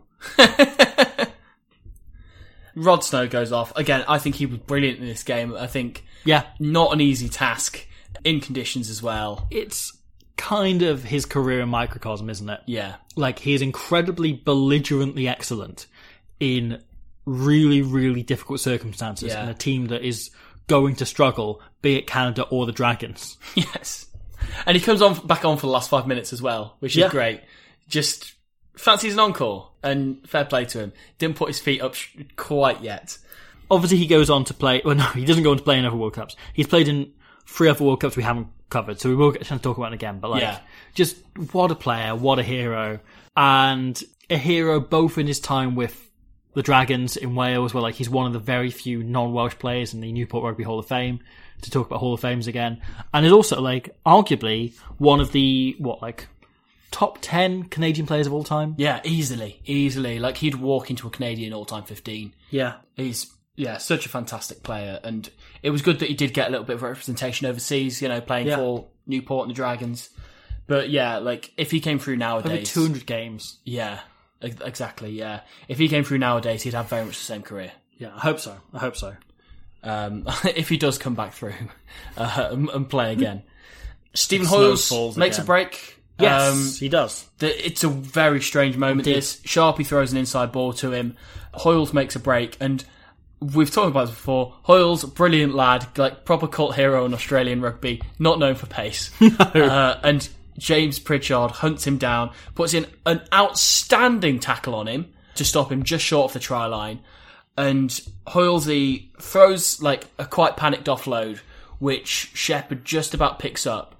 Speaker 4: Rod Snow goes off. Again, I think he was brilliant in this game. I think
Speaker 3: Yeah.
Speaker 4: not an easy task in conditions as well.
Speaker 3: It's kind of his career in microcosm, isn't it?
Speaker 4: Yeah.
Speaker 3: Like, he is incredibly belligerently excellent in really, really difficult circumstances
Speaker 4: Yeah.
Speaker 3: in a team that is going to struggle, be it Canada or the Dragons.
Speaker 4: Yes. And he comes on back on for the last five minutes as well, which is
Speaker 3: Yeah.
Speaker 4: great. Just fancies an encore, and fair play to him. Didn't put his feet up sh- quite yet.
Speaker 3: Obviously, he goes on to play... Well, no, he doesn't go on to play in other World Cups. He's played in three other World Cups we haven't covered, so we will get a chance to talk about it again. But, like,
Speaker 4: Yeah.
Speaker 3: just what a player, what a hero. And a hero both in his time with the Dragons in Wales, where, like, he's one of the very few non-Welsh players in the Newport Rugby Hall of Fame, to talk about Hall of Fames again. And is also, like, arguably one of the, what, like, top ten Canadian players of all time?
Speaker 4: Yeah, easily, easily. Like, he'd walk into a Canadian all-time fifteen.
Speaker 3: Yeah.
Speaker 4: He's, yeah, such a fantastic player, and it was good that he did get a little bit of representation overseas, you know, playing
Speaker 3: Yeah.
Speaker 4: for Newport and the Dragons. But yeah, like, if he came through nowadays...
Speaker 3: Over two hundred games.
Speaker 4: Yeah, ex- exactly, yeah. If he came through nowadays, he'd have very much the same career.
Speaker 3: Yeah, I hope so. I hope so.
Speaker 4: Um, if he does come back through uh, and, and play again. Stephen
Speaker 3: If
Speaker 4: Hoyles
Speaker 3: snow falls
Speaker 4: makes
Speaker 3: again.
Speaker 4: a break.
Speaker 3: Yes,
Speaker 4: Um,
Speaker 3: he does.
Speaker 4: the, it's a very strange moment,
Speaker 3: Indeed.
Speaker 4: this. Sharpie throws an inside ball to him. Hoyles makes a break, and we've talked about this before. Hoyles, brilliant lad, like proper cult hero in Australian rugby, not known for pace. uh, and James Pritchard hunts him down, puts in an outstanding tackle on him to stop him just short of the try line. And Hoylesy throws like a quite panicked offload, which Shepherd just about picks up,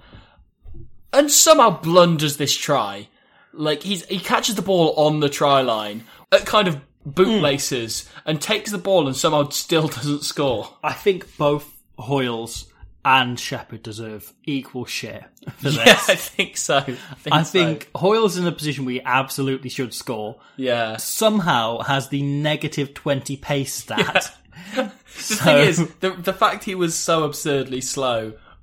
Speaker 4: and somehow blunders this try. Like he's he catches the ball on the try line at kind of bootlaces and takes the ball and somehow still doesn't score.
Speaker 3: I think both Hoyles and Shepherd deserve equal share for this.
Speaker 4: Yeah, I think so. I think,
Speaker 3: I
Speaker 4: so.
Speaker 3: think Hoyles is in a position where he absolutely should score.
Speaker 4: Yeah.
Speaker 3: Somehow has the negative twenty pace stat.
Speaker 4: The thing is, the the fact he was so absurdly slow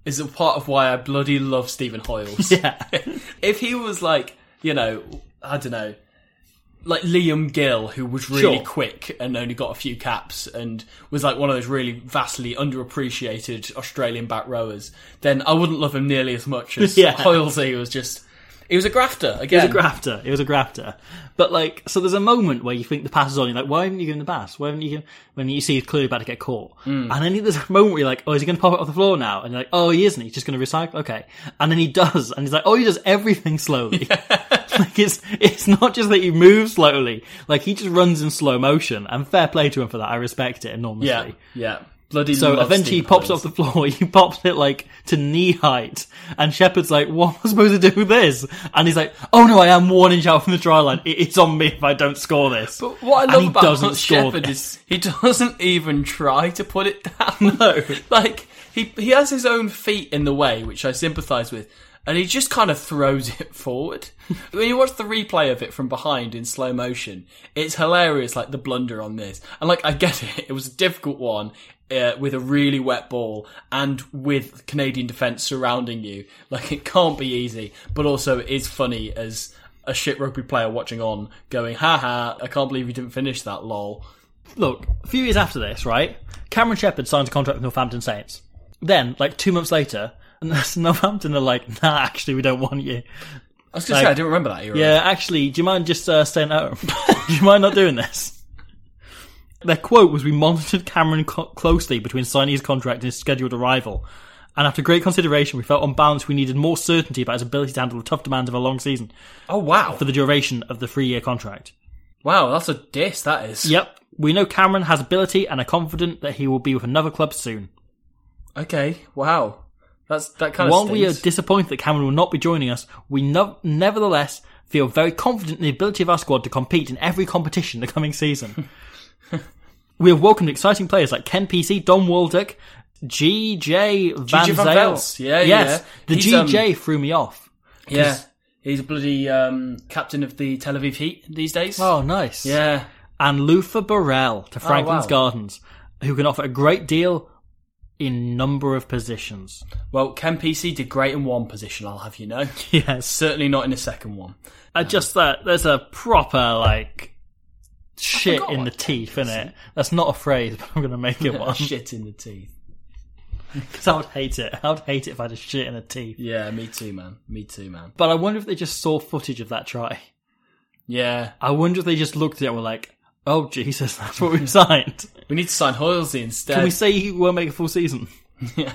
Speaker 4: is a part of why I bloody love Stephen Hoyles.
Speaker 3: Yeah.
Speaker 4: If he was like, you know, I don't know, like Liam Gill, who was really
Speaker 3: Sure.
Speaker 4: quick and only got a few caps and was like one of those really vastly underappreciated Australian back rowers, then I wouldn't love him nearly as much as
Speaker 3: Yeah.
Speaker 4: Hoyles. He was just, he was a grafter
Speaker 3: It
Speaker 4: again.
Speaker 3: was a grafter. It was a grafter. But like, so there's a moment where you think the pass is on. You're like, why haven't you given the pass? Why haven't you given, when you see he's clearly about to get caught?
Speaker 4: Mm.
Speaker 3: And then there's a moment where you're like, oh, is he going to pop it off the floor now? And you're like, oh, he isn't. He's just going to recycle. Okay. And then he does. And he's like, oh, he does everything slowly. Like it's, it's not just that he moves slowly. Like he just runs in slow motion, and fair play to him for that. I respect it enormously.
Speaker 4: Yeah, yeah. Bloody
Speaker 3: So
Speaker 4: love
Speaker 3: eventually he
Speaker 4: Stephen
Speaker 3: pops
Speaker 4: Hoyles.
Speaker 3: off the floor, he pops it like to knee height, and Shepard's like, what am I supposed to do with this? And he's like, oh no, I am one inch out from the try line. It- It's on me if I don't score this.
Speaker 4: But what I
Speaker 3: And
Speaker 4: love
Speaker 3: he
Speaker 4: about
Speaker 3: doesn't score
Speaker 4: Shepard
Speaker 3: this.
Speaker 4: is he doesn't even try to put it down. No. Like, he he has his own feet in the way, which I sympathise with, and he just kind of throws it forward. When you watch the replay of it from behind in slow motion, it's hilarious, like, the blunder on this. And, like, I get it. It was a difficult one uh, with a really wet ball and with Canadian defence surrounding you. Like, it can't be easy, but also it is funny as a shit rugby player watching on going, haha, I can't believe you didn't finish that, lol.
Speaker 3: Look, a few years after this, right, Cameron Shepard signs a contract with Northampton Saints. Then, like two months later, Northampton are like, nah, actually, we don't want you.
Speaker 4: I was going to
Speaker 3: Like,
Speaker 4: say, I didn't remember that era.
Speaker 3: Yeah, actually, do you mind just uh, staying at home? Do you mind not doing this? Their quote was, we monitored Cameron co- closely between signing his contract and his scheduled arrival. And after great consideration, we felt on balance we needed more certainty about his ability to handle the tough demands of a long season.
Speaker 4: Oh, wow.
Speaker 3: For the duration of the three-year contract.
Speaker 4: Wow, that's a diss, that is.
Speaker 3: Yep. We know Cameron has ability and are confident that he will be with another club soon.
Speaker 4: Okay, wow. That's That kind of
Speaker 3: While we are
Speaker 4: stings.
Speaker 3: disappointed that Cameron will not be joining us, we no- nevertheless feel very confident in the ability of our squad to compete in every competition the coming season. We have welcomed exciting players like Ken P C, Don Waldeck, G J Van
Speaker 4: G J Van
Speaker 3: Zyl.
Speaker 4: Vels, yeah,
Speaker 3: yes,
Speaker 4: yeah.
Speaker 3: the
Speaker 4: He's,
Speaker 3: G J
Speaker 4: um,
Speaker 3: threw me off.
Speaker 4: Yeah, he's a bloody um, captain of the Tel Aviv Heat these days.
Speaker 3: Oh, nice.
Speaker 4: Yeah.
Speaker 3: And Luther Burrell to Franklin's
Speaker 4: wow.
Speaker 3: Gardens, who can offer a great deal in number of positions.
Speaker 4: Well, Ken P C did great in one position, I'll have you know.
Speaker 3: Yes.
Speaker 4: Certainly not in the second one.
Speaker 3: I just that there's a proper like shit
Speaker 4: forgot
Speaker 3: in the
Speaker 4: what
Speaker 3: teeth, innit? That's not a phrase, but I'm gonna make it one.
Speaker 4: Shit in the teeth.
Speaker 3: Because I would hate it. I would hate it if I had a shit in the teeth.
Speaker 4: Yeah, me too, man. Me too, man.
Speaker 3: But I wonder if they just saw footage of that try.
Speaker 4: Yeah.
Speaker 3: I wonder if they just looked at it and were like, "Oh Jesus, that's what we've signed."
Speaker 4: We need to sign Hoylesy instead.
Speaker 3: Can we say he won't make a full season?
Speaker 4: Yeah.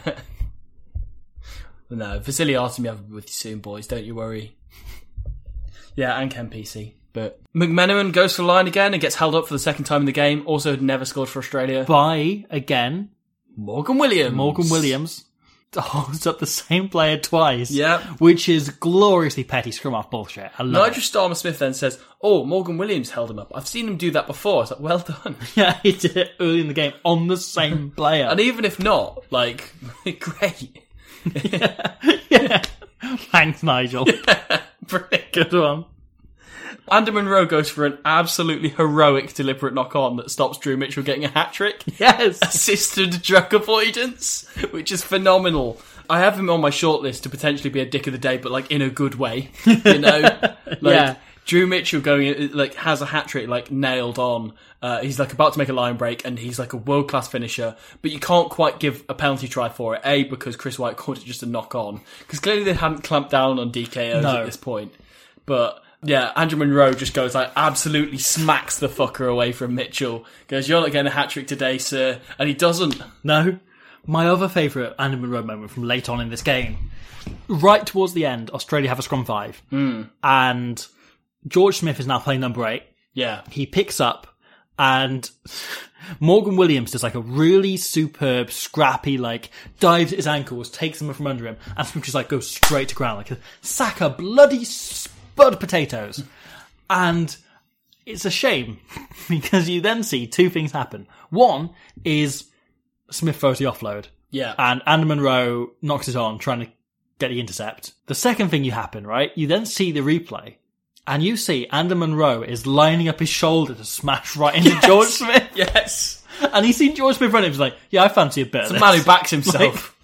Speaker 4: No, Vasily Artem, I'll be with you soon, boys. Don't you worry. Yeah, and Ken P C. But McMenamin goes for the line again and gets held up for the second time in the game. Also had never scored for Australia.
Speaker 3: By again,
Speaker 4: Morgan Williams.
Speaker 3: Morgan Williams holds up the same player twice.
Speaker 4: Yep.
Speaker 3: Which is gloriously petty scrum off bullshit. I love
Speaker 4: Nigel Starmer-Smith then says, oh, Morgan Williams held him up. I've seen him do that before. It's like, well done.
Speaker 3: it. Yeah, he did it early in the game on the same player.
Speaker 4: And even if not, like, great.
Speaker 3: yeah. yeah. Thanks, Nigel.
Speaker 4: Yeah, brilliant.
Speaker 3: Good one.
Speaker 4: Andy Monroe goes for an absolutely heroic deliberate knock-on that stops Drew Mitchell getting a hat-trick.
Speaker 3: Yes.
Speaker 4: Assisted drug avoidance, which is phenomenal. I have him on my shortlist to potentially be a dick of the day, but like in a good way, you know? Like,
Speaker 3: yeah.
Speaker 4: Drew Mitchell going, like, has a hat-trick, like, nailed on. Uh, he's, like, about to make a line break, and he's, like, a world-class finisher, but you can't quite give a penalty try for it. A, because Chris White called it just a knock-on. Because clearly they hadn't clamped down on D K Os
Speaker 3: No.
Speaker 4: at this point. But, yeah, Andrew Monroe just goes, like, absolutely smacks the fucker away from Mitchell. Goes, you're not getting a hat-trick today, sir. And he doesn't.
Speaker 3: No. My other favourite Andy Monroe moment from late on in this game. Right towards the end, Australia have a scrum five.
Speaker 4: Mm.
Speaker 3: And George Smith is now playing number eight.
Speaker 4: Yeah.
Speaker 3: He picks up and Morgan Williams does like a really superb, scrappy, like, dives at his ankles, takes them from under him, and Smith just like goes straight to ground, like a sack of bloody spud potatoes. And it's a shame because you then see two things happen. One is Smith throws the offload.
Speaker 4: Yeah.
Speaker 3: And Andy Monroe knocks it on, trying to get the intercept. The second thing you happen, right? You then see the replay, and you see Andy Monroe is lining up his shoulder to smash right into
Speaker 4: Yes.
Speaker 3: George Smith.
Speaker 4: Yes.
Speaker 3: And he's seen George Smith running. He's like, yeah, I fancy a bit
Speaker 4: It's
Speaker 3: of
Speaker 4: a
Speaker 3: this.
Speaker 4: man who backs himself.
Speaker 3: Like,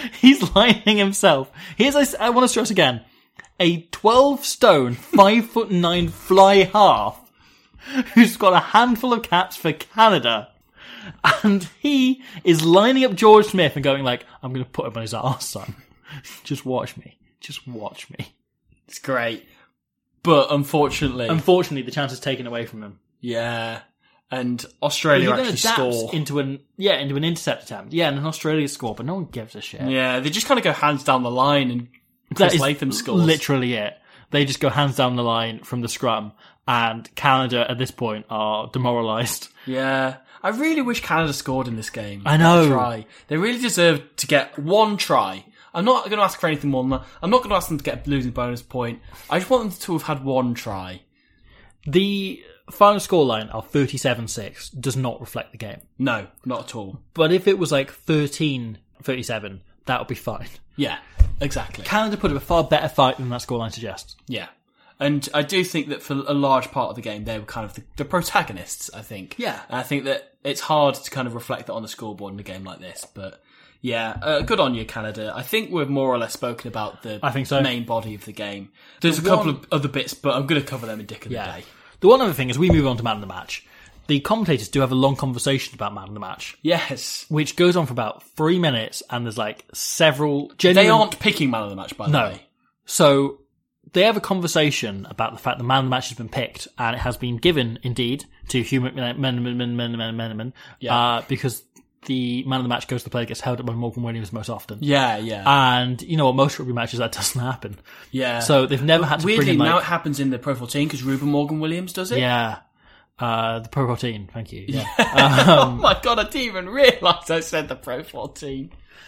Speaker 3: He's lining himself. Here's, I, I want to stress again, a twelve stone, five foot nine fly half who's got a handful of caps for Canada. And he is lining up George Smith and going like, I'm going to put him on his arse, son. Just watch me. Just watch me.
Speaker 4: It's great. But unfortunately...
Speaker 3: Unfortunately, the chance is taken away from him.
Speaker 4: Yeah. And Australia
Speaker 3: Well,
Speaker 4: actually score.
Speaker 3: into an yeah into an intercept attempt. Yeah, and an Australia score, but no one gives a shit.
Speaker 4: Yeah, they just kind of go hands down the line and
Speaker 3: That
Speaker 4: Chris
Speaker 3: is
Speaker 4: Latham scores.
Speaker 3: literally it. They just go hands down the line from the scrum, and Canada at this point are demoralised.
Speaker 4: Yeah. I really wish Canada scored in this game.
Speaker 3: I know.
Speaker 4: Try. They really deserve to get one try. I'm not going to ask for anything more than that. I'm not going to ask them to get a losing bonus point. I just want them to have had one try.
Speaker 3: The final scoreline of thirty-seven six does not reflect the game.
Speaker 4: No, not at all.
Speaker 3: But if it was like thirteen thirty-seven, that would be fine.
Speaker 4: Yeah, exactly.
Speaker 3: Canada put up a far better fight than that scoreline suggests.
Speaker 4: Yeah. And I do think that for a large part of the game, they were kind of the, the protagonists, I think.
Speaker 3: Yeah.
Speaker 4: And I think that it's hard to kind of reflect that on the scoreboard in a game like this. But yeah, uh, good on you, Canada. I think we've more or less spoken about the
Speaker 3: I think so.
Speaker 4: main body of the game. There's
Speaker 3: The
Speaker 4: a couple
Speaker 3: one-
Speaker 4: of other bits, but I'm going to cover them in Dick of
Speaker 3: Yeah.
Speaker 4: the Day.
Speaker 3: The one other thing is we move on to man of the match. The commentators do have a long conversation about man of the match,
Speaker 4: Yes.
Speaker 3: which goes on for about three minutes, and there's like several genuine...
Speaker 4: They aren't picking man of the match, by the
Speaker 3: No.
Speaker 4: way.
Speaker 3: So they have a conversation about the fact that man of the match has been picked, and it has been given, indeed, to Hugh McMenamin,
Speaker 4: Yeah.
Speaker 3: uh, because the man of the match goes to the player that gets held up by Morgan Williams most often.
Speaker 4: Yeah, yeah.
Speaker 3: And you know what, most rugby matches that doesn't happen.
Speaker 4: yeah.
Speaker 3: So they've never had to
Speaker 4: Weirdly,
Speaker 3: bring in like...
Speaker 4: now it happens in the Pro fourteen because Ruben Morgan Williams does it.
Speaker 3: Yeah. Uh, the Pro fourteen, thank you. Yeah.
Speaker 4: oh my god, I didn't even realise I said the Pro fourteen.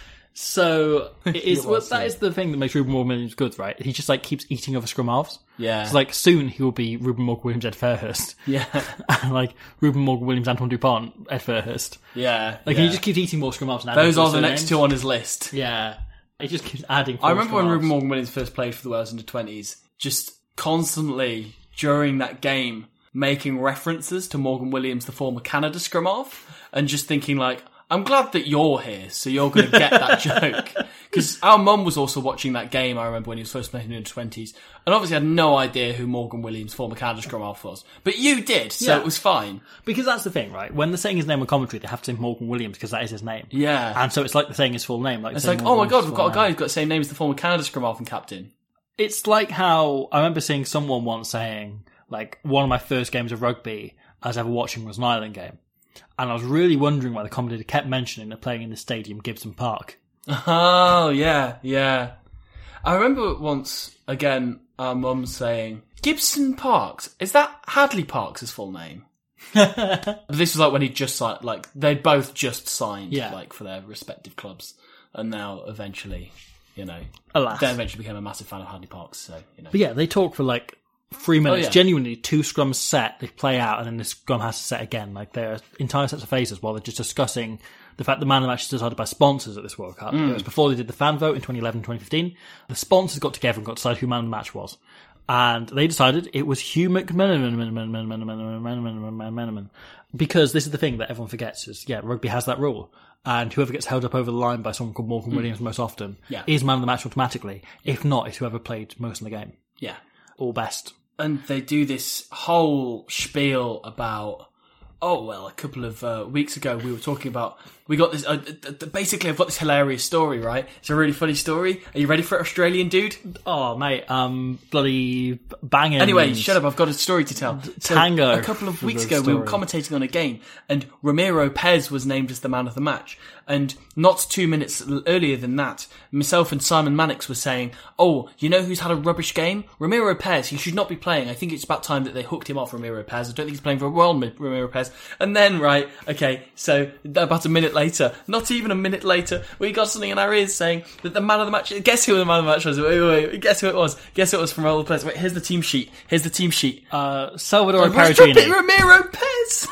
Speaker 3: So it is,
Speaker 4: You
Speaker 3: well,
Speaker 4: was,
Speaker 3: that
Speaker 4: yeah.
Speaker 3: is the thing that makes Ruben Morgan Williams good, right? He just like keeps eating over scrum halves.
Speaker 4: Yeah.
Speaker 3: So like soon he will be Ruben Morgan Williams, Ed Fairhurst.
Speaker 4: Yeah.
Speaker 3: And like Ruben Morgan Williams, Antoine Dupont, Ed Fairhurst.
Speaker 4: Yeah.
Speaker 3: Like
Speaker 4: yeah.
Speaker 3: he just keeps eating more scrum halves. And
Speaker 4: Those
Speaker 3: adding
Speaker 4: are the
Speaker 3: more
Speaker 4: next
Speaker 3: surnames.
Speaker 4: two on his list.
Speaker 3: Yeah. He just keeps adding.
Speaker 4: I
Speaker 3: more
Speaker 4: remember when
Speaker 3: scrum
Speaker 4: Ruben
Speaker 3: halves.
Speaker 4: Morgan Williams first played for the Wales under twenties, just constantly during that game making references to Morgan Williams, the former Canada scrum half, and just thinking like, I'm glad that you're here, so you're going to get that joke. Because our mum was also watching that game, I remember, when he was first playing in the under twenties, and obviously had no idea who Morgan Williams, former Canada scrum half, was. But you did, so
Speaker 3: Yeah.
Speaker 4: it was fine.
Speaker 3: Because that's the thing, right? When they're saying his name on commentary, they have to say Morgan Williams because that is his name.
Speaker 4: Yeah.
Speaker 3: And so it's like they're saying his full name. Like
Speaker 4: It's
Speaker 3: saying
Speaker 4: like,
Speaker 3: Morgan
Speaker 4: oh my god,
Speaker 3: Williams'
Speaker 4: we've got a
Speaker 3: full
Speaker 4: guy
Speaker 3: name.
Speaker 4: who's got the same name as the former Canada scrum half and captain.
Speaker 3: It's like how I remember seeing someone once saying, like, one of my first games of rugby I was ever watching was an Ireland game. And I was really wondering why the commentator kept mentioning they're playing in the stadium Gibson Park.
Speaker 4: Oh, yeah, yeah. I remember once, again, our mum saying, Gibson Parks, is that Hadley Parks' full name? But this was like when he just signed, like, they'd both just signed,
Speaker 3: Yeah.
Speaker 4: like, for their respective clubs. And now, eventually, you know,
Speaker 3: Alas.
Speaker 4: they eventually became a massive fan of Hadley Parks, so, you know.
Speaker 3: But yeah, they talk for like three minutes.
Speaker 4: Oh, yeah.
Speaker 3: Genuinely, two scrums set, they play out, and then the scrum has to set again. Like, they're entire sets of phases while they're just discussing the fact that man of the match is decided by sponsors at this World Cup. It was before they did the fan vote in twenty eleven twenty fifteen. The sponsors got together and got to decide who man of the match was. And they decided it was Hugh McMenamin. Because this is the thing that everyone forgets is, yeah, rugby has that rule. And whoever gets held up over the line by someone called Morgan Williams most often
Speaker 4: Yeah.
Speaker 3: is man of the match automatically. If not, it's whoever played most in the game.
Speaker 4: Yeah.
Speaker 3: Or best.
Speaker 4: And they do this whole spiel about, oh, well, a couple of uh, weeks ago we were talking about, we got this, uh, basically I've got this hilarious story, right? It's a really funny story. Are you ready for it, Australian dude?
Speaker 3: Oh, mate, um, bloody banging.
Speaker 4: Anyway, shut up, I've got a story to tell. So,
Speaker 3: Tango
Speaker 4: a couple of
Speaker 3: for
Speaker 4: weeks
Speaker 3: the
Speaker 4: ago we were
Speaker 3: story.
Speaker 4: commentating on a game and Ramiro Pez was named as the man of the match. And not two minutes l- earlier than that, myself and Simon Mannix were saying, oh, you know who's had a rubbish game? Ramiro Pez, he should not be playing. I think it's about time that they hooked him off, Ramiro Pez. I don't think he's playing for a world, Ramiro Pez. And then, right, okay, so about a minute later, not even a minute later, we got something in our ears saying that the man of the match, guess who the man of the match was? Wait, wait, wait, guess who it was? Guess who it was from Ramiro Pez? Wait, here's the team sheet. Here's the team sheet.
Speaker 3: Uh, Salvador
Speaker 4: It was
Speaker 3: Perugini.
Speaker 4: Ramiro Pez!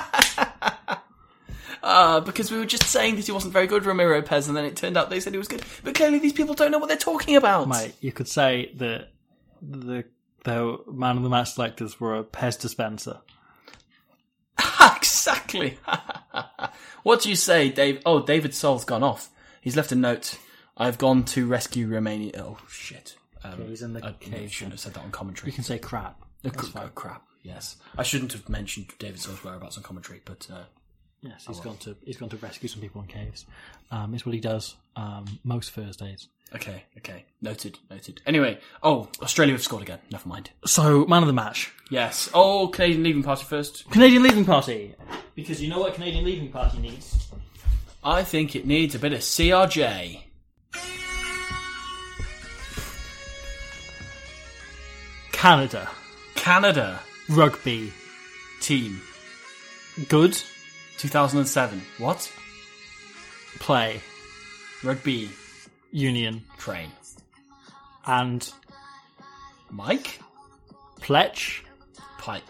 Speaker 4: Uh, because we were just saying that he wasn't very good, Ramiro Pez, and then it turned out they said he was good. But clearly these people don't know what they're talking about.
Speaker 3: Mate, you could say that the, the man of the match selectors were a Pez dispenser.
Speaker 4: Exactly. What do you say, Dave? Oh, David Sol's gone off. He's left a note I've gone to rescue Romania. Oh, shit. Um,
Speaker 3: Okay, he's in the
Speaker 4: I
Speaker 3: cave.
Speaker 4: shouldn't have said that on commentary.
Speaker 3: You can say crap.
Speaker 4: Uh,
Speaker 3: That's
Speaker 4: cr-
Speaker 3: fine.
Speaker 4: oh, crap, yes. I shouldn't have mentioned David Sills' whereabouts on commentary, but... Uh,
Speaker 3: Yes, he's gone to he's gone to rescue some people in caves. Um, it's what he does um, most Thursdays.
Speaker 4: okay, okay. Noted, noted. Anyway, oh, Australia have scored again. Never mind.
Speaker 3: So, man of the match.
Speaker 4: Yes. Oh, Canadian Leaving Party first.
Speaker 3: Canadian Leaving Party. Because you know what Canadian Leaving Party needs?
Speaker 4: I think it needs a bit of C R J.
Speaker 3: Canada.
Speaker 4: Canada
Speaker 3: Rugby.
Speaker 4: team.
Speaker 3: Good.
Speaker 4: two thousand seven. What?
Speaker 3: Play.
Speaker 4: Rugby
Speaker 3: Union.
Speaker 4: train.
Speaker 3: And
Speaker 4: Mike
Speaker 3: Pletch
Speaker 4: Pike.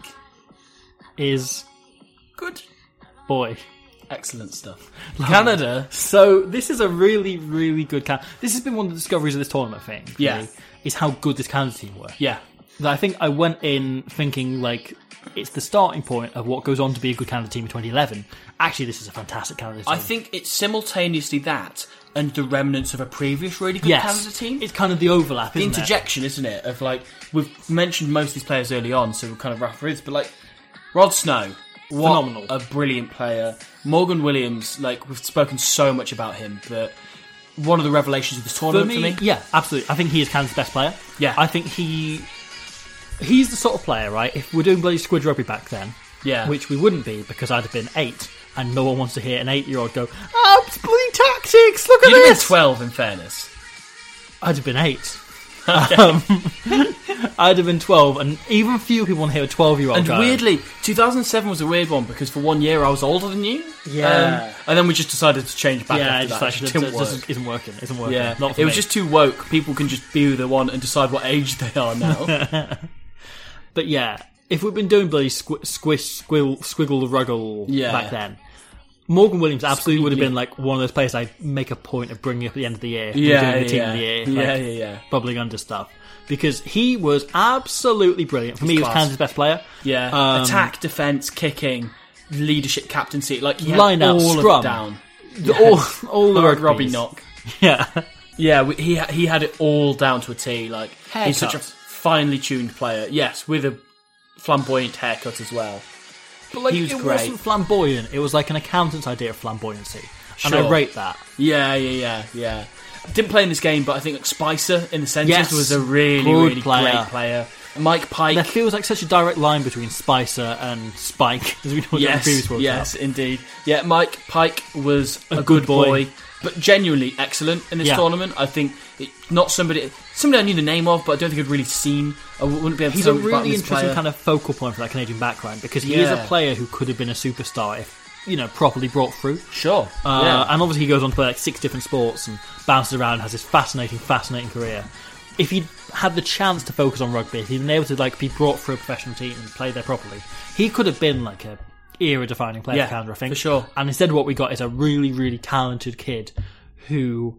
Speaker 3: is
Speaker 4: Good.
Speaker 3: boy.
Speaker 4: Excellent stuff. Canada.
Speaker 3: So this is a really, really good Canada. This has been one of the discoveries of this tournament, I think.
Speaker 4: Yeah.
Speaker 3: really, is how good this Canada team were.
Speaker 4: Yeah.
Speaker 3: That I think I went in thinking, like, it's the starting point of what goes on to be a good Canada team in twenty eleven. Actually, this is a fantastic Canada team.
Speaker 4: I think it's simultaneously that and the remnants of a previous really good
Speaker 3: yes,
Speaker 4: Canada team.
Speaker 3: it's kind of the overlap,
Speaker 4: the
Speaker 3: isn't it?
Speaker 4: interjection, isn't it? Of like, we've mentioned most of these players early on, so we'll kind of wrap through this, but like, Rod Snow, what
Speaker 3: Phenomenal.
Speaker 4: a brilliant player. Morgan Williams, like, we've spoken so much about him, but one of the revelations of this
Speaker 3: For
Speaker 4: tournament
Speaker 3: me,
Speaker 4: for me.
Speaker 3: yeah, absolutely. I think he is Canada's best player.
Speaker 4: Yeah.
Speaker 3: I think he... He's the sort of player, right, if we're doing bloody squid rugby back then,
Speaker 4: Yeah.
Speaker 3: which we wouldn't be because I'd have been eight, and no one wants to hear an eight-year-old go, oh, it's bloody tactics, look at
Speaker 4: You'd have been
Speaker 3: this!
Speaker 4: twelve, in fairness.
Speaker 3: I'd have been eight. um, I'd have been twelve, and even few people want to hear a twelve-year-old
Speaker 4: And
Speaker 3: go.
Speaker 4: weirdly, two thousand seven was a weird one because for one year I was older than you.
Speaker 3: Yeah.
Speaker 4: Um, and then we just decided to change back
Speaker 3: yeah,
Speaker 4: after
Speaker 3: it's
Speaker 4: that.
Speaker 3: like,
Speaker 4: It
Speaker 3: it
Speaker 4: didn't
Speaker 3: just
Speaker 4: work.
Speaker 3: isn't working. Isn't working.
Speaker 4: Yeah,
Speaker 3: Not for
Speaker 4: it was
Speaker 3: me.
Speaker 4: just too woke. People can just be the one and decide what age they are now.
Speaker 3: But yeah, if we'd been doing bloody squ- squish, squill, squiggle, ruggle
Speaker 4: Yeah.
Speaker 3: back then, Morgan Williams absolutely would have
Speaker 4: Squiggly.
Speaker 3: been like one of those players I'd make a point of bringing up at the end of the year. when
Speaker 4: Yeah,
Speaker 3: doing the team
Speaker 4: yeah.
Speaker 3: of the year,
Speaker 4: Yeah,
Speaker 3: like,
Speaker 4: yeah, yeah.
Speaker 3: bubbling under stuff. Because he was absolutely brilliant. For me, he was
Speaker 4: class.
Speaker 3: Canada's best player.
Speaker 4: Yeah,
Speaker 3: Um,
Speaker 4: attack, defence, kicking, leadership, captaincy. Like he had
Speaker 3: Line out,
Speaker 4: all
Speaker 3: scrum.
Speaker 4: of it down.
Speaker 3: The- all, all the
Speaker 4: Like
Speaker 3: rugby's.
Speaker 4: Robbie Knock.
Speaker 3: Yeah.
Speaker 4: Yeah, we, he he had it all down to a T. Like he's such a
Speaker 3: Haircut.
Speaker 4: finely tuned player. Yes, with a flamboyant haircut as well.
Speaker 3: But like,
Speaker 4: He was
Speaker 3: it
Speaker 4: great.
Speaker 3: wasn't flamboyant. It was like an accountant's idea of flamboyancy. And I
Speaker 4: Sure.
Speaker 3: rate that.
Speaker 4: Yeah, yeah, yeah, yeah. Didn't play in this game, but I think like Spicer in the centres
Speaker 3: Yes.
Speaker 4: was a really,
Speaker 3: Good
Speaker 4: really
Speaker 3: player.
Speaker 4: great player. Mike Pike.
Speaker 3: There feels like such a direct line between Spicer and Spike, as we talked about in the
Speaker 4: Yes,
Speaker 3: previous World
Speaker 4: yes,
Speaker 3: Cup.
Speaker 4: indeed. Yeah, Mike Pike was a,
Speaker 3: A
Speaker 4: good,
Speaker 3: good
Speaker 4: boy.
Speaker 3: boy.
Speaker 4: but genuinely excellent in this
Speaker 3: Yeah.
Speaker 4: tournament. I think it, not somebody somebody I knew the name of, but I don't think I'd really seen. I wouldn't be able to
Speaker 3: He's
Speaker 4: tell
Speaker 3: a
Speaker 4: much about
Speaker 3: really
Speaker 4: this
Speaker 3: interesting
Speaker 4: player.
Speaker 3: kind of focal point for that Canadian backline because he is a
Speaker 4: Yeah.
Speaker 3: player who could have been a superstar if, you know, properly brought through.
Speaker 4: Sure.
Speaker 3: Uh,
Speaker 4: yeah.
Speaker 3: And obviously he goes on to play like six different sports and bounces around, has this fascinating, fascinating career. If he'd had the chance to focus on rugby, if he'd been able to like be brought through a professional team and play there properly, he could have been like a era-defining player
Speaker 4: Yeah,
Speaker 3: for Canada, I think.
Speaker 4: for sure.
Speaker 3: And instead what we got is a really, really talented kid who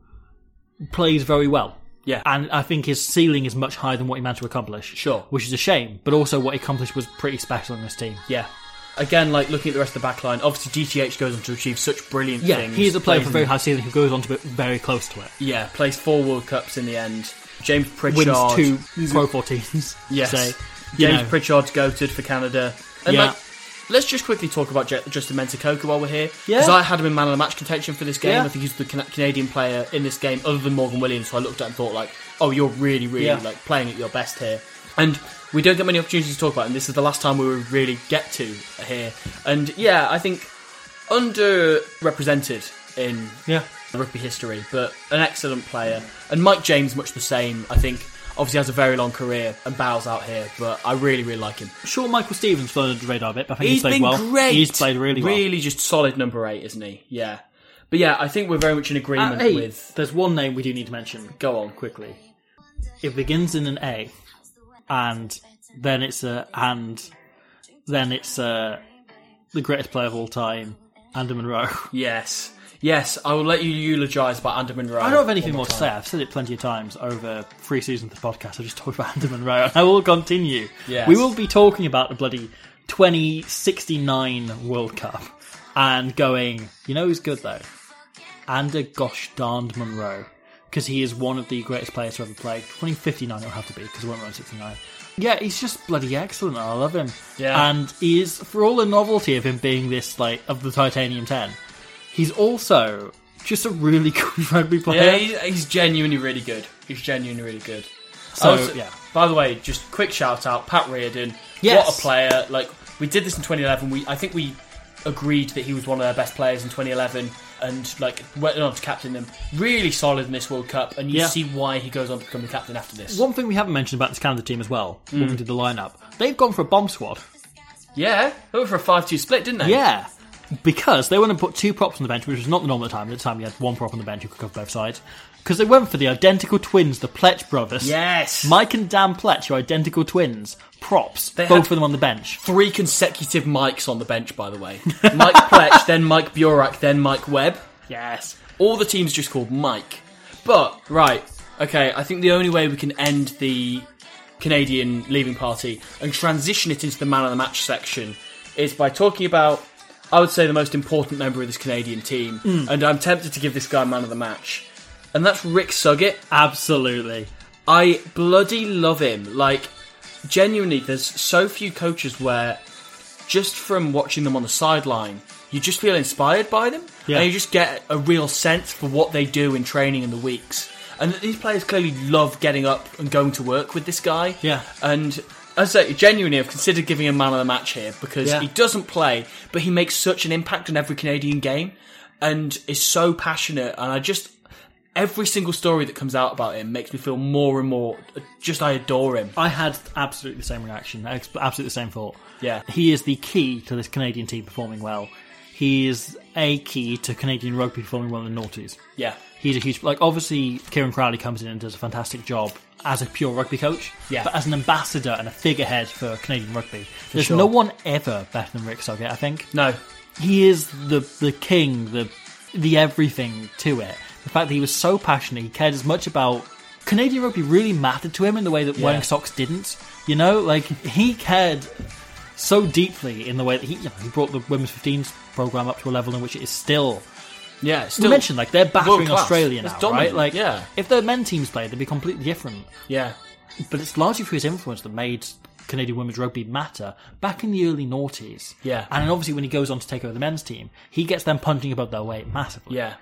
Speaker 3: plays very well.
Speaker 4: Yeah.
Speaker 3: And I think his ceiling is much higher than what he managed to accomplish.
Speaker 4: Sure.
Speaker 3: Which is a shame, but also what he accomplished was pretty special in this team.
Speaker 4: Yeah. Again, like looking at the rest of the back line, obviously G T H goes on to achieve such brilliant
Speaker 3: Yeah,
Speaker 4: things.
Speaker 3: he is a player
Speaker 4: Plays
Speaker 3: with a very
Speaker 4: in-
Speaker 3: high ceiling who goes on to be very close to it.
Speaker 4: Yeah, plays four World Cups in the end. James Pritchard.
Speaker 3: Wins two Pro fourteens.
Speaker 4: Yes.
Speaker 3: Say, you
Speaker 4: James
Speaker 3: know.
Speaker 4: Pritchard's goated for Canada. And
Speaker 3: Yeah.
Speaker 4: like, let's just quickly talk about J- Justin Mensah-Coker while we're here.
Speaker 3: Yeah.
Speaker 4: Because I had him in man of the match contention for this game.
Speaker 3: Yeah.
Speaker 4: I think he's the Can- Canadian player in this game, other than Morgan Williams, who I looked at and thought, like, oh, you're really, really
Speaker 3: Yeah.
Speaker 4: like playing at your best here. And we don't get many opportunities to talk about, and this is the last time we will really get to here. And yeah, I think underrepresented in
Speaker 3: Yeah.
Speaker 4: rugby history, but an excellent player. And Mike James, much the same. I think obviously has a very long career and bows out here, but I really, really like him.
Speaker 3: Sure, Michael Stevens flown under the radar a bit, but I think
Speaker 4: He's
Speaker 3: he's, played
Speaker 4: been
Speaker 3: well.
Speaker 4: great.
Speaker 3: He's played really well.
Speaker 4: Really just solid number eight, isn't he? Yeah. But yeah, I think we're very much in agreement
Speaker 3: At eight,
Speaker 4: with...
Speaker 3: there's one name we do need to mention.
Speaker 4: Go on.
Speaker 3: Quickly. It begins in an A, and then it's a and then it's uh the greatest player of all time, Andy Monroe.
Speaker 4: Yes. Yes, I will let you eulogise about Andy Monroe.
Speaker 3: I don't have anything
Speaker 4: one
Speaker 3: more to
Speaker 4: time.
Speaker 3: say. I've said it plenty of times over three seasons of the podcast. I've just talked about Andy Monroe, and I will continue.
Speaker 4: Yes.
Speaker 3: We will be talking about the bloody twenty sixty-nine World Cup and going, you know who's good though? Andy gosh darned Monroe. because he is one of the greatest players to ever play. twenty fifty-nine it'll have to be, because it won't run sixty-nine. Yeah, he's just bloody excellent. I love him.
Speaker 4: Yeah.
Speaker 3: And he is, for all the novelty of him being this, like, of the Titanium ten, he's also just a really good rugby player.
Speaker 4: Yeah, he's, he's genuinely really good. He's genuinely really good.
Speaker 3: So,
Speaker 4: also,
Speaker 3: yeah.
Speaker 4: By the way, just quick shout out, Pat Reardon.
Speaker 3: Yes.
Speaker 4: What a player. Like, we did this in twenty eleven. We I think we agreed that he was one of their best players in twenty eleven and, like, went on to captain them. Really solid in this World Cup, and you
Speaker 3: Yeah.
Speaker 4: see why he goes on to become the captain after this.
Speaker 3: One thing we haven't mentioned about this Canada team as well,
Speaker 4: Mm.
Speaker 3: when we did the lineup, they've gone for a bomb squad.
Speaker 4: Yeah, they went for a five two split, didn't they?
Speaker 3: Yeah, because they want to put two props on the bench, which was not the normal at the time. At the time, you had one prop on the bench who could cover both sides. Because they went for the identical twins, the Pletch brothers.
Speaker 4: Yes.
Speaker 3: Mike and Dan Pletch are identical twins. Props.
Speaker 4: They
Speaker 3: both
Speaker 4: had
Speaker 3: of them on the bench.
Speaker 4: Three consecutive Mikes on the bench, by the way. Mike Pletch, then Mike Burak, then Mike Webb.
Speaker 3: Yes.
Speaker 4: All the teams just called Mike. But, right, okay, I think the only way we can end the Canadian leaving party and transition it into the man of the match section is by talking about, I would say, the most important member of this Canadian team.
Speaker 3: Mm.
Speaker 4: And I'm tempted to give this guy man of the match. And that's Rick Suggett.
Speaker 3: Absolutely.
Speaker 4: I bloody love him. Like, genuinely, there's so few coaches where, just from watching them on the sideline, you just feel inspired by them.
Speaker 3: Yeah.
Speaker 4: And you just get a real sense for what they do in training in the weeks. And these players clearly love getting up and going to work with this guy.
Speaker 3: Yeah.
Speaker 4: And as I say, genuinely, I've considered giving him man of the match here because
Speaker 3: Yeah.
Speaker 4: he doesn't play, but he makes such an impact on every Canadian game and is so passionate. And I just... Every single story that comes out about him makes me feel more and more... Just, I adore him.
Speaker 3: I had absolutely the same reaction, absolutely the same thought.
Speaker 4: Yeah.
Speaker 3: He is the key to this Canadian team performing well. He is a key to Canadian rugby performing well in the noughties.
Speaker 4: Yeah.
Speaker 3: He's a huge... Like, obviously, Kieran Crowley comes in and does a fantastic job as a pure rugby coach.
Speaker 4: Yeah.
Speaker 3: But as an ambassador and a figurehead for Canadian rugby, there's
Speaker 4: sure.
Speaker 3: no one ever better than Rick Suggett, I think.
Speaker 4: No.
Speaker 3: He is the the king, the the everything to it. The fact that he was so passionate, he cared as much about... Canadian rugby really mattered to him in the way that
Speaker 4: Yeah.
Speaker 3: wearing socks didn't. You know, like, he cared so deeply in the way that he, you know, he brought the Women's fifteens programme up to a level in which it is still...
Speaker 4: Yeah,
Speaker 3: We
Speaker 4: still...
Speaker 3: mentioned, like, they're battering
Speaker 4: world-class.
Speaker 3: Australia
Speaker 4: It's
Speaker 3: now,
Speaker 4: dominant,
Speaker 3: right? Like,
Speaker 4: yeah.
Speaker 3: if the men teams played, they'd be completely different.
Speaker 4: Yeah.
Speaker 3: But it's largely through his influence that made Canadian women's rugby matter back in the early noughties.
Speaker 4: Yeah.
Speaker 3: And then obviously when he goes on to take over the men's team, he gets them punching above their weight massively.
Speaker 4: Yeah.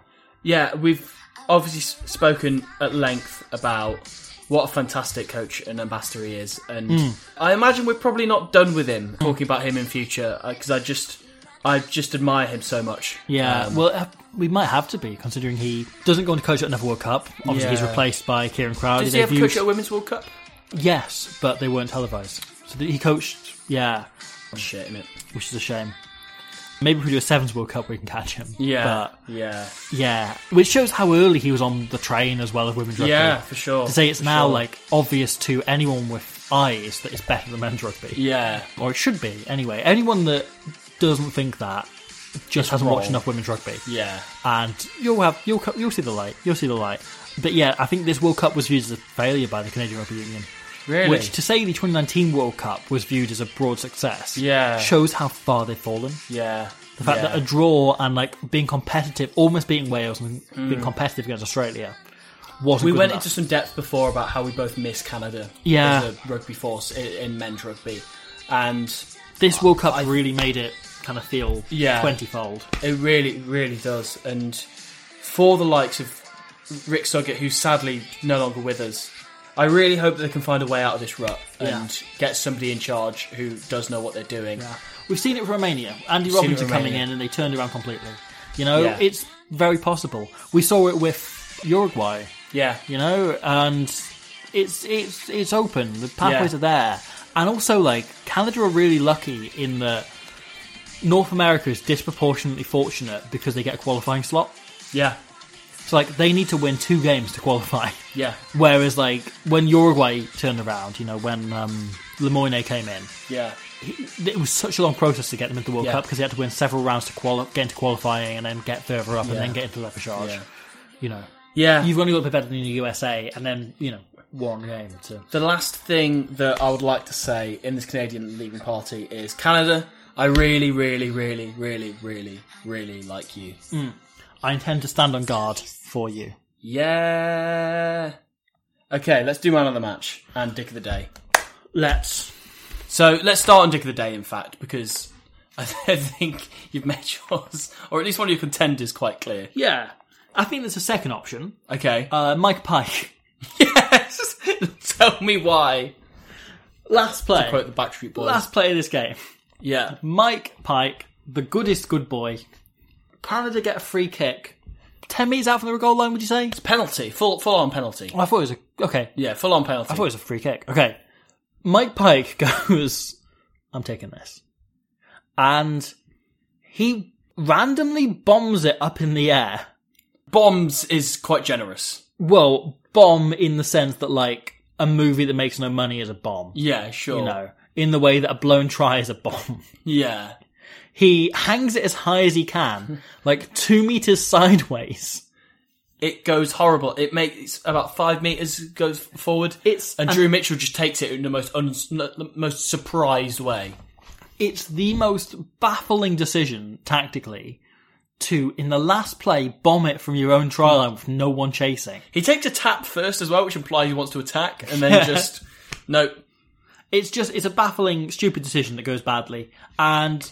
Speaker 4: Yeah, we've obviously s- spoken at length about what a fantastic coach and ambassador he is. And
Speaker 3: Mm.
Speaker 4: I imagine we're probably not done with him, talking about him in future, because I just... I just admire him so much.
Speaker 3: Yeah,
Speaker 4: Um,
Speaker 3: well, uh, we might have to be, considering he doesn't go on to coach at another World Cup. Obviously, he's
Speaker 4: Yeah.
Speaker 3: replaced by Kieran Crowley.
Speaker 4: Does he ever
Speaker 3: They've
Speaker 4: coach
Speaker 3: used-
Speaker 4: at a Women's World Cup?
Speaker 3: Yes, but they weren't televised. So he coached, yeah.
Speaker 4: Shit, innit?
Speaker 3: Which is a shame. Maybe if we do a Sevens World Cup, we can catch him.
Speaker 4: Yeah,
Speaker 3: But,
Speaker 4: yeah.
Speaker 3: yeah. Which shows how early he was on the train as well as women's rugby.
Speaker 4: Yeah, for sure.
Speaker 3: To say it's
Speaker 4: for
Speaker 3: now,
Speaker 4: sure.
Speaker 3: like, obvious to anyone with eyes that it's better than men's rugby.
Speaker 4: Yeah.
Speaker 3: Or it should be, anyway. Anyone that doesn't think that just
Speaker 4: It's
Speaker 3: hasn't watched
Speaker 4: wrong.
Speaker 3: enough women's rugby.
Speaker 4: Yeah.
Speaker 3: And you'll have you'll co- you'll see the light. You'll see the light. But yeah, I think this World Cup was viewed as a failure by the Canadian Rugby Union.
Speaker 4: Really?
Speaker 3: Which, to say the twenty nineteen World Cup was viewed as a broad success,
Speaker 4: Yeah.
Speaker 3: shows how far they've fallen.
Speaker 4: Yeah.
Speaker 3: The fact
Speaker 4: yeah.
Speaker 3: that a draw and like being competitive, almost beating Wales and
Speaker 4: Mm.
Speaker 3: being competitive against Australia, wasn't
Speaker 4: We
Speaker 3: good
Speaker 4: went
Speaker 3: enough.
Speaker 4: into some depth before about how we both miss Canada
Speaker 3: Yeah.
Speaker 4: as a rugby force in, in men's rugby. And
Speaker 3: This World Cup
Speaker 4: I-
Speaker 3: really made it kind of feel
Speaker 4: Yeah.
Speaker 3: twenty-fold.
Speaker 4: it really, really does. And for the likes of Rick Suggett, who's sadly no longer with us, I really hope that they can find a way out of this rut
Speaker 3: Yeah.
Speaker 4: and get somebody in charge who does know what they're doing.
Speaker 3: Yeah. We've seen it with Romania. Andy
Speaker 4: Seen it
Speaker 3: Robinson
Speaker 4: with
Speaker 3: coming
Speaker 4: Romania.
Speaker 3: in and they turned around completely. You know,
Speaker 4: Yeah.
Speaker 3: it's very possible. We saw it with Uruguay.
Speaker 4: Yeah.
Speaker 3: You know, and it's it's it's open. The pathways
Speaker 4: Yeah.
Speaker 3: are there. And also, like, Canada are really lucky in that North America is disproportionately fortunate because they get a qualifying slot.
Speaker 4: Yeah.
Speaker 3: So, like, they need to win two games to qualify.
Speaker 4: Yeah.
Speaker 3: Whereas, like, when Uruguay turned around, you know, when um, Lemoyne came in,
Speaker 4: Yeah.
Speaker 3: it was such a long process to get them into the World
Speaker 4: Yeah.
Speaker 3: Cup because they had to win several rounds to quali- get into qualifying and then get further up and
Speaker 4: Yeah.
Speaker 3: then get into the repechage.
Speaker 4: Yeah.
Speaker 3: You know,
Speaker 4: Yeah.
Speaker 3: you've only got to be better than the U S A and then, you know, one game to...
Speaker 4: The last thing that I would like to say in this Canadian leaving party is Canada, I really, really, really, really, really, really like you.
Speaker 3: Mm. I intend to stand on guard for you.
Speaker 4: Yeah. Okay, let's do man of the match and dick of the day.
Speaker 3: Let's.
Speaker 4: So let's start on dick of the day, in fact, because I think you've made yours, or at least one of your contenders, quite clear.
Speaker 3: Yeah. I think there's a second option.
Speaker 4: Okay.
Speaker 3: Uh, Mike Pike.
Speaker 4: Yes! Tell me why.
Speaker 3: Last play.
Speaker 4: To quote the Backstreet Boys.
Speaker 3: Last play of this game.
Speaker 4: Yeah.
Speaker 3: Mike Pike, the goodest good boy. Canada get a free kick. Ten metres out from the goal line, would you say?
Speaker 4: It's penalty. Full full on penalty.
Speaker 3: Oh, I thought it was a... Okay.
Speaker 4: Yeah, full on penalty.
Speaker 3: I thought it was a free kick. Okay. Mike Pike goes, I'm taking this. And he randomly bombs it up in the air.
Speaker 4: Bombs is quite generous.
Speaker 3: Well, bomb in the sense that, like, a movie that makes no money is a bomb.
Speaker 4: Yeah, sure.
Speaker 3: You know, in the way that a blown try is a bomb.
Speaker 4: Yeah.
Speaker 3: He hangs it as high as he can, like two metres sideways.
Speaker 4: It goes horrible. It makes about five metres goes forward.
Speaker 3: It's
Speaker 4: and Drew Mitchell just takes it in the most un- the most surprised way.
Speaker 3: It's the most baffling decision, tactically, to, in the last play, bomb it from your own try line with no one chasing.
Speaker 4: He takes a tap first as well, which implies he wants to attack, and then just... No.
Speaker 3: It's just, it's a baffling, stupid decision that goes badly, and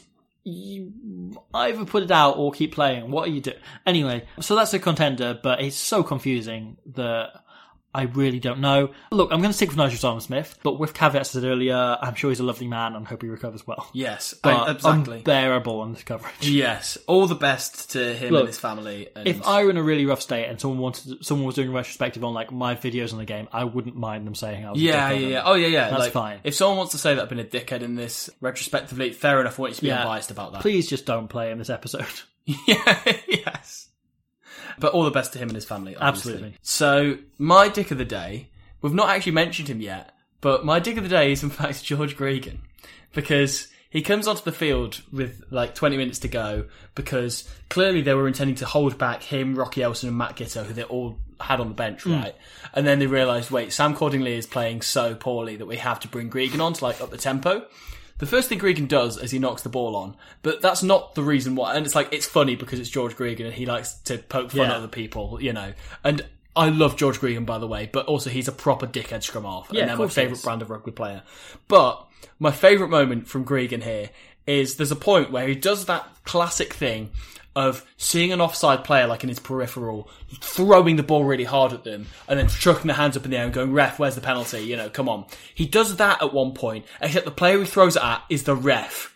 Speaker 3: you either put it out or keep playing. What are you doing? Anyway, so that's a contender, but it's so confusing that I really don't know. Look, I'm going to stick with Nigel Simon-Smith, but with caveats I said earlier, I'm sure he's a lovely man and I hope he recovers well.
Speaker 4: Yes,
Speaker 3: but
Speaker 4: I, exactly.
Speaker 3: Unbearable on this coverage.
Speaker 4: Yes, all the best to him
Speaker 3: Look,
Speaker 4: and his family. And...
Speaker 3: If I were in a really rough state and someone wanted, someone was doing a retrospective on like my videos on the game, I wouldn't mind them saying I was
Speaker 4: yeah,
Speaker 3: a dickhead.
Speaker 4: Yeah, yeah, oh yeah, yeah.
Speaker 3: That's
Speaker 4: like,
Speaker 3: fine.
Speaker 4: If someone wants to say that I've been a dickhead in this retrospectively, fair enough. I want you to be
Speaker 3: yeah.
Speaker 4: unbiased about that.
Speaker 3: Please just don't play in this episode.
Speaker 4: yeah, yes. But all the best to him and his family, obviously.
Speaker 3: Absolutely.
Speaker 4: So, my dick of the day, we've not actually mentioned him yet, but my dick of the day is in fact George Gregan. Because he comes onto the field with like twenty minutes to go, because clearly they were intending to hold back him, Rocky Elson and Matt Giteau, who they all had on the bench,
Speaker 3: Mm.
Speaker 4: right? And then they realised, wait, Sam Cordingley is playing so poorly that we have to bring Gregan on to like up the tempo. The first thing Gregan does is he knocks the ball on, but that's not the reason why. And it's like, it's funny because it's George Gregan and he likes to poke fun
Speaker 3: Yeah.
Speaker 4: at other people, you know. And I love George Gregan, by the way, but also he's a proper dickhead scrum half.
Speaker 3: Yeah,
Speaker 4: and they're
Speaker 3: of
Speaker 4: my
Speaker 3: course he
Speaker 4: favourite
Speaker 3: is.
Speaker 4: brand of rugby player. But my favourite moment from Gregan here is there's a point where he does that classic thing of seeing an offside player like in his peripheral, throwing the ball really hard at them, and then chucking their hands up in the air and going, ref, where's the penalty? You know, come on. He does that at one point, except the player he throws it at is the ref.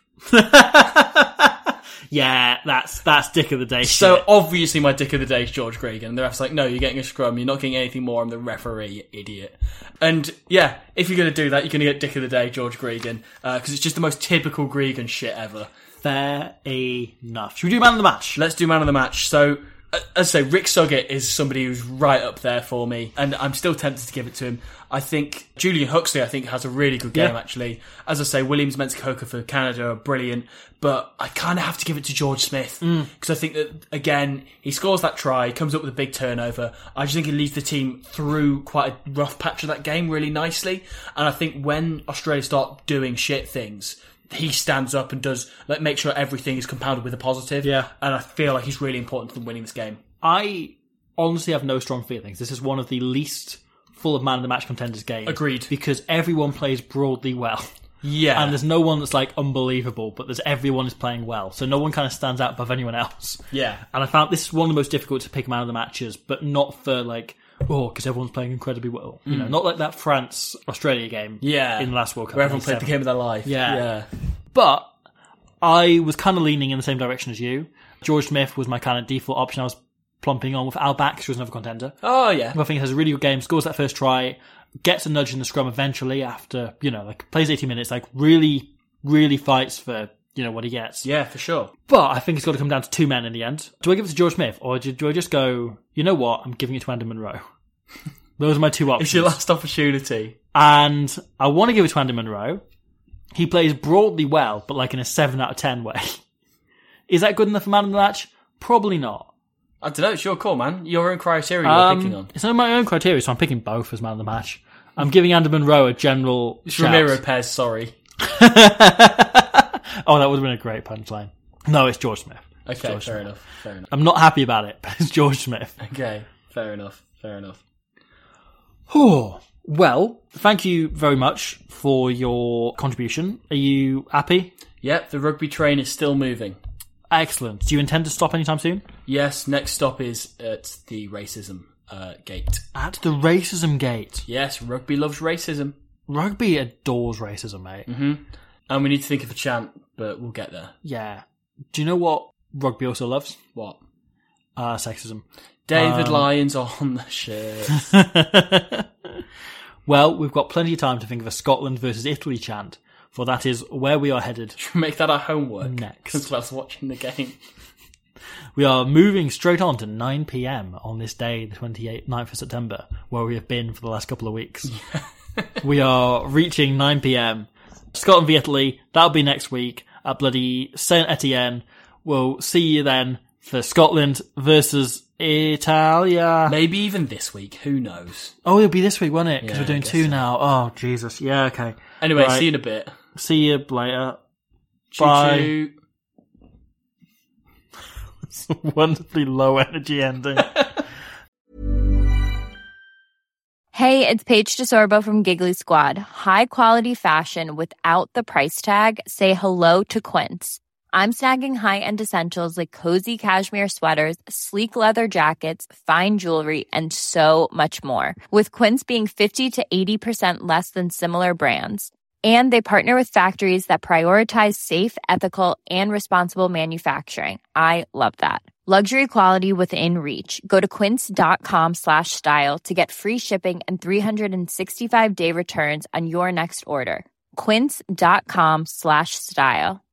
Speaker 3: Yeah, that's that's dick of the day.
Speaker 4: So
Speaker 3: shit.
Speaker 4: obviously my dick of the day is George Gregan. The ref's like, no, you're getting a scrum, you're not getting anything more, I'm the referee, you idiot. And yeah, if you're going to do that, you're going to get dick of the day, George Gregan, because uh, it's just the most typical Gregan shit ever.
Speaker 3: Fair enough. Should we do man of the match?
Speaker 4: Let's do man of the match. So, uh, as I say, Rick Suggett is somebody who's right up there for me, and I'm still tempted to give it to him. I think Julian Huxley, I think, has a really good game,
Speaker 3: Yeah.
Speaker 4: actually. As I say, Williams, Mensah-Coker for Canada are brilliant, but I kind of have to give it to George Smith, because I think that, again, he scores that try, comes up with a big turnover. I just think he leads the team through quite a rough patch of that game really nicely, and I think when Australia start doing shit things, he stands up and does, like, make sure everything is compounded with a positive.
Speaker 3: Yeah.
Speaker 4: And I feel like he's really important to them winning this game.
Speaker 3: I honestly have no strong feelings. This is one of the least full of man of the match contenders games.
Speaker 4: Agreed.
Speaker 3: Because everyone plays broadly well.
Speaker 4: Yeah.
Speaker 3: And there's no one that's like unbelievable, but there's everyone is playing well. So no one kind of stands out above anyone else.
Speaker 4: Yeah.
Speaker 3: And I found this is one of the most difficult to pick man of the matches, but not for like, oh, because everyone's playing incredibly well. You know, not like that France-Australia game
Speaker 4: Yeah.
Speaker 3: in the last World Cup.
Speaker 4: Where everyone played the game of their life.
Speaker 3: Yeah.
Speaker 4: Yeah.
Speaker 3: But I was kind of leaning in the same direction as you. George Smith was my kind of default option. I was plumping on with Al Bax, who was another contender.
Speaker 4: Oh, yeah.
Speaker 3: I think he has a really good game, scores that first try, gets a nudge in the scrum eventually after, you know, like plays eighty minutes, like really, really fights for, you know, what he gets.
Speaker 4: Yeah, for sure.
Speaker 3: But I think it's got to come down to two men in the end. Do I give it to George Smith, or do, do I just go, you know what, I'm giving it to Andy Munro? Those are my two options.
Speaker 4: It's your last opportunity.
Speaker 3: And I want to give it to Andy Munro. He plays broadly well, but like in a seven out of ten way. Is that good enough for man of the match? Probably not.
Speaker 4: I don't know, it's your call, man. Your own criteria you're
Speaker 3: Um,
Speaker 4: picking on.
Speaker 3: It's on my own criteria, so I'm picking both as man of the match. I'm giving Andy Munro a general
Speaker 4: It's
Speaker 3: shout.
Speaker 4: Ramiro Pez, sorry.
Speaker 3: Oh, that would have been a great punchline. No, it's George Smith. It's
Speaker 4: Okay,
Speaker 3: George
Speaker 4: fair
Speaker 3: Smith.
Speaker 4: enough. Fair enough.
Speaker 3: I'm not happy about it, but it's George Smith.
Speaker 4: Okay, fair enough. Fair enough.
Speaker 3: Oh, well, thank you very much for your contribution. Are you happy?
Speaker 4: Yep, the rugby train is still moving.
Speaker 3: Excellent. Do you intend to stop anytime soon?
Speaker 4: Yes, next stop is at the racism uh, gate.
Speaker 3: At the racism gate?
Speaker 4: Yes, rugby loves racism.
Speaker 3: Rugby adores racism, mate.
Speaker 4: Mm-hmm. And we need to think of a chant, but we'll get there.
Speaker 3: Yeah. Do you know what rugby also loves?
Speaker 4: What?
Speaker 3: Uh, sexism.
Speaker 4: David
Speaker 3: um,
Speaker 4: Lyons on the shirt.
Speaker 3: Well, we've got plenty of time to think of a Scotland versus Italy chant, for that is where we are headed.
Speaker 4: Should we make that our homework?
Speaker 3: Next.
Speaker 4: As well as watching the game.
Speaker 3: We are moving straight on to nine p.m. on this day, the twenty-ninth of September, where we have been for the last couple of weeks. We are reaching nine p.m. Scotland v Italy, that'll be next week at bloody Saint Etienne. We'll see you then for Scotland versus Italia.
Speaker 4: Maybe even this week, who knows?
Speaker 3: Oh, it'll be this week, won't it? Because
Speaker 4: Yeah,
Speaker 3: we're doing
Speaker 4: I guess
Speaker 3: two
Speaker 4: so.
Speaker 3: now. Oh, Jesus. Yeah, okay.
Speaker 4: Anyway,
Speaker 3: Right.
Speaker 4: see you in a bit.
Speaker 3: See you later.
Speaker 4: Choo
Speaker 3: Bye.
Speaker 4: choo.
Speaker 3: It's a wonderfully low energy ending.
Speaker 10: Hey, it's Paige DeSorbo from Giggly Squad. High quality fashion without the price tag. Say hello to Quince. I'm snagging high-end essentials like cozy cashmere sweaters, sleek leather jackets, fine jewelry, and so much more. With Quince being fifty to eighty percent less than similar brands. And they partner with factories that prioritize safe, ethical, and responsible manufacturing. I love that. Luxury quality within reach. Go to quince.com slash style to get free shipping and three sixty-five day returns on your next order. Quince.com slash style.